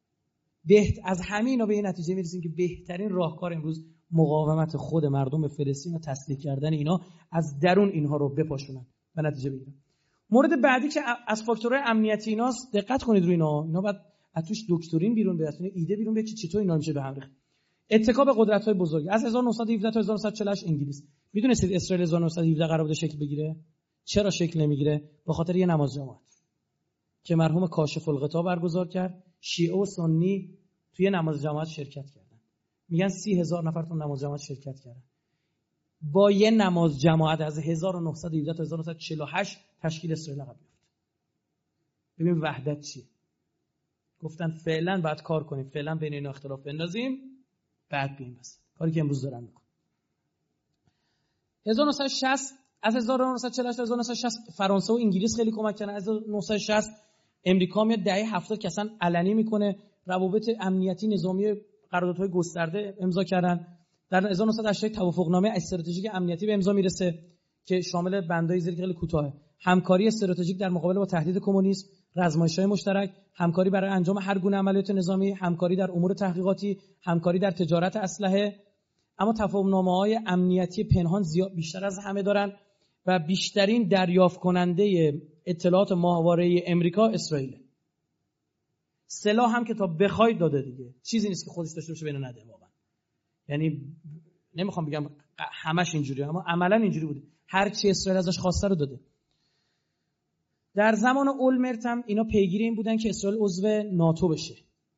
از همه اینا به این نتیجه میرسیم که بهترین راهکار امروز مقاومت خود مردم فلسطین و تسلیح کردن اینا، از درون اینها رو بپاشونن و نتیجه بگیرن. مورد بعدی که از فاکتورهای امنیتی ایناست، دقت کنید روی اینا باید از توش دکترین بیرون بیاد، ایده بیرون بیاد که چطور اینا میشه به هم ریخت. اتکا به قدرت‌های بزرگ از 1917 تا 1948 انگلیس. میدونستید اسرائیل 1917 قرار بوده شکل بگیره؟ چرا شکل نمیگیره؟ به خاطر یه نماز جماعت که مرحوم کاشف الغطا برگزار کرد. شیعه و سنی توی نماز جماعت شرکت کردن. میگن 30,000 نفر تو نماز جماعت شرکت کردن. با یه نماز جماعت از 1917 تا 1948 تشکیل اسرائیل قبل گرفت. ببین وحدت چیه؟ گفتن فعلا باید کار کنیم، فعلا بین این اختلاف بندازیم، بعد بیایم بس. کاری که امروز دارن میکنن. 1960 از 1948 تا 1960 فرانسه و انگلیس خیلی کمک کردن. از 1960 امریکا میاد دهه 70 که اصلا علنی میکنه روابط امنیتی نظامی قراردادهای گسترده امضا کردن. در 1980 توافقنامه استراتژیک امنیتی به امضا میرسه که شامل بندهای زیر خیلی کوتاه: همکاری استراتژیک در مقابله با تهدید کمونیسم، رزمایش‌های مشترک، همکاری برای انجام هر گونه عملیات نظامی، همکاری در امور تحقیقاتی، همکاری در تجارت اسلحه. اما توافقنامه‌های امنیتی پنهان بیشتر از همه دارن و بیشترین دریافت کننده اطلاعات ماهواره امریکا اسرائیل. سلاح هم که تا بخواید داده دیگه، چیزی نیست که خودش داشته باشه بینو نده واقعا. یعنی نمیخوام بگم همش اینجوریه، اما عملا اینجوری بوده. هر چی اسرائیل ازش خواسته رو داده. در زمان اولمرت هم اینا پیگیر این بودن که اسرائیل عضو ناتو بشه،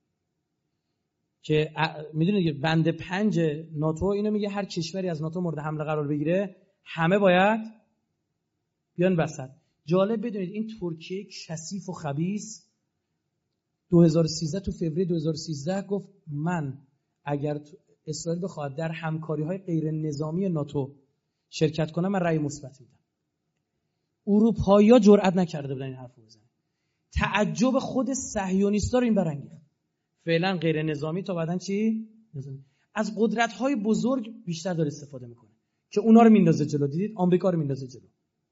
که میدونید بند 5 ناتو اینو میگه هر کشوری از ناتو مورد حمله قرار بگیره همه باید بیان وسط. جالب بدونید این ترکیه کثیف و خبیث 2013 تو فوریه 2013 گفت من اگر اسرائیل بخواد در همکاری‌های غیر نظامی ناتو شرکت کنم من رأی مثبت میدم. اروپایی‌ها جرئت نکرده بودن این حرفو بزنن. تعجب خود صهیونیست‌ها رو این برانگیخت. فعلا غیر نظامی تا بعدن چی؟ نظامی. از قدرت‌های بزرگ بیشتر داره استفاده میکنه که اونا رو میندازه جلو. دیدید آمریکا رو میندازه جلو.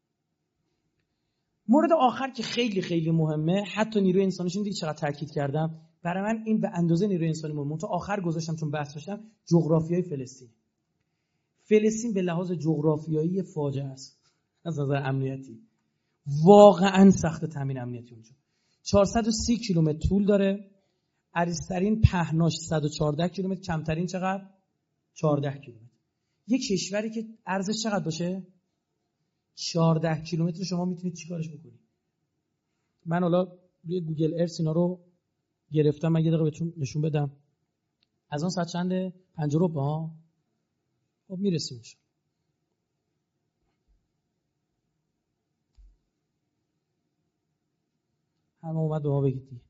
مورد آخر که خیلی خیلی مهمه، حتی نیروی انسانیش، این دیگه چقدر تاکید کردم، برای من این به اندازه نیروی انسانی مهمه. تا آخر گذاشتم چون بحث داشتم. جغرافیای فلسطین. فلسطین به لحاظ جغرافیایی فاجعه است. از نظر امنیتی واقعا سخت تامین امنیتی اونجا. 430 کیلومتر طول داره. عریض‌ترین پهناش 114 کیلومتر، کمترین چقدر؟ 14 کیلومتر. یک کشوری که عرضش چقدر باشه؟ 14 کیلومتر شما میتونید چیکارش بکنید؟ من حالا روی گوگل ارث اینا رو گرفتم، من یه دقیقه بهتون نشون بدم. از اون ساعت چنده؟ 5:15 ها. خب میرسیم. همه اومد به ما بگید دیگه.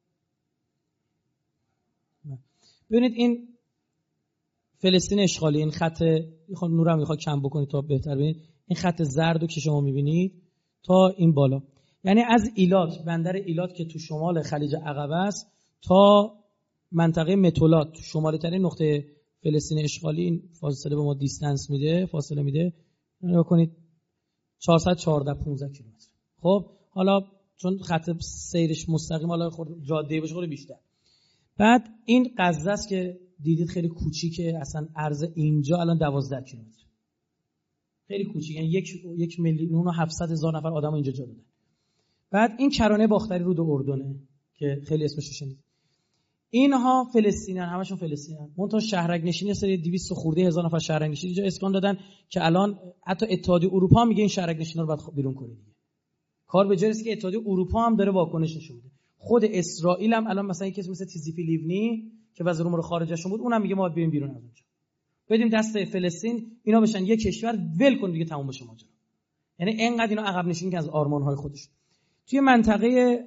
ببینید این فلسطین اشغالی، این خط میخوام نورم میخواد کم بکنید تا بهتر ببینید. این خط زردو که شما میبینید تا این بالا، یعنی از ایلات، بندر ایلات که تو شمال خلیج عقبه است، تا منطقه متولات تو شمالی ترین نقطه فلسطین اشغالی، این فاصله به ما دیستنس میده، فاصله میده. نگاه کنید 414-15 کیلومتر. خب حالا چون خط سیرش مستقیم، حالا خورد جاده باشه خورد بیشتر. بعد این غزه است که دیدید خیلی کوچیکه، اصلا عرض اینجا الان 12 کیلومتر. خیلی کوچیک، یعنی 1,700,000 نفر آدم اینجا جا دادن. بعد این کرانه باختری رود اردنه که خیلی اسمش رو شنید. اینها فلسطینیان، همشون فلسطینیان. منتها شهرک نشینی سری 200 خورده هزار نفر شهرک نشینی اینجا اسکان دادن که الان حتی اتحادیه اروپا میگه این شهرک نشینا رو باید بیرون کنید. کار به جای است که اتحادیه اروپا هم داره واکنش نشون میده. خود اسرائیل هم الان مثلا کسی مثل تیزیفی لیونی که وزیر امور خارجهشون بود، اونم میگه ما باید بریم بیرون از اونجا. بدیم دست فلسطین، اینا بشن یک کشور، ول کن دیگه، تموم بشه ماجرا. یعنی اینقدر اینا عقب نشینی که از آرمان‌های خودش. توی منطقه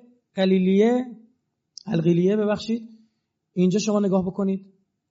القلیه ببخشید، اینجا شما نگاه بکنید،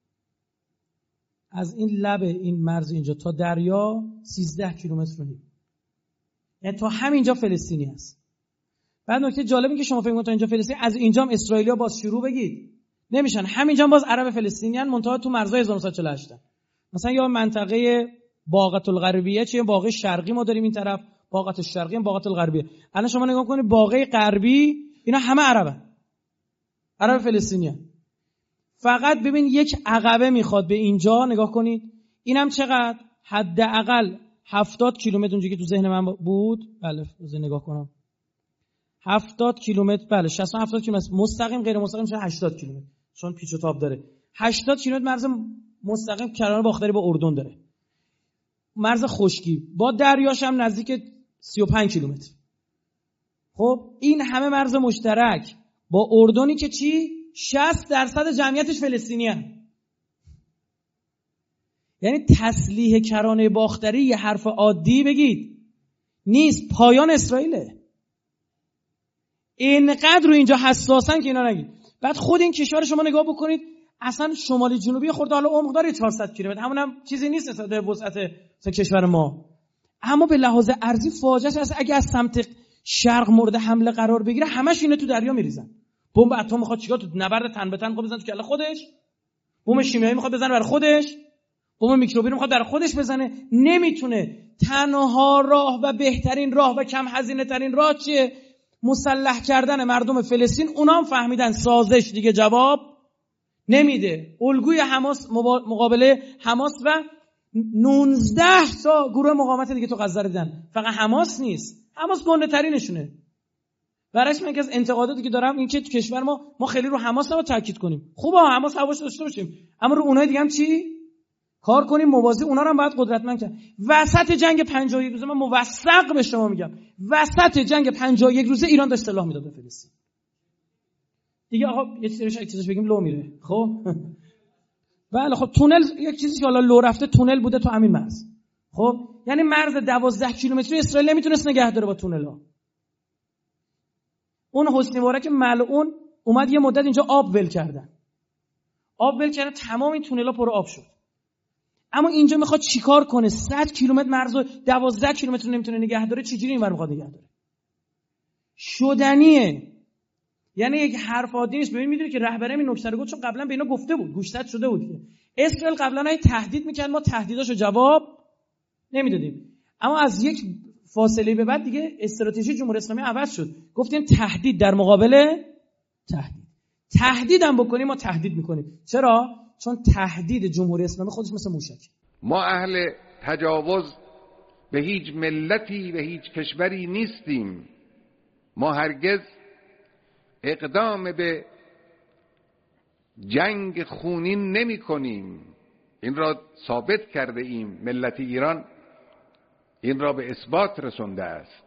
از این لب این مرز اینجا تا دریا 13 کیلومتر و نیم، یعنی تا همینجا فلسطینی هست. بعد نکته جالب این که شما فکر می‌کنید تا اینجا فلسطین، از اینجا هم اسرائیلیا باز شروع بگید نمیشن، همینجا هم باز عرب فلسطینیان، منتها تو مرزهای 1948. مثلا یا منطقه باغت الغربیه، چیه باغ شرقی ما داریم این طرف، باغت الشرقی هم باغت الغربیه. الان شما نگاه کنید باغ غربی، اینا همه عرب فلسطینیان. فقط ببین یک عقبه میخواد به اینجا نگاه کنید، اینم چقدر؟ حداقل 70 کیلومتر اونجایی که تو ذهن من بود. بله بذار نگاه کنم، 70 کیلومتر، بله 60-70 کیلومتر مستقیم، غیر مستقیم میشه 80 کیلومتر چون پیچ و تاب داره. 80 کیلومتر مرز مستقیم کرانه باختری با اردن داره، مرز خشکی با دریاش هم نزدیک 35 کیلومتر. خب این همه مرز مشترک با اردنی که چی؟ 60% جمعیتش فلسطینیان. یعنی تسلیح کرانه باختری یه حرف عادی بگید نیست، پایان اسرائیله. اینقدر رو اینجا حساسن که اینا نگید. بعد خود این کشور شما نگاه بکنید، اصلا شمالی جنوبی خورده حالا عمق داره 400 کیلومتر، همونم چیزی نیست نسبت به وسعت کشور ما، اما به لحاظ ارضی فاجعه است. اگه از سمت شرق مورد حمله قرار بگیره، همش اینو تو دریا میریزن. بمب اتم میخواد چیکار؟ تو نبرد تن به تن میخواد بزنه تو کله خودش، بمب شیمیایی میخواد بزنه برای خودش، بمب میکروبی میخواد برای خودش بزنه. نمیتونه. تنها راه و بهترین راه و کم هزینه ترین راه چیه؟ مسلح کردن مردم فلسطین. اونا هم فهمیدن سازش دیگه جواب نمیده. الگوی حماس مقابله حماس و 19 تا گروه مقاومت دیگه تو غزه دیدن. فقط حماس نیست، حماس گنده ترینشونه. برعکس من که از انتقاداتی که دارم این که تو کشور ما خیلی رو حماس نباید تاکید کنیم. خوبه حماس هواش داشته باشیم، اما رو اونای دیگه هم چی کار کنیم، موازی اونا رو هم باید قدرتمند کنیم. وسط جنگ 51 روزه، من موثق به شما میگم، وسط جنگ 51 روزه ایران داشت سلاح میداد به فلسطین. دیگه آقا یه چیزش بگیم لو میره. خب بله، خب تونل یک چیزی که حالا لو رفته، تونل بوده تو همین مرز. خب یعنی مرز 12 کیلومتری اسرائیل نمیتونست نگه داره با تونل‌ها. اون حسنی مبارک ملعون اومد یه مدت اینجا آب ول کردن، تمام این تونل‌ها پر آب شد. اما اینجا میخواد چیکار کنه؟ 100 کیلومتر مرز و 12 کیلومتر نمیتونه نگه داره. چجوری اینور میخواد نگه داره؟ شدنیه. یعنی یک حرف عادی نیست. ببین میدونی که رهبرم این نکته رو گفت، چون قبلا به اینا گفته بود، گوشزد شده بود که اسرائیل قبلا تهدید میکرد، ما تهدیداشو جواب نمیدادیم. اما از یک فاصله به بعد دیگه استراتژی جمهوری اسلامی عوض شد. گفتیم تهدید در مقابل تهدید هم بکنیم ما تهدید میکنیم. چرا؟ چون تهدید جمهوری اسلامی خودش مثل موشک. ما اهل تجاوز به هیچ ملتی و هیچ کشوری نیستیم. ما هرگز اقدام به جنگ خونین نمی کنیم. این را ثابت کرده ایم. ملت ایران این را به اثبات رسونده است.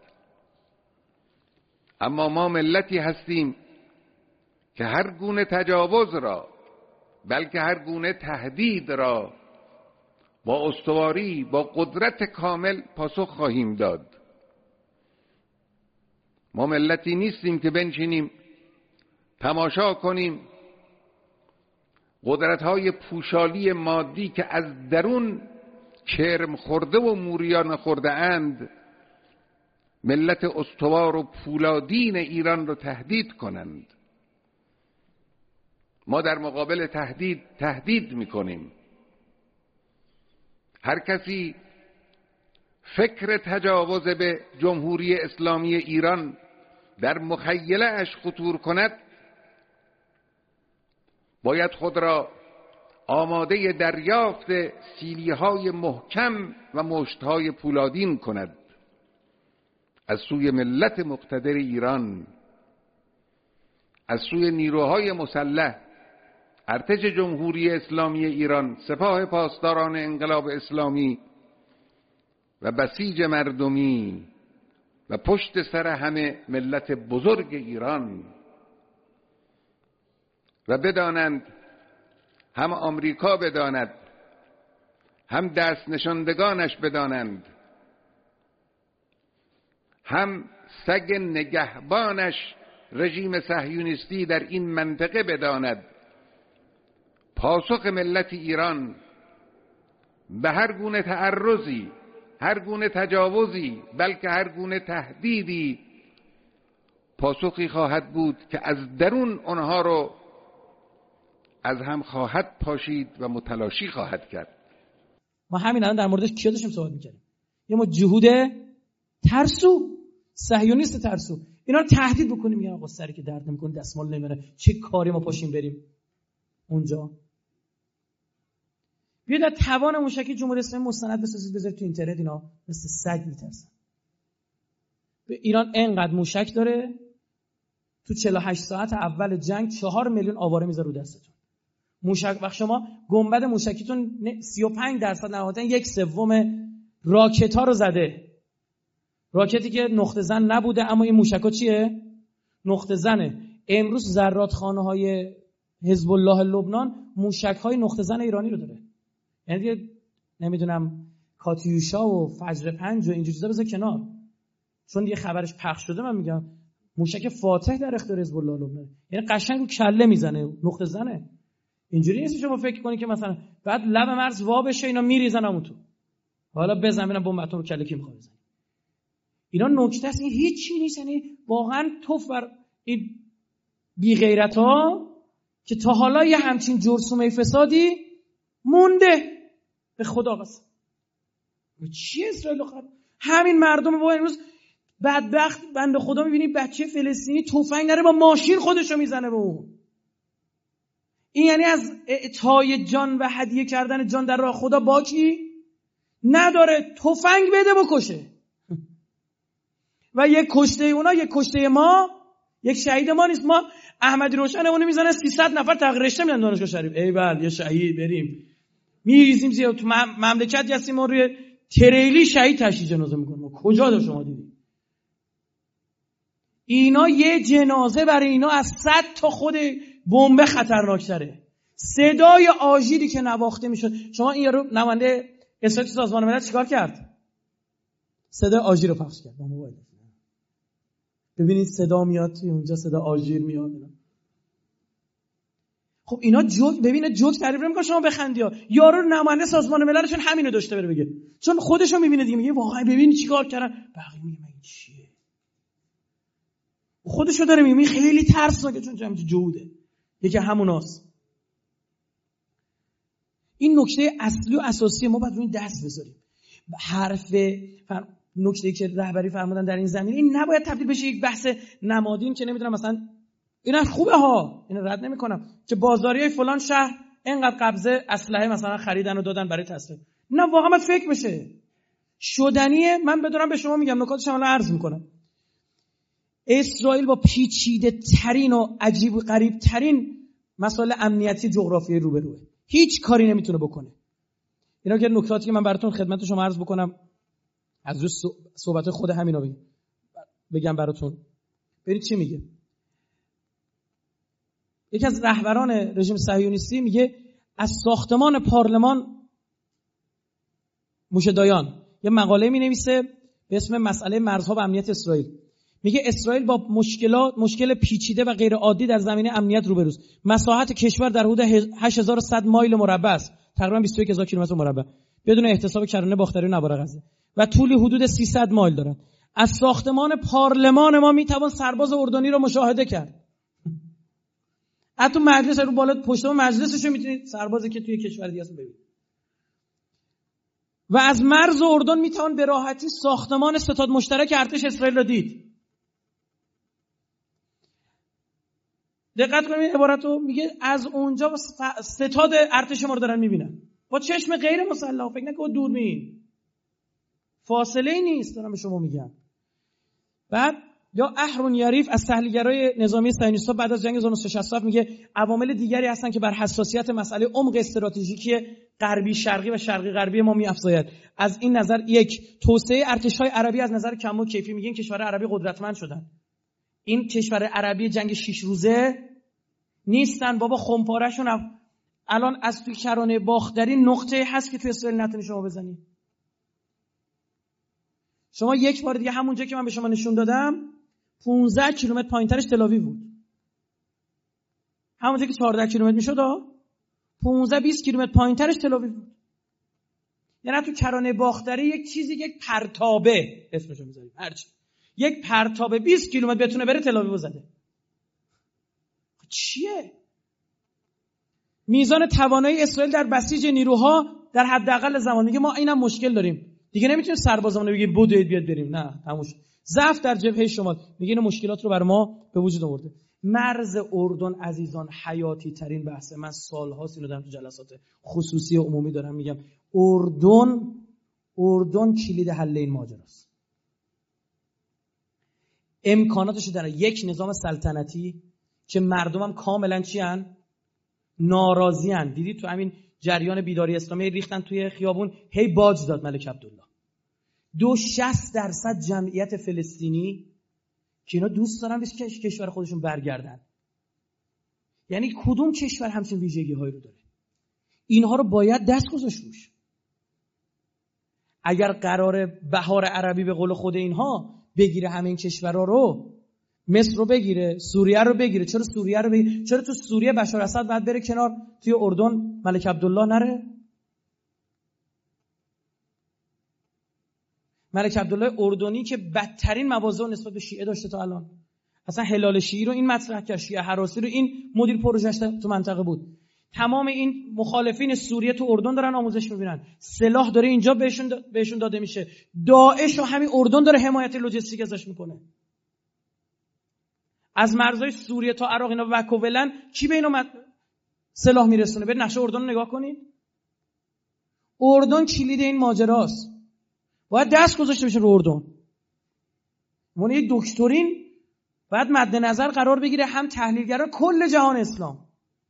اما ما ملتی هستیم که هر گونه تجاوز را، بلکه هر گونه تهدید را با استواری، با قدرت کامل پاسخ خواهیم داد. ما ملتی نیستیم که بنشینیم تماشا کنیم قدرت‌های پوشالی مادی که از درون کرم خورده و موریان خورده اند ملت استوار و پولادین ایران رو تهدید کنند. ما در مقابل تهدید میکنیم. هر کسی فکر تجاوز به جمهوری اسلامی ایران در مخیله اش خطور کند باید خود را آماده دریافت سیلیهای محکم و مشتهای پولادین کند از سوی ملت مقتدر ایران، از سوی نیروهای مسلح، ارتش جمهوری اسلامی ایران، سپاه پاسداران انقلاب اسلامی و بسیج مردمی و پشت سر همه ملت بزرگ ایران. و بدانند، هم آمریکا بداند، هم دست نشاندگانش بدانند، هم سگ نگهبانش رژیم صهیونیستی در این منطقه بداند، پاسخ ملت ایران به هر گونه تعرضی، هر گونه تجاوزی، بلکه هر گونه تهدیدی پاسخی خواهد بود که از درون آنها رو از هم خواهد پاشید و متلاشی خواهد کرد. ما همین الان در موردش کیا داشتیم صحبت می‌کردیم؟ یه ما جهود ترسو، صهیونیست ترسو، اینا رو تهدید بکنیم، میگن آقا سری که درد نمی‌کنه دستمال نمیاره، چه کاری ما پاشیم بریم اونجا. بیاید از توان موشکی جمهوری اسلامی مستند بسازید بذارید تو اینترنت، اینا مثل سگ میترسن. به ایران انقدر موشک داره تو 48 ساعت اول جنگ 4 میلیون آواره میذاره رو دستتون. موشک وقت شما گنبد موشکیتون 35% نهایتا 1/3 راکت ها رو زده. راکتی که نقطه زن نبوده اما این موشکا چیه؟ نقطه زنه. امروز زرادخانه های حزب الله لبنان موشک های نقطه زن ایرانی رو داره. یعنی دیگه نمیدونم کاتیوشا و فجر 5 و اینجور چیزا بذار کنار، چون دیگه خبرش پخش شده. من میگم موشک فاتح در اختیار حزب الله لبنان، یعنی قشنگ رو کله میزنه، نقطه زنه. اینجوری نیست شما فکر کنید که مثلا بعد لب مرز وا بشه اینا میریزن همون تو، حالا بزن ببینم بمب اتم رو کله کی میخواد بزنه. اینا نکته است، این هیچی نیست. یعنی واقعا توف بر این بی غیرت‌ها که تا حالا یه همچین جرثومه فسادی مونده. به خدا قسم چی اسرائیل خراب؟ همین مردم با امروز بدبخت بنده خدا میبینی بچه فلسطینی تفنگ داره با ماشین خودشو میزنه به اون. این یعنی از اعطای جان و هدیه کردن جان در راه خدا باکی نداره، تفنگ بده بکشه. و یک کشته اونا یک کشته ما، یک شهید ما نیست. ما احمدی روشن اونو میزنه 300 نفر تغییر رشته میدن دانشگاه شریف، ای بل یه شهید بریم میریزیم زیر تو مملکت هستیم ما روی تریلی شهید تشییع جنازه میکنیم. کجا داشت شما دیدی؟ اینا یه جنازه برای اینا از 100 تا خود بمب خطرناکتره. صدای آژیری که نواخته میشد، شما این یارو نماینده اسرائیل سازمان ملل چیکار کرد؟ صدای آژیر رو پخش کرد با موبایل. ببینید صدا میاد توی اونجا، صدا آژیر میاد. خب اینا جوک تعریف نمی‌کنه شما بخندی ها. یارو نماینده سازمان ملل چون همینو داشته بره بگه، چون خودشو میبینه دیگه، میگه واقعا ببین چیکار کردن. بقیه میگه این چیه، خودشو داره میگه خیلی ترسناکه چون جمع جوده یکی هموناست. این نکته اصلی و اساسی ما باید روی دست بذاریم. نکته‌ای که رهبری فرمودن در این زمینه این نباید تبدیل بشه یک بحث نمادین که نمیدونم مثلا اینا خوبه ها، اینا رد نمی‌کنم که بازاریای فلان شهر اینقدر قبضه اسلحه مثلا خریدن و دادن برای تسلیم. نه واقعا باید فکر بشه شدنیه. من بدونم به شما میگم نکاتش هم عرض میکنم. اسرائیل با پیچیده ترین و عجیب و غریب ترین مسائل امنیتی جغرافیایی روبروه، هیچ کاری نمیتونه بکنه. اینا که نکاتی که من براتون خدمت شما عرض بکنم از روی صحبت خود همینا بگم براتون. برید چی میگه. یکی از رهبران رژیم صهیونیستی میگه از ساختمان پارلمان موشه دایان یه مقاله مینویسه به اسم مسئله مرزها و امنیت اسرائیل. میگه اسرائیل با مشکل پیچیده و غیر عادی در زمینه امنیت روبروست. مساحت کشور در حدود 8100 مایل مربع است، تقریبا 21000 کیلومتر مربع بدون احتساب کرانه باختری و نوار غزه، و طولی حدود 300 مایل دارد. از ساختمان پارلمان ما میتوان سرباز اردنی رو مشاهده کرد. حتی مجلس رو بالا پشت مجلسش رو میتونید سربازی که توی کشور دیگه است ببینید. و از مرز اردن میتوان به راحتی ساختمان ستاد مشترک ارتش اسرائیل رو دید. دقت کنید عبارتو، میگه از اونجا ستاد ارتش ما رو دارن میبینن با چشم غیر مسلح، فکر نکنید دوربین، فاصله ای نیست. دارم به شما میگم. بعد یا اهرون یریف از تحلیلگرای نظامی صهیونیست‌ها بعد از جنگ 1967 میگه عوامل دیگری هستن که بر حساسیت مسئله عمق استراتژیکی غربی شرقی و شرقی غربی ما می‌افزاید. از این نظر یک، توسعه ارتش‌های عربی از نظر کم و کیفی. میگه این کشورهای عربی قدرتمند شدن، این کشور عربی جنگ 6 روزه نیستن بابا، خمپاره‌شون الان از توی کرانه باختری نقطه هست که توی اسرائیل نتونی شما بزنی. شما یک بار دیگه همونجا که من به شما نشون دادم 15 کیلومتر پایینترش تل‌آویو بود. همونجا که 14 کیلومتر میشد 15-20 کیلومتر پایینترش تل‌آویو بود. یعنی تو کرانه باختری یک چیزی، یک پرتابه اسمشو میذاریم، هرچی یک پرتابه 20 کیلومتر بتونه بره تل‌آویو زده. چیه؟ میزان توانایی اسرائیل در بسیج نیروها در حداقل زمان. میگه ما اینم مشکل داریم دیگه، نمیتونیم سربازامون رو بگیم بدوید بیاد بریم، نه تموم شد. ضعف در جبهه شمال. میگه این مشکلات رو بر ما به وجود آورده. مرز اردن عزیزان حیاتی ترین بحثه. من سالهاست اینو دارم تو جلسات خصوصی و عمومی دارم میگم. اردن کلید حل این ماجراست. امکاناتش داره. یک نظام سلطنتی که مردمم کاملا چی ان؟ ناراضی ان. دیدید تو همین جریان بیداری اسلامی ریختن توی خیابون، هی باج داد ملک عبدالله. 60% جمعیت فلسطینی که اینا دوست دارن به کشور خودشون برگردن. یعنی کدوم کشور همچین ویژگی هایی رو داره؟ اینها رو باید دست گذاشت روش. اگر قرار بهار عربی به قول خود اینها بگیره همین کشورها رو، مصر رو بگیره، سوریه رو بگیره، چرا سوریه رو بگیره؟ چرا تو سوریه بشار اسد بعد بره کنار، توی اردن ملک عبدالله نره؟ ملک عبدالله اردنی که بدترین مواضع نسبت به شیعه داشته تا الان، اصلا هلال شیعی رو این مطرح کرد، شیعه هراسی رو این مدیر پروژه‌اش تو منطقه بود. تمام این مخالفین سوریه تو اردن دارن آموزش می‌بینن، سلاح داره اینجا بهشون داده میشه، داعش رو همین اردن داره حمایت لوجستیک ازش میکنه. از مرزهای سوریه تا عراق اینا وکولن کی به اینا سلاح میرسونه؟ برید نقشه اردن رو نگاه کنید. اردن کلید این ماجراست. باید دست گذاشته بشه رو اردن. مون یک دکترین باید مد نظر قرار بگیره، هم تحلیلگرا کل جهان اسلام،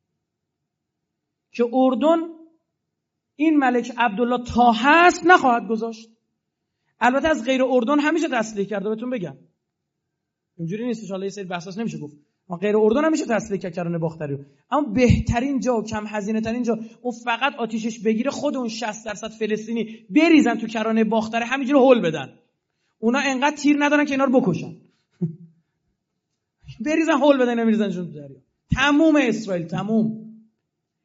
که اردن این ملک عبدالله تا هست نخواهد گذاشت. البته از غیر اردن همیشه تسلیح کرده، بهتون بگم اینجوری نیست. ان شاء الله یه سری بحثاش نمیشه گفت، ما غیر اردن همیشه تسلیح کرده باختری رو. اما بهترین جا و کم هزینه ترین جا اون فقط آتیشش بگیره خود اون 60% فلسطینی بریزن تو کرانه باختری، همینجوری هول بدن. اونا انقدر تیر ندارن که اینا رو بکشن. بریزن هول بدن، نمیریزنشون تو دریا. تموم اسرائیل تموم.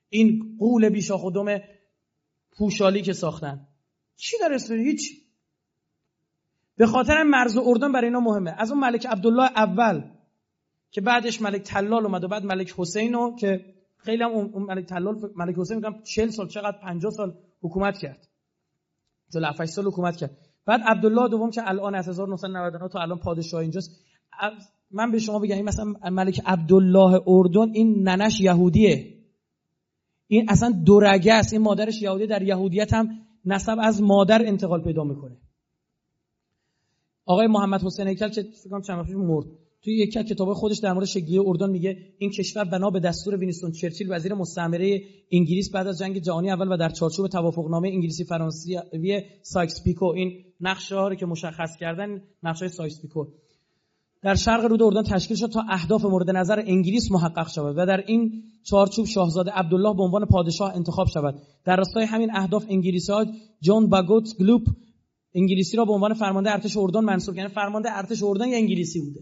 این غول بیشا خودم پوشالی که ساختن چی در اسرائیل؟ هیچ. به خاطر مرز اردن برای اینا مهمه. از اون ملک عبدالله اول که بعدش ملک طلال اومد و بعد ملک حسینو که خیلی هم اون ملک طلال ملک حسین میگم 40 سال چقدر 50 سال حکومت کرد. 7 سال حکومت کرد. بعد عبدالله دوم که الان از 1999 تا الان پادشاه اینجاست. من به شما بگم این مثلا ملک عبدالله اردن این ننش یهودیه. این اصلا دورگه است. این مادرش یهودیه، در یهودیت هم نسب از مادر انتقال پیدا میکنه. آقای محمد حسین هیکل که فکر کنم چند وقت پیش مرد، توی یکی از کتابای خودش در مورد شکل‌گیری اردن میگه این کشور بنا به دستور وینستون چرچیل وزیر مستعمره انگلیس بعد از جنگ جهانی اول و در چارچوب توافقنامه انگلیسی فرانسوی سایکس پیکو، این نقشه‌ها رو که مشخص کردن نقشه‌های سایکس پیکو، در شرق رود اردن تشکیل شد تا اهداف مورد نظر انگلیس محقق شود و در این چارچوب شاهزاده عبدالله به عنوان پادشاه انتخاب شود. در راستای همین اهداف انگلیسی‌ها جان باگوت گلوب انگلیسی را به عنوان فرمانده ارتش اردن منصوب کردند. فرمانده ارتش اردن یه انگلیسی بوده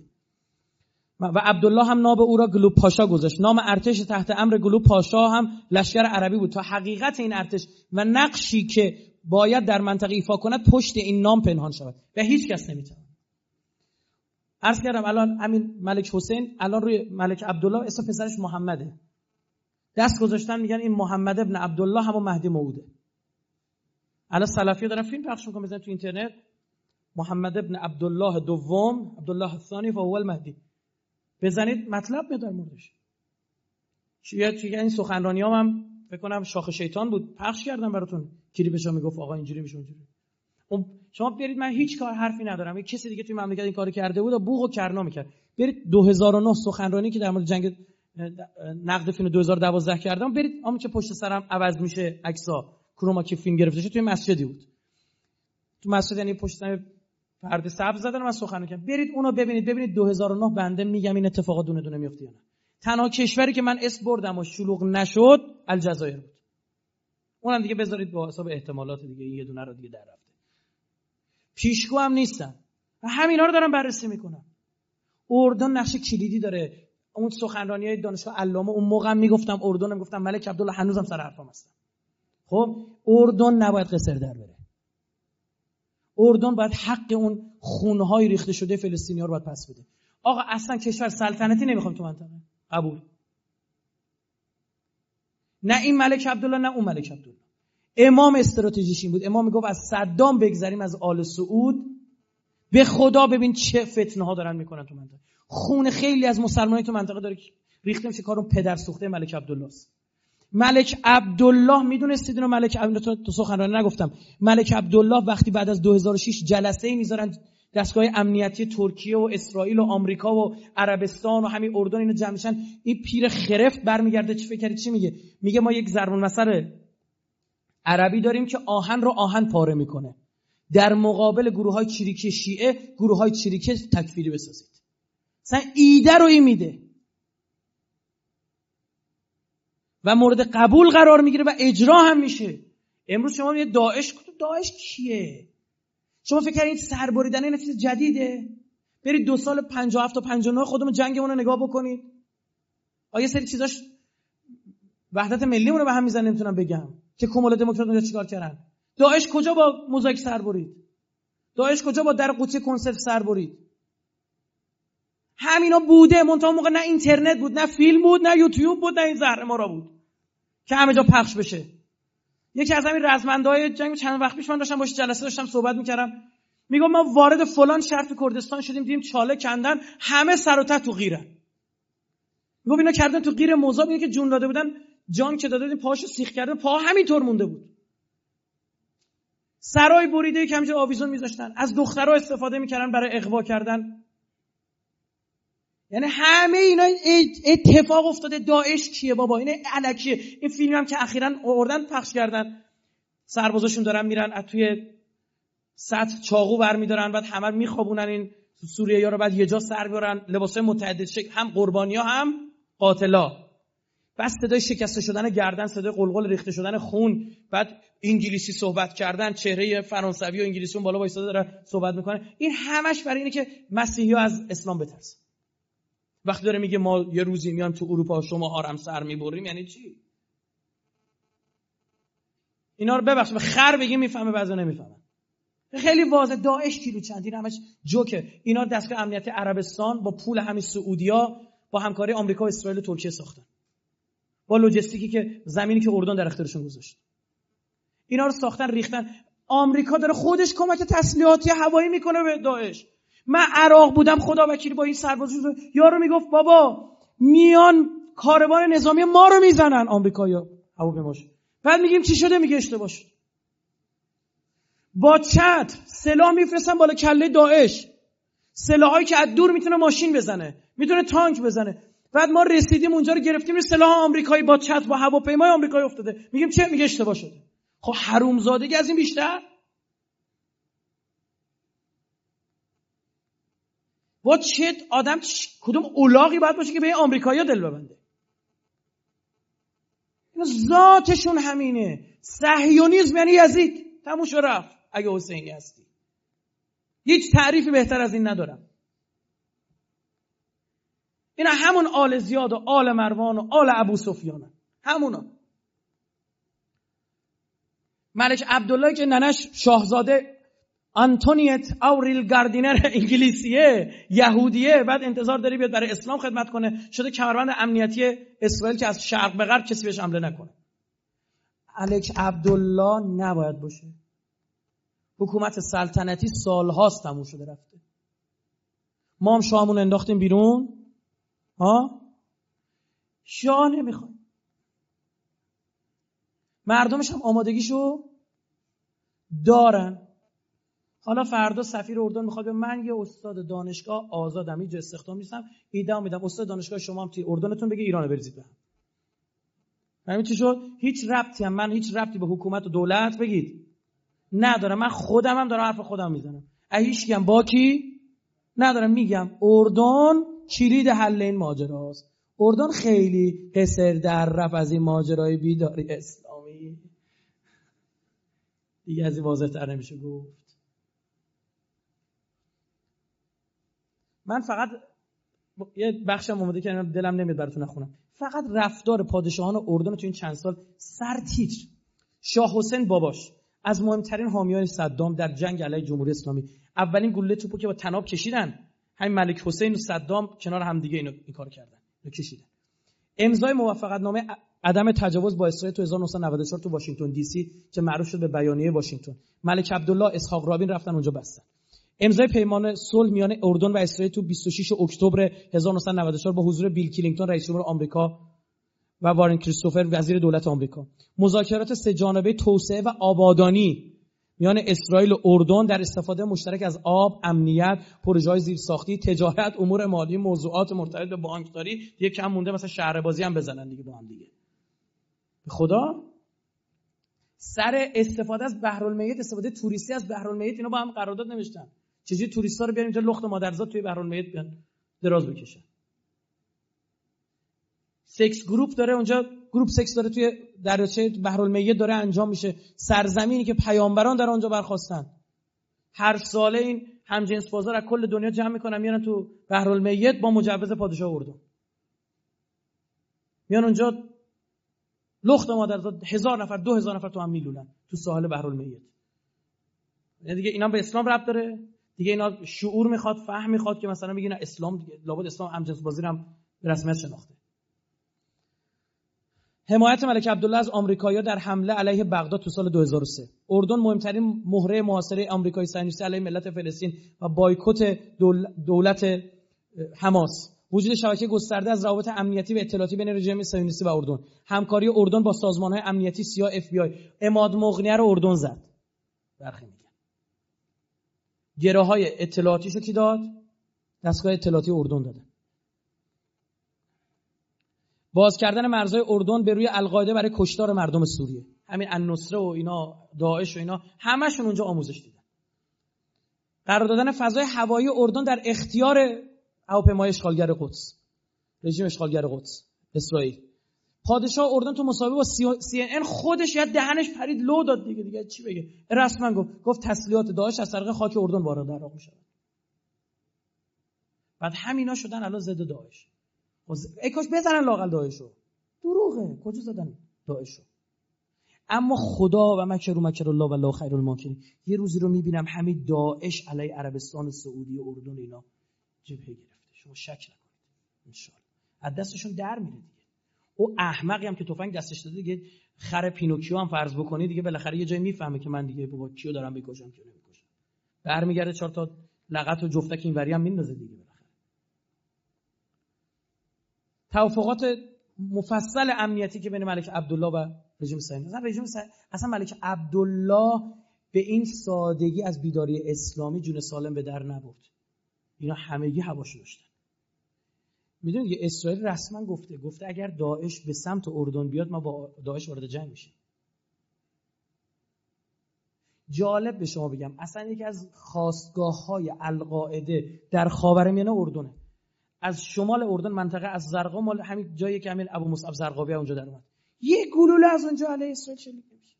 و عبدالله هم نام او را گلوب پاشا گذاشت. نام ارتش تحت امر گلوب پاشا هم لشکر عربی بود تا حقیقت این ارتش و نقشی که باید در منطقه ایفا کند پشت این نام پنهان شود و هیچ کس نمیتونه. عرض کردم الان همین ملک حسین الان روی ملک عبدالله اسم پسرش محمده، دست گذاشتن میگن این محمد ابن عبدالله همون مهدی موعوده. الان سلفی‌ها دارن فیلم پخش میکنن، بزنید تو اینترنت محمد ابن عبدالله دوم عبدالله الثانی و هو المهدی، بزنید مطلب میاد در موردش. چیه این سخنرانیام هم فکر کنم شاخ شیطان بود، پخش کردم براتون، کلیپش میگفت آقا اینجوری میشه اونجوری. شما برید، من هیچ کار حرفی ندارم، یک کسی دیگه توی مملکت این کارو کرده بود و بوق و کرنا میکرد. برید 2009 سخنرانی که در مورد جنگ نقد فیلم 2012 کردم، برید همون که پشت سرم عوض میشه عکس‌ها کروما کی فیلم گرفته شد، توی مسجدی بود. تو مسجد یعنی پشت سر پرده سبز زدن من سخنرانی کردم. برید اونو ببینید 2009 بنده میگم این اتفاقات دونه دونه میفته یا نه. تنها کشوری که من اسم بردم و شلوغ نشد الجزایر بود. اونم دیگه بذارید به حساب احتمالات دیگه، این یه دونه رو دیگه در رفته. پیشگو هم نیستن و همینا رو دارم بررسی میکنم. اردن نقش کلیدی داره. اون سخنرانی‌های دانشگاه علامه اون موقع میگفتم اردن، میگفتم ملک عبدالله، هنوزم سر حرفم هستم. خب اردن نباید قصر در بره. اردن باید حق اون خونهای ریخته شده فلسطینی‌ها رو باید پس بده. آقا اصلا کشور سلطنتی نمیخوام تو منطقه. قبول. نه این ملک عبدالله نه اون ملک عبدالله. امام استراتژیش این بود. امام میگفت از صدام بگذریم، از آل سعود، به خدا ببین چه فتنه ها دارن میکنن تو منطقه. خون خیلی از مسلمانای تو منطقه داره ریخته میشه. کارون پدر سوخته ملک عبدالله است. ملک عبدالله میدونستید اینو؟ ملک عبدالله تو سخنرانی نگفتم. ملک عبدالله وقتی بعد از 2006 جلسه‌ای میذارن دستگاه امنیتی ترکیه و اسرائیل و آمریکا و عربستان و همین اردن اینو جمع میشن، این پیر خرفت برمیگرده چی فکر کردی چی میگه؟ میگه ما یک ضرب المثل عربی داریم که آهن رو آهن پاره میکنه. در مقابل گروه‌های چریکی شیعه، گروه‌های چریکی تکفیری بسازید. مثلا ایده رو این میده و مورد قبول قرار میگیره و اجرا هم میشه. امروز شما میگید داعش کیه؟ شما فکر کنید سربریدن این چیز جدیده؟ برید 2 سال 57 تا 59 خودمون جنگمون رو نگاه بکنید. آیا سری چیزاش وحدت ملیمون رو به هم میزنه نمیتونم بگم که کمال دموکرات اونجا چیکار کردن؟ داعش کجا با موزاییک سر برید؟ داعش کجا با در قوطی کنسرو سر برید؟ همینا بوده، منتها موقع نه اینترنت بود، نه فیلم بود، نه یوتیوب بود، نه این زهر مارا بود که همه جا پخش بشه. یکی از همین رزمندهای جنگ چند وقت پیش من داشتم باش جلسه داشتم صحبت میکردم، میگم ما وارد فلان شهر تو کردستان شدیم، دیدیم چاله کندن، همه سر و ته تو قیرن. میگم اینا کردن تو قیر موزاب، اینه که جون داده بودن، جان که داده بودن پاهاشو سیخ کردن، پا همینطور مونده بود. سرای بریده که همینجا آویزون میذاشتن، از دخترها استفاده میکردن برای اغوا کردن. یعنی همه اینا اتفاق افتاده. داعش کیه بابا؟ این الکیه. این فیلم هم که اخیراً آوردن پخش کردن، سربازاشون دارن میرن از توی سطح چاقو برمیدارن، بعد همه رو میخوابونن این سوریه‌ها رو، بعد یه جا سر میبرن، لباسای متعدد شکل، هم قربانی‌ها هم قاتلا. بعد صدای شکسته شدن گردن، صدای قلقل ریخته شدن خون، بعد انگلیسی صحبت کردن، چهره فرانسوی و انگلیسی اون بالا وایساده داره صحبت میکنه. این همش برای اینه که مسیحی‌ها از اسلام بترسن. وقتی داره میگه ما یه روزی میام تو اروپا شما هارم سر میبریم، یعنی چی؟ اینا رو ببخشید به خر بگیم میفهمه، بعضی نمیفهمن. خیلی واضحه. داعش کیلو چند، این همش جوکه. اینا دستگاه امنیتی عربستان با پول همین سعودیا با همکاری آمریکا و اسرائیل و ترکیه ساختن، با لوجستیکی که زمینی که اردن در اختیارشون گذاشت. اینا رو ساختن ریختن. آمریکا داره خودش کمک تسلیحاتی هوایی میکنه به داعش. من عراق بودم خدا وکیل با این سربازا، یارو میگفت بابا میان کاروان نظامی ما رو میزنن آمریکایی‌ها هواپیماش. بعد میگیم چی شده؟ میگه اشتباه شد. با چتر سلاح میفرستن بالا کله داعش، سلاحایی که از دور میتونه ماشین بزنه، میتونه تانک بزنه. بعد ما رسیدیم اونجا رو گرفتیم، سلاح آمریکایی با چتر با هواپیمای آمریکایی افتاده. میگیم چه؟ میگه اشتباه شده. خب حرومزادگی از این بیشتر؟ با چه آدم کدوم اولاغی باید باشه که به آمریکایی‌ها دل ببنده؟ اینا ذاتشون همینه. صهیونیسم یعنی یزید. تموم شد رفت. اگه حسینی هستی هیچ تعریفی بهتر از این ندارم. اینا همون آل زیاد و آل مروان و آل ابو سفیان، همونا. ملک عبدالله که ننش شاهزاده آنتونیت آوریل گاردینر انگلیسیه، یهودیه، بعد انتظار داری بیاد برای اسلام خدمت کنه، شده کمربند امنیتی اسرائیل که از شرق به غرب کسی بهش حمله نکنه. ملک عبدالله نباید باشه. حکومت سلطنتی سالهاست تموم شده رفته. ما هم شاهمون انداختیم بیرون. شاه نمیخواد. مردمش هم آمادگیشو دارن. حالا فردا سفیر اردن میخواد، من یه استاد دانشگاه آزادم، اینجا استخدام نیستم، ایده میدم استاد دانشگاه شما هم توی اردنتون بگه ایرانو بریزید بهم. همین چی شد؟ هیچ ربطی به حکومت و دولت بگید ندارم. من خودم هم دارم حرف خودم میزنم. هیچ کیم باکی ندارم. میگم اردن کلید حل این ماجراست. اردن خیلی قصر در رفت از این ماجرای بیداری اسلامی. دیگه از این واضح تر نمیشه گفت. من فقط یه بخشم اومده که دلم نمیاد براتون نخونم. فقط رفتار پادشاهان اردن تو این چند سال سرتیتر. شاه حسین باباش از مهمترین حامیان صدام در جنگ علیه جمهوری اسلامی. اولین گلوله توپو که با طناب کشیدن، همین ملک حسین و صدام کنار هم دیگه این کار کردن، کشیدن. امضای موافقتنامه عدم تجاوز با اسرائیل تو 1994 تو واشنگتن دی سی که معروف شد به بیانیه واشنگتن. ملک عبدالله، اسحاق رابین رفتن اونجا بستن. امضای پیمان صلح میان اردن و اسرائیل تو 26 اکتبر 1994 با حضور بیل کلینتون رئیس جمهور آمریکا و وارن کریستوفر وزیر دولت آمریکا. مذاکرات سه جانبه توسعه و آبادانی میان اسرائیل و اردن در استفاده مشترک از آب، امنیت، پروژه‌های زیرساختی، تجارت، امور مالی، موضوعات مرتبط به بانکداری. دیگه کم مونده مثلا شهربازی هم بزنن دیگه با هم دیگه. به خدا سر استفاده از بحرالمیت، استفاده توریستی از بحرالمیت، اینا با هم قرارداد نوشتن. چجوری توریستا رو بیاریم اینجا لخت مادرزاد توی بحرالمیت بیان دراز بکشن. سکس گروپ داره اونجا، گروپ سکس داره توی دریاچه بحرالمیت داره انجام میشه. سرزمینی که پیامبران در اونجا برخاستن. هر ساله این همجنس بازار از کل دنیا جمع میکنن میارن تو بحرالمیت با مجوز پادشاه اردن. میان اونجا لخت مادرزاد 1000 نفر 2000 نفر تو هم میلولن تو ساحل بحرالمیت. یعنی دیگه اینا به اسلام ربط داره؟ دیگه اینا شعور میخواد، فهم میخواد که مثلا بگین اسلام دیگه لابد اسلام همجنس بازی رو هم به رسمیت شناخته. حمایت ملک عبدالله از آمریکایی‌ها در حمله علیه بغداد تو سال 2003. اردن مهمترین مهره محاصره آمریکایی صهیونیستی علیه ملت فلسطین و بایکوت دولت حماس. وجود شبکه گسترده از روابط امنیتی و اطلاعاتی بین رژیم صهیونیستی و اردن. همکاری اردن با سازمان‌های امنیتی CIA، FBI. عماد مغنیه رو اردن زد. برخی میگن. گروهای اطلاعاتیشو کی داد؟ دستگاه اطلاعاتی اردن داده. باز کردن مرزهای اردن به روی القاعده برای کشتار مردم سوریه. همین النصره و اینا، داعش و اینا، همشون اونجا آموزش دیدن. قرار دادن فضای هوایی اردن در اختیار هواپیمای اشغالگر قدس، رژیم اشغالگر قدس، اسرائیل. پادشاه اردن تو مصاحبه با CNN خودش یاد دهنش پرید لو داد دیگه چی بگه؟ رسما گفت تسلیحات داعش از طریق خاک اردن وارد عراق میشه. بعد همینا شدن الان ضد داعش. ای کاش بزنن لاقل داعشو. دروغه. کجا زدن داعشو؟ اما خدا و مکر الله والله خیر الماکرین. یه روزی رو میبینم همین داعش علیه عربستان و سعودی و اردن اینا جبهه گرفته. شما شک نکنید ان شاء الله از دستشون در میره دیگه. او احمقی هم که تفنگ دستش داده دیگه، خر پینوکیو هم فرض بکنی دیگه، بالاخره یه جایی میفهمه که من دیگه بابا کیو دارم میکشم کیو نمیکشم، برمیگرده 4 تا لغت و جفتک اینوری هم میندازه دیگه. بالاخره توافقات مفصل امنیتی که بین ملک عبدالله و رژیم صهیونیستی، اصلا ملک عبدالله به این سادگی از بیداری اسلامی جون سالم به در نبرد. اینا همگی هواشو داشتن. میدونید یه اسرائیل رسما گفته اگر داعش به سمت اردن بیاد ما با داعش وارد جنگ میشیم. جالب به شما بگم اصلا یکی از خاستگاه‌های القاعده در خاورمیانه اردنه. از شمال اردن منطقه از زرقا، مال همین جایی که همین ابو مصعب زرقاوی اونجا در اومد، یه گلوله از اونجا علیه اسرائیل شلیک میشه.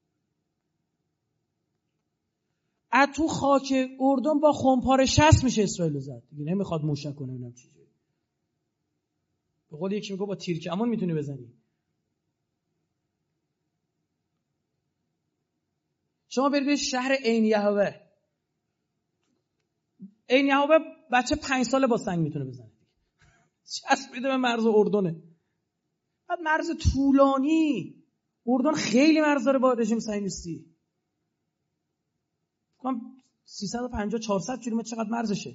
از تو خاک اردن با خمپاره 60 میشه اسرائیل زد دیگه، نمیخواد موشک کنه. ببینم چی جوری. به قول یکی میگه با تیر کمان میتونی بزنی. شما برید شهر عین یهوه، عین یهوه بچه 5 ساله با سنگ میتونه بزنه، چسبیده به مرز اردنه. بعد مرز طولانی، اردن خیلی مرز داره با رژیم صهیونیستی، فکر 350 400 کیلومتر چقدر مرزشه.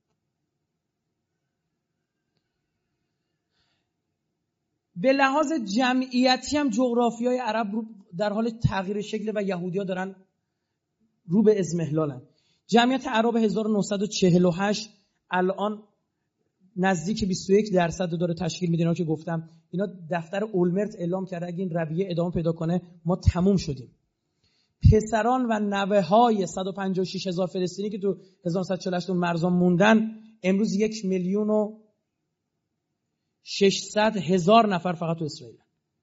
به لحاظ جمعیتی هم جغرافیای عرب در حال تغییر شکل و یهودی‌ها دارن رو به اضمحلالن. جمعیت عرب 1948 الان نزدیک 21% داره تشکیل میده. اینا که گفتم اینا دفتر اولمرت اعلام کرده اگه این رویه ادامه پیدا کنه ما تموم شدیم. پسران و نوه‌های 156,000 فلسطینی که تو 1948 مرزا موندن امروز 1,600,000 نفر فقط تو اسرائیل.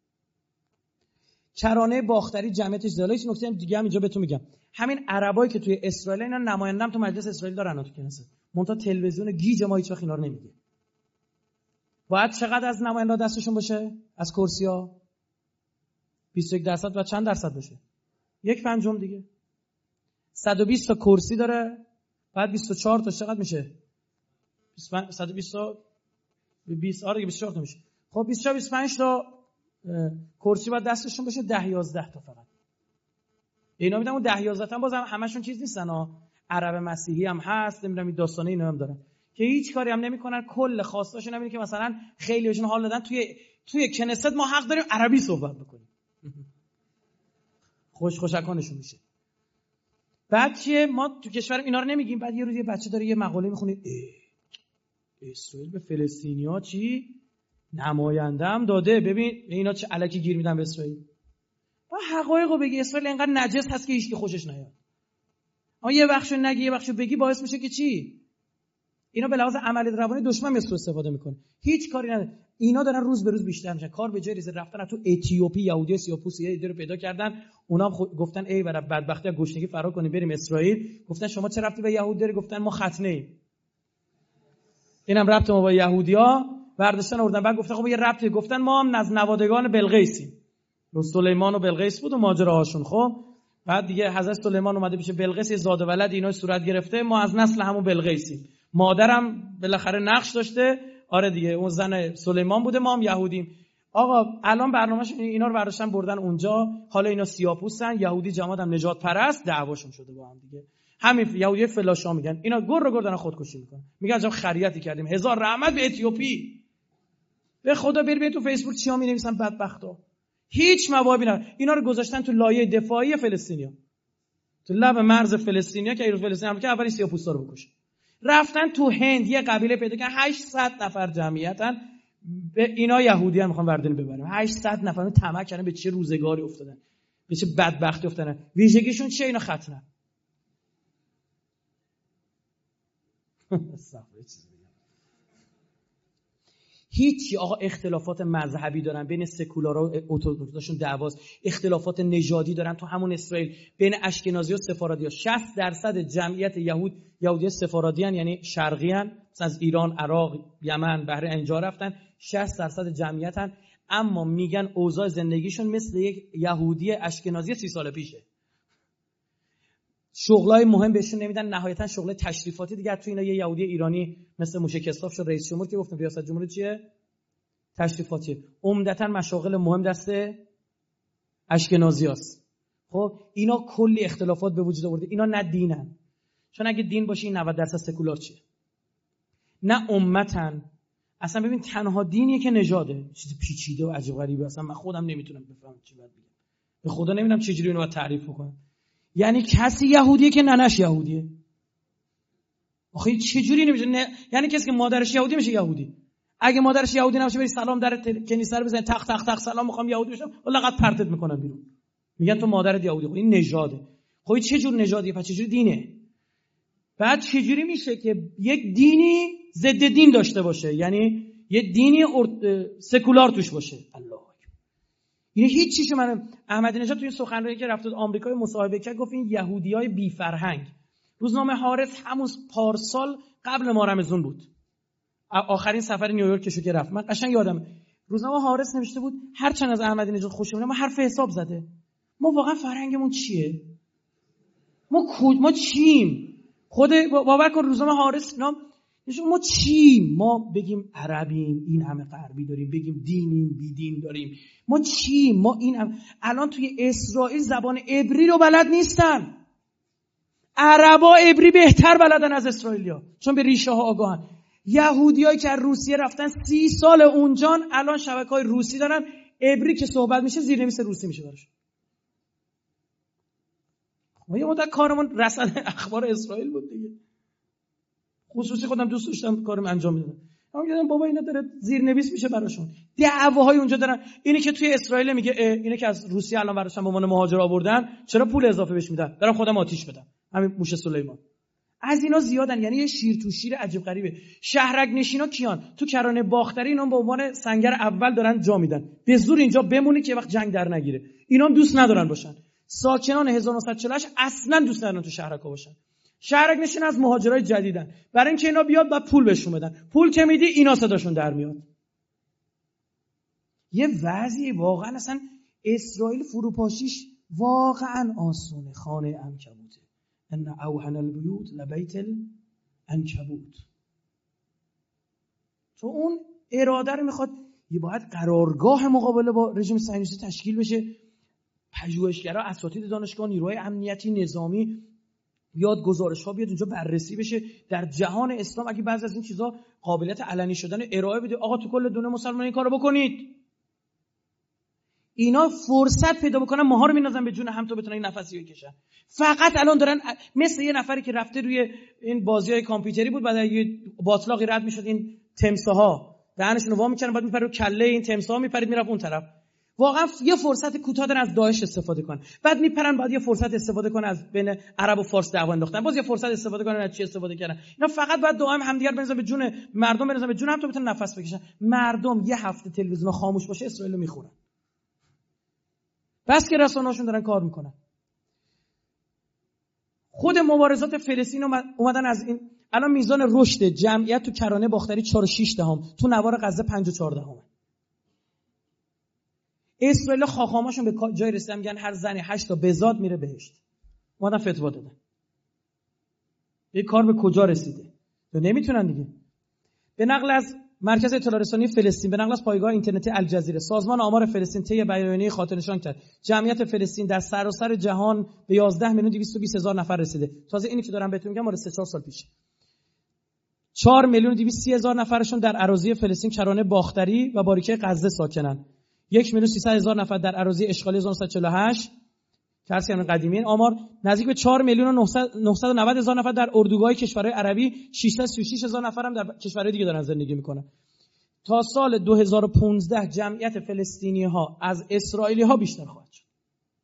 کرانه باختری جمعیتش زیاده. هیچ نکته دیگه هم اینجا بهتون میگم، همین عربایی که توی اسرائیل اینا نماینده‌ام تو مجلس اسرائیل دارن تو کنسل، منتها تلویزیون گیج ما هیچ وقت اینا رو نمیگه. باید چقدر از نماینده دستشون باشه از کرسی‌ها؟ 21% و چند درصد باشه؟ 1/5 دیگه. 120 تا کرسی داره، بعد 24 تا چقدر میشه؟ 120 تا 20 دیگه 24 تا میشه. خب 24 25 تا کرسی باید دستشون باشه، 10-11 تا فقط. اینا میدم اون 10-11 تا بازم همشون چیز نیستن ها، عرب مسیحی هم هست، نمیدونم این داستانه اینا هم دارن که هیچ کاری هم نمیکنن. کل خواستاشون همینه که مثلا خیلی بهشون حال دادن توی کنست ما حق داریم عربی صحبت بکنیم. خوشکانشون میشه. بعد چیه ما تو کشورم اینا رو نمیگیم، بعد یه روز یه بچه داره یه مقاله میخونه اسرائیل به فلسطینیا چی نماینده هم داده، ببین اینا چه الکی گیر میدن به اسرائیل. با حقایقو بگی، اسرائیل اینقدر نجس هست که هیچکی خوشش نیاد. اما یه بخشو نگی یه بخشو بگی باعث میشه که چی؟ اینا به لحاظ عمل روانی دشمن سوء استفاده میکنه. هیچ کاری نداره. اینا دارن روز به روز بیشتر میشن. کار به جای ریزه رفتن تو اتیوپی یهودی سیاه‌پوستی ایده رو پیدا کردن، اونا هم گفتن ای برای بدبختی از گشنگی فرار کنیم بریم اسرائیل. گفتن شما چه ربطی به یهود داری؟ گفتن ما ختنه ایم. اینم ربط ما با یهودیا. برداشتن آوردن. بعد گفتن خب یه ربطی، گفتن ما هم از نوادگان بلقیسیم. سلیمان و بلقیس بود و ماجراهاشون. خب بعد دیگه حضرت سلیمان اومده پیش بلقیس، یه زاد و ولد اینا صورت گرفته، ما از نسل همون بلقیسیم. مادرم بالاخره نقش داشته، آره دیگه اون زن سلیمان بوده، ما هم یهودیم. آقا الان برنامه‌ش اینا رو برداشتن بردن اونجا، حالا اینا سیاه‌پوستن، یهودی جماعتم نجات پرست، دعواشون شده با هم دیگه. همین یهودی فلاشا میگن، اینا گر دارن خودکشی میکنن. میگن عجب خریتی کردیم، هزار رحمت به اتیوپی. به خدا برید تو فیسبوک چیا می‌نویسن بدبختا. هیچ موابی ندارن. اینا رو گذاشتن تو لایه دفاعی فلسطینیا، تو لب مرز فلسطینیا که ایران فلسطین هم که اولی سیاه‌پوستا رو بکشه. رفتن تو هند یه قبیله پیدا کردن 800 نفر جمعیتن، به اینا یهودیان میخوان وردن ببرن. 800 نفر طمع کردن، به چه روزگاری افتادن، به چه بدبختی افتادن. ویژگیشون چیه؟ اینا ختنه. هیچی. آقا اختلافات مذهبی دارن بین سکولارا و ارتدوکساشون، دعواست. اختلافات نژادی دارن تو همون اسرائیل بین اشکنازی و سفارادی‌ها. 60% جمعیت یهودی سفارادیان، یعنی شرقیان، مثلا از ایران، عراق، یمن، بحرین اینجا رفتن. 60% جمعیتن. اما میگن اوضاع زندگیشون مثل یک یهودی اشکنازی 30 سال پیشه. شغلای مهم بهشون نمیدن، نهایتا شغل تشریفاتی دیگه. تو اینا یه یهودی ایرانی مثل موشه کساف شد رئیس جمهور که گفتم ریاست جمهوری چیه؟ تشریفاتی. عمدتا مشاغل مهم دست اشکنازیاست. خب اینا کلی اختلافات به وجود آورده. اینا نه دینن، چون اگه دین باشه این 90% سکولار چیه، نه امتن. اصلا ببین تنها دینیه که نژاده، چیز پیچیده و عجیب غریبه. اصلا من خودم نمیتونم بفهمم چی باید بگم، به خدا نمیدونم چجوری اینو باید تعریف کنم. یعنی کسی یهودیه که ننش یهودیه. آخه چجوری نمیشه یعنی کسی که مادرش یهودی میشه یهودی؟ اگه مادرش یهودی نباشه بری سلام در کنیسه رو بزنی تق تق تق سلام میخوام یهودی بشم، والله قد پرتت میکنن بیرون، میگن تو مادرت یهودی. خب این نژاده. خب چه جور نژادیه؟ پس چه جور دینه؟ بعد چجوری میشه که یک دینی ضد دین داشته باشه، یعنی یه دینی سکولار توش باشه؟ الله اکبر. این هیچ چیزی. من احمدی نژاد تو این سخنرانی که رفت آمریکا مصاحبه کرد گفت این یهودیای بی فرهنگ. روزنامه حارس همون پارسال قبل ماه رمضان بود، آخرین سفر نیویورکشو که رفت، من قشنگ یادم روزنامه حارس نوشته بود هرچند از احمدی نژاد خوشمونه ما حرف حساب زده. ما واقعا فرهنگمون چیه؟ ما چیم؟ خود باور کن روزنامه حارس نام ما چیم؟ ما بگیم عربیم، این همه غربی داریم، بگیم دینیم، بی دین داریم. ما چیم؟ ما این الان توی اسرائیل زبان عبری رو بلد نیستن. عربا عبری بهتر بلدن از اسرائیلیا، چون به ریشه ها آگاهن. یهودیایی که از روسیه رفتن 30 سال اونجان، الان شبکه‌های روسی دارن، عبری که صحبت میشه زیرنویس روسی میشه براش. ما یه مدت کارمون رسانه اخبار اسرائیل بود دیگه. خصوصی خودم دوست داشتم کارم انجام میدادم. اما میگم بابا اینا داره زیرنویس میشه براشون. دعواهای اونجا دارن. اینی که توی اسرائیل میگه اینی که از روسیه الان براشون به عنوان مهاجر آوردن، چرا پول اضافه بهش میدن؟ برام خودم آتیش بدم. همین موشه سلیمان. از اینا زیادن، یعنی یه شیر تو شیر عجیب غریبه. شهرک نشینا کیان؟ تو کرانه باختری اینا به عنوان سنگر اول دارن جا میدن. به زور اینجا بمونی که وقت جنگ در نگیره. اینا هم دوست ندارن باشن. ساکنان 1948 اصلا دوست ندارن تو شهرک‌ها باشن. شهرک نشین از مهاجرای جدیدن. برای اینکه اینا بیاد بعد پول بهشون بدن. پول که میدی اینا صداشون در میاد. یه وضعی واقعا اصلا اسرائیل فروپاشیش واقعا آسونه. خانه عنکبوته. ان اوهن البیوت لبیت العنکبوت. تو اون اراده رو میخواد یه باید قرارگاه مقابله با رژیم صهیونیستی تشکیل بشه. پژوهشگرا، اساتید دانشگاه، نیروهای امنیتی نظامی بیاد، گزارش‌ها بیاد اونجا بررسی بشه. در جهان اسلام اگه بعضی از این چیزا قابلیت علنی شدن ارائه بده، آقا تو کل دنیا مسلمان این کارو بکنید. اینا فرصت پیدا بکنن ماها رو میندازن به جون هم تا بتونن این نفسی بکشن. فقط الان دارن مثل یه نفری که رفته روی این بازی‌های کامپیوتری بود، بعد یه باطلاقی رد میشد، این تمساها دهنشون رو وا می‌کردن، بعد میپره رو کله این تمساها، میپرید میرفت اون طرف. واقعا یه فرصت کوتاه دارن از داعش استفاده کنن، بعد میپرن بعد یه فرصت استفاده کنن از بین عرب و فارس دعوا انداختن، باز یه فرصت استفاده کنن از چی استفاده کردن. اینا فقط باید دائم همدیگر بنزن به جون مردم، بنزن به جون هم تا بتونن نفس بکشن. مردم یه هفته تلویزیون خاموش باشه اسرائیل رو میخورن. بس که رسانه‌هاشون دارن کار میکنن. خود مبارزات فلسطین اومدن از این الان میزان رشد جمعیت تو کرانه باختری 4.6 تو نوار غزه 5.4. اسرائیل خاخاماشون به جای رسیدن میگن هر زنی 8 تا بزاد میره بهشت. اومدن فتوا دادن. این کار به کجا رسیده؟ نمیتونن دیگه. به نقل از مرکز اطلاع رسانی فلسطین، به نقل از پایگاه اینترنتی الجزیره، سازمان آمار فلسطین طی بیانیه خاطرنشان کرد جمعیت فلسطین در سراسر جهان به 11,220,000 نفر رسیده. تازه اینی که دارم بهتون میگم مال 3-4 سال پیشه. 4,230,000 نفرشون در اراضی فلسطین کرانه باختری و باریکه غزه ساکنن. 1,300,000 نفر در اراضی اشغالی 1948 که اصلا قدیمی. این آمار نزدیک به 4,990,000 نفر در اردوگاه کشورهای عربی، 636,000 نفر هم در کشورهای دیگه دارن زندگی میکنن. تا سال 2015 جمعیت فلسطینی ها از اسرائیلی ها بیشتر خواهد شد.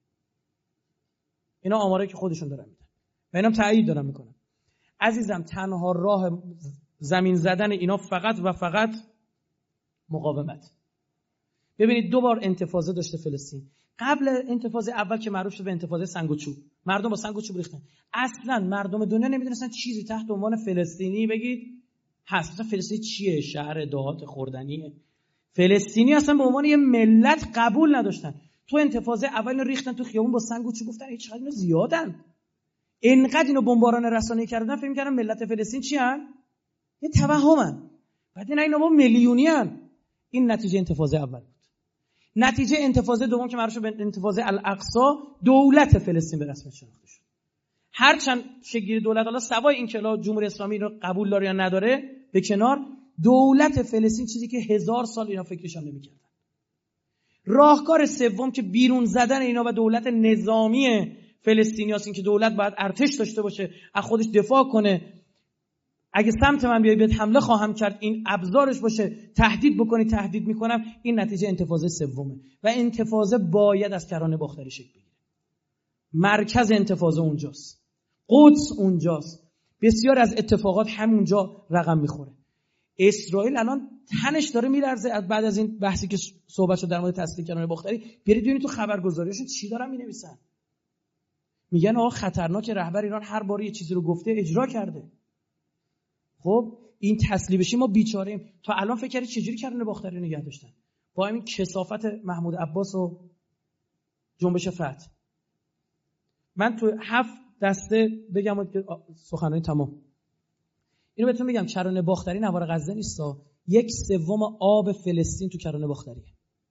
اینا آمارایی که خودشون دارن میدن و اینم تایید دارن میکنن. عزیزم تنها راه زمین زدن اینا فقط و فقط مقاومت. ببینید 2 بار انتفاضه داشته فلسطین. قبل انتفاضه اول که معروف شد به انتفاضه سنگ و چوب، مردم با سنگ و چوب ریختن. اصلا مردم دنیا نمیدونستن چیزی تحت عنوان فلسطینی بگید هست. مثلا فلسطین چیه؟ شهر دهات خوردنیه. فلسطینی اصلا به عنوان یه ملت قبول نداشتن. تو انتفاضه اول ریختن تو خیابون با سنگ و چوب، گفتن چقدر اینا زیادن. اینقدر اینو بمباران رسانه‌ای کردن فکر می‌کردن ملت فلسطین چی ان؟ یه توهمن. بعد اینا با میلیونی ان. این نتیجه انتفاضه اول بود. نتیجه انتفاضه دوم که معروف به انتفاضه الاقصی، دولت فلسطین به رسمیت شناخته شد. هرچند شکل دولت حالا سوای این که جمهوری اسلامی رو قبول داره یا نداره به کنار، دولت فلسطین چیزی که 1000 سال اینا فکرش هم نمی‌کردن. راهکار سوم که بیرون زدن اینا و دولت نظامی فلسطینی هست، این که دولت باید ارتش داشته باشه، از خودش دفاع کنه، اگه سمت من بیای بهت حمله خواهم کرد، این ابزارش باشه، تهدید بکنی تهدید میکنم. این نتیجه انتفاضه سومه و انتفاضه باید از کرانه باختری شکل بگیره. مرکز انتفاضه اونجاست، قدس اونجاست، بسیار از اتفاقات همونجا رقم میخوره. اسرائیل الان تنش داره میلرزه بعد از این بحثی که صحبت شد در مورد تسلیح کرانه باختری. برید ببینید تو خبرگزاریاشون چی دارن مینویسن. میگن آقا خطرناک، رهبر ایران هر بار یه چیزی رو گفته اجرا کرده. خب این تسلیح بشیم ما بیچاره ایم. تا الان فکر کردید چجوری کرانه باختری نگه داشتن با همین کثافت محمود عباس و جنبش فتح. من تو 7 دسته بگم که سخنرانی تمام. اینو بهتون میگم، کرانه باختری نوار غزه نیستا، 1/3 آب فلسطین تو کرانه باختریه.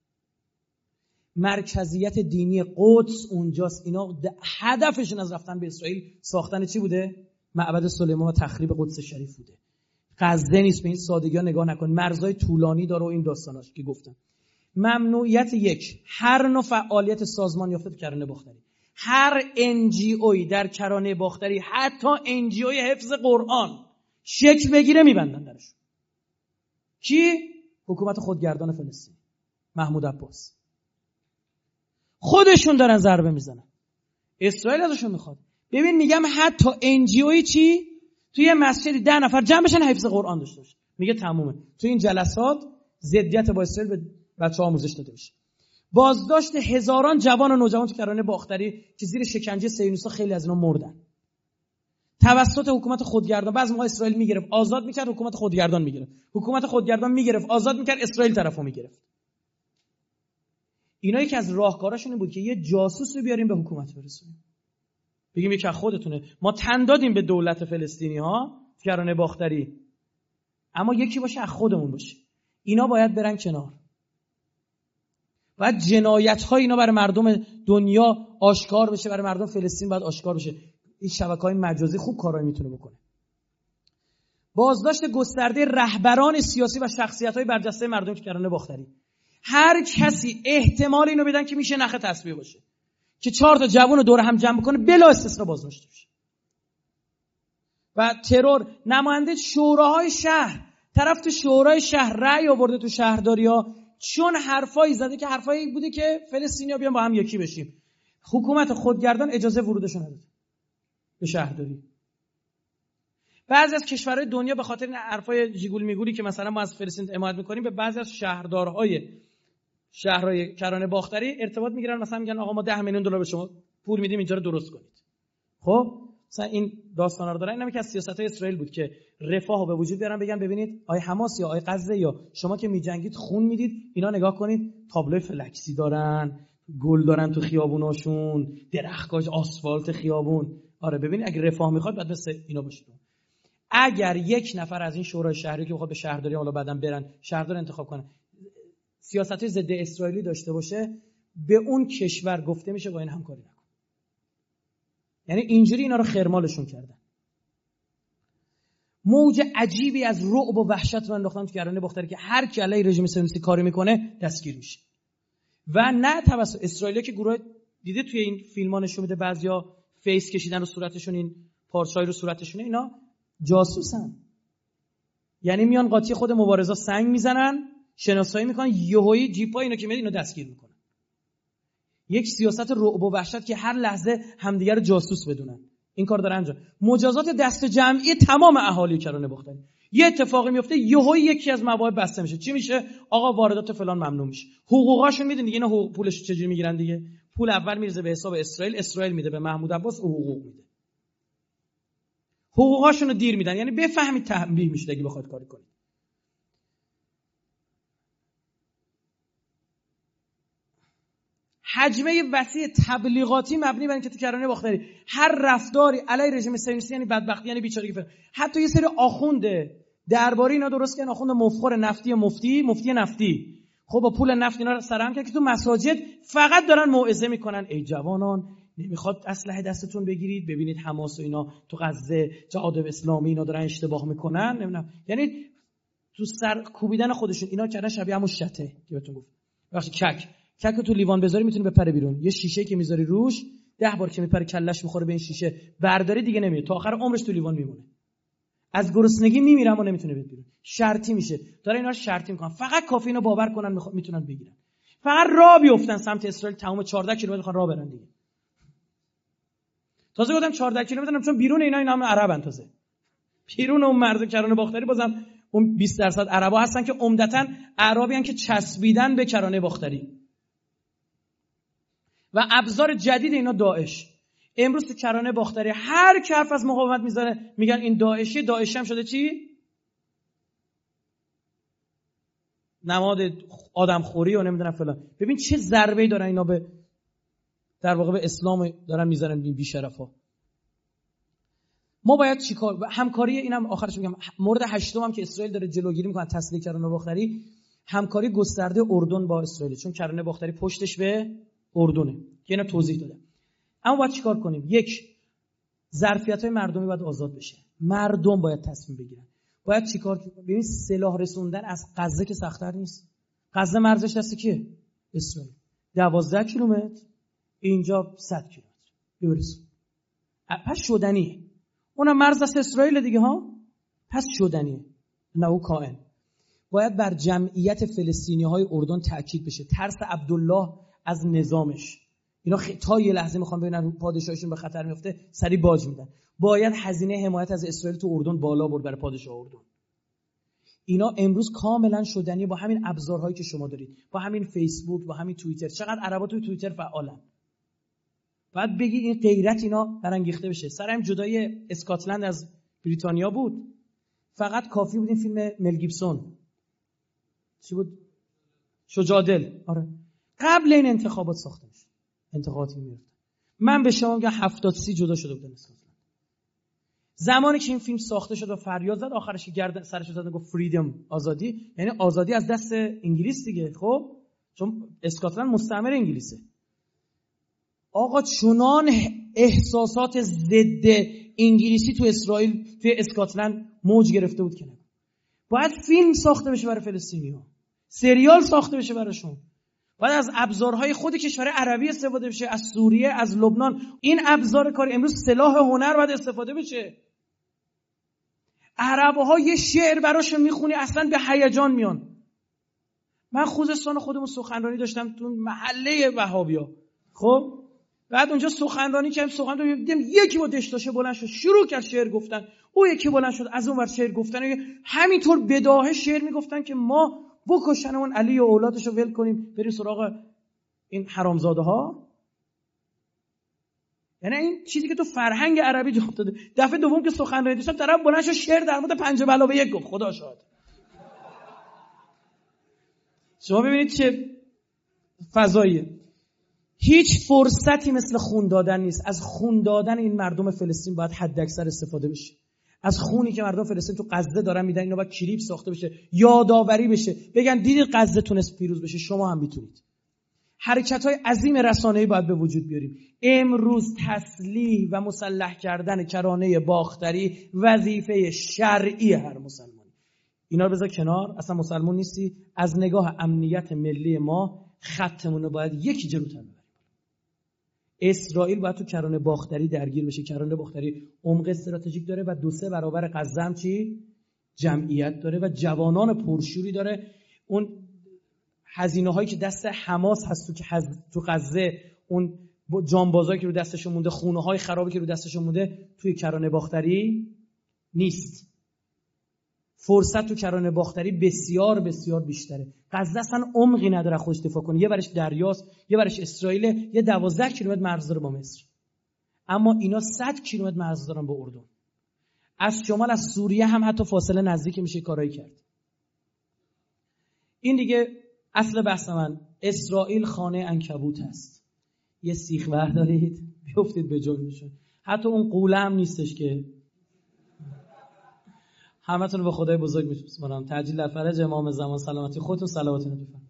مرکزیت دینی قدس اونجاست. اینا هدفشون از رفتن به اسرائیل ساختن چی بوده؟ معبد سلیمان و تخریب قدس شریف بوده. غزه نیست، به این سادگی ها نگاه نکن. مرزهای طولانی داره و این داستاناش که گفتم. ممنوعیت 1، هر نوع فعالیت سازمان یافته تو کرانه باختری. هر NGOی در کرانه باختری، حتی NGOی حفظ قرآن شکل بگیره میبندن درش. کی؟ حکومت خودگردان فلسطین، محمود عباس. خودشون دارن ضربه میزنن. اسرائیل ازشون میخواد. ببین میگم حتی NGOی چی؟ توی یه مسجدی 10 نفر جمع بشن حفظ قرآن داشته باشه. میگه تمومه. توی این جلسات ضدیت با اسرائیل به بچه‌ها آموزش داده بشه. بازداشت هزاران جوان و نوجوان تو کرانه باختری که زیر شکنجه صهیونیست‌ها خیلی از اینا مردن. توسط حکومت خودگردان بعضی موقع اسرائیل میگرفت آزاد میکرد، حکومت خودگردان میگرفت. حکومت خودگردان میگرفت آزاد میکرد، اسرائیل طرفو میگرفت. اینا یکی از راهکاراشون این بود که یه جاسوس رو بیاریم به حکومت برسونیم. بگیم یک از خودتونه. ما تن دادیم به دولت فلسطینی ها کرانه باختری، اما یکی باشه از خودمون باشه. اینا باید برن کنار. باید جنایت های اینا برای مردم دنیا آشکار بشه، برای مردم فلسطین باید آشکار بشه. این شبکه‌های مجازی خوب کارایی میتونه بکنه. بازداشت گسترده رهبران سیاسی و شخصیت‌های برجسته مردم کرانه باختری. هر کسی احتمال اینو بدن که میشه نخ تسبیح باشه، که 4 تا جوان رو دور هم جمع بکنه بلا استثنا بازداشت بشه. و ترور نماینده شوراهای شهر، طرف تو شورای شهر رأی آورده تو شهرداری‌ها، چون حرفایی زده که حرفایی بوده که فلسطینی‌ها بیان با هم یکی بشیم. حکومت خودگردان اجازه ورودشون نداد به شهرداری. بعضی از کشورهای دنیا به خاطر این حرفای جیگول میگولی که مثلا ما از فلسطین حمایت می‌کنیم، به بعضی از شهردارهای شهرهای کرانه باختری ارتباط میگیرن، مثلا میگن آقا ما $10 میلیون به شما پول میدیم اینجا رو درست کنید. خب مثلا این داستانا رو دارن. اینم که از سیاست‌های اسرائیل بود که رفاهو به وجود بیارن، بگن ببینید آی حماس یا آی غزه یا شما که میجنگید خون میدید، اینا نگاه کنید تابلوی فلکسی دارن، گل دارن تو خیابوناشون، درختکاج، آسفالت خیابون. آره ببینید اگه رفاه میخواد بعد مثل اینا باشید. اگر یک نفر از این شورای شهری که میخواد به شهرداری حالا بعدن برن شهردار انتخاب کنه، سیاست‌های ضد اسرائیلی داشته باشه، به اون کشور گفته میشه با این همکاری نکن. یعنی اینجوری اینا رو خرمالشون کردن. موج عجیبی از رعب و وحشت رو انداختن تو کرانه باختری که هر کی علیه رژیم صهیونیستی کاری میکنه دستگیر میشه. و نه توسط اسرائیل که گروه دیده توی این فیلم‌ها نشون میده بعضیا فیس کشیدن رو صورتشون، این پارچه‌ای رو صورتشونه، اینا جاسوسن. یعنی میان قاطی خود مبارزا سنگ میزنن، شناسایی میکنن، یهویی جیپا اینا که میاد اینو دستگیر میکنن. یک سیاست رعب و وحشت که هر لحظه همدیگه رو جاسوس بدونن. این کار داره انجام. مجازات دست جمعی تمام اهالی کرانه باختری. یه اتفاقی میفته یهویی یکی از مواهب بسته میشه. چی میشه؟ آقا واردات فلان ممنوع میشه. حقوقاشون میدن دیگه. اینا پولش چجوری میگیرن دیگه؟ پول اول میرزه به حساب اسرائیل، اسرائیل میده به محمود عباس، او حقوق میده. حقوقاشون رو دیر میدن. یعنی بفهمید تنبیه میشه اگه بخواد کاری کنید. حجمه وسیع تبلیغاتی مبنی بر اینکه تو کرانه باختری هر رفتاری علیه رژیم صهیونیستی یعنی بدبختی، یعنی بیچارگی. حتی یه سری آخونده درباره اینا درست کردن، آخوند مفخور نفتی مفتی نفتی، خب با پول نفت اینا رو سرهم کرد که تو مساجد فقط دارن موعظه میکنن ای جوانان نمیخواد اسلحه دستتون بگیرید، ببینید حماس و اینا تو غزه جهاد اسلامی اینا دارن اشتباه میکنن، نمیدونم، یعنی تو سر کوبیدن خودشون اینا کردن شبیه همون شته که بهتون گفت. بخش کک تو لیوان بذاری میتونه بپره بیرون، یه شیشه که میذاری روش 10 بار که میپره کلش میخوره به این شیشه، برداری دیگه نمیره، تا آخر عمرش تو لیوان میمونه، از گرسنگی میمیره اما نمیتونه بره بیرون، شرطی میشه. داره اینا رو شرطی میکنن، فقط کافی اینو باور کنن میتونن بگیرن، فقط راه بیفتن سمت اسرائیل، تمام 14 کیلومتر میخوان راه برن دیگه. تازه گفتم 14 کیلومتر چون بیرون اینا همه عربن، تازه بیرون اون مرز کرانه باختری بازم اون 20% عربا هستن که عمدتاً اعرابیان که چسبیدن به کرانه باختری و ابزار جدید اینا داعش. امروز تو کرانه باختری هر کی حرف از مقاومت میزنه میگن این داعشی، داعشی هم شده چی؟ نماد آدمخوری و نمیدونم فلان. ببین چه ضربه‌ای دارن اینا به در واقع به اسلام دارن میزنن این بی‌شرفا. ما باید چیکار؟ همکاری اینم آخرش میگم، مورد هشتم هم که اسرائیل داره جلوگیری میکنه تسلیح کرانه باختری، همکاری گسترده اردن با اسرائیل، چون کرانه باختری پشتش به اردنه که اینا توضیح دادم. اما باید چیکار کنیم؟ یک، ظرفیت‌های مردمی باید آزاد بشه، مردم باید تصمیم بگیرن. باید چیکار کنیم؟ ببین سلاح رسوندن از غزه که سخت‌تر نیست. غزه مرزش دست کیه؟ اسرائیل. 12 کیلومتر، اینجا 100 کیلومتر برسون. پس شدنیه. اونم مرز دست اسرائیل دیگه ها، پس شدنیه. نه او کائن. باید بر جمعیت فلسطینی‌های اردن تأکید بشه. ترس عبدالله از نظامش، اینا تا یه لحظه میخوان ببینن پادشاهشون به خطر میفته سری باج میدن. باید هزینه حمایت از اسرائیل تو اردن بالا برد برای پادشاه اردن. اینا امروز کاملا شدنی با همین ابزارهایی که شما دارید، با همین فیسبوک، با همین توییتر. چقدر عربا تو توییتر فعالن. بعد بگید این غیرت اینا برانگیخته بشه. سر هم جدای اسکاتلند از بریتانیا بود، فقط کافی بود این فیلم مل گیبسون چی بود؟ شجاع دل. آره قبل این انتخابات ساخته میشه، انتخاباتی میفته. من به شما میگم 70-30 جدا شده بودن اسکاتلند. زمانی که این فیلم ساخته شد و فریاد زد، آخرش که گردن سرش زد گفت فریدم، آزادی، یعنی آزادی از دست انگلیس دیگه. خب چون اسکاتلند مستعمره انگلیسه. آقا چنان احساسات ضد انگلیسی تو اسرائیل توی اسکاتلند موج گرفته بود که نه. باید فیلم ساخته بشه برای فلسطینی‌ها، سریال ساخته بشه براشون، باید از ابزارهای خود کشور عربی استفاده بشه، از سوریه، از لبنان. این ابزار کار امروز سلاح هنر باید استفاده بشه. عرب‌ها یه شعر براشون میخونی اصلا به هیجان میان. من خوزستان خودمون سخنرانی داشتم تو محله وهابیا، خب بعد اونجا سخنرانی کردم، سخنرانی دیدم یکی با دشداشه بلند شد شروع کرد شعر گفتن، او یکی بلند شد از اون ور شعر گفتن، همینطور بداهه شعر میگفتن که ما بکشنمون علی و اولادشو ول کنیم بریم سراغ این حرامزاده ها. یعنی این چیزی که تو فرهنگ عربی جا افتاده. دفعه دوم که سخنرانی داشتم طرف بلند شد شعر در مورد 5+1 گفت. خدا شاهد. شما ببینید چه فضاییه. هیچ فرصتی مثل خون دادن نیست. از خون دادن این مردم فلسطین باید حداکثر استفاده بشه. از خونی که مردم فلسطین تو غزه دارن میدن اینا باید کلیپ ساخته بشه، یادآوری بشه، بگن دیدید غزه تونست پیروز بشه، شما هم میتونید. حرکت‌های عظیم رسانه‌ای باید به وجود بیاریم. امروز تسلیح و مسلح کردن کرانه باختری وظیفه شرعی هر مسلمانی. اینا رو بذار کنار، اصلا مسلمان نیستی. از نگاه امنیت ملی ما خطمون رو باید یکی جلوتر ببریم. اسرائیل باید تو کرانه باختری درگیر بشه. کرانه باختری عمق استراتژیک داره و 2-3 برابر غزه هم چی؟ جمعیت داره و جوانان پرشوری داره. اون هزینه هایی که دست حماس هست تو غزه، اون جانبازایی که رو دستشون مونده، خونه های خرابی که رو دستشون مونده، توی کرانه باختری نیست. فرصت تو کرانه باختری بسیار بسیار بیشتره. غزه اصلا عمقی نداره خودش دفاع کنه. یه برش دریاست، یه برش اسرائیل، یه 12 کیلومتر مرز داره با مصر. اما اینا 100 کیلومتر مرز دارن با اردن. از شمال از سوریه هم حتی فاصله نزدیکی میشه کارایی کرد. این دیگه اصل بحث من. اسرائیل خانه عنکبوت هست. یه سیخ بردارید بیفتید به جرمشون. حتی اون قوله هم نیستش که. همتون رو به خدای بزرگ میسپارم. تعجیل در فرج امام زمان سلامتی خودتون صلواتتون رو بفرمایید.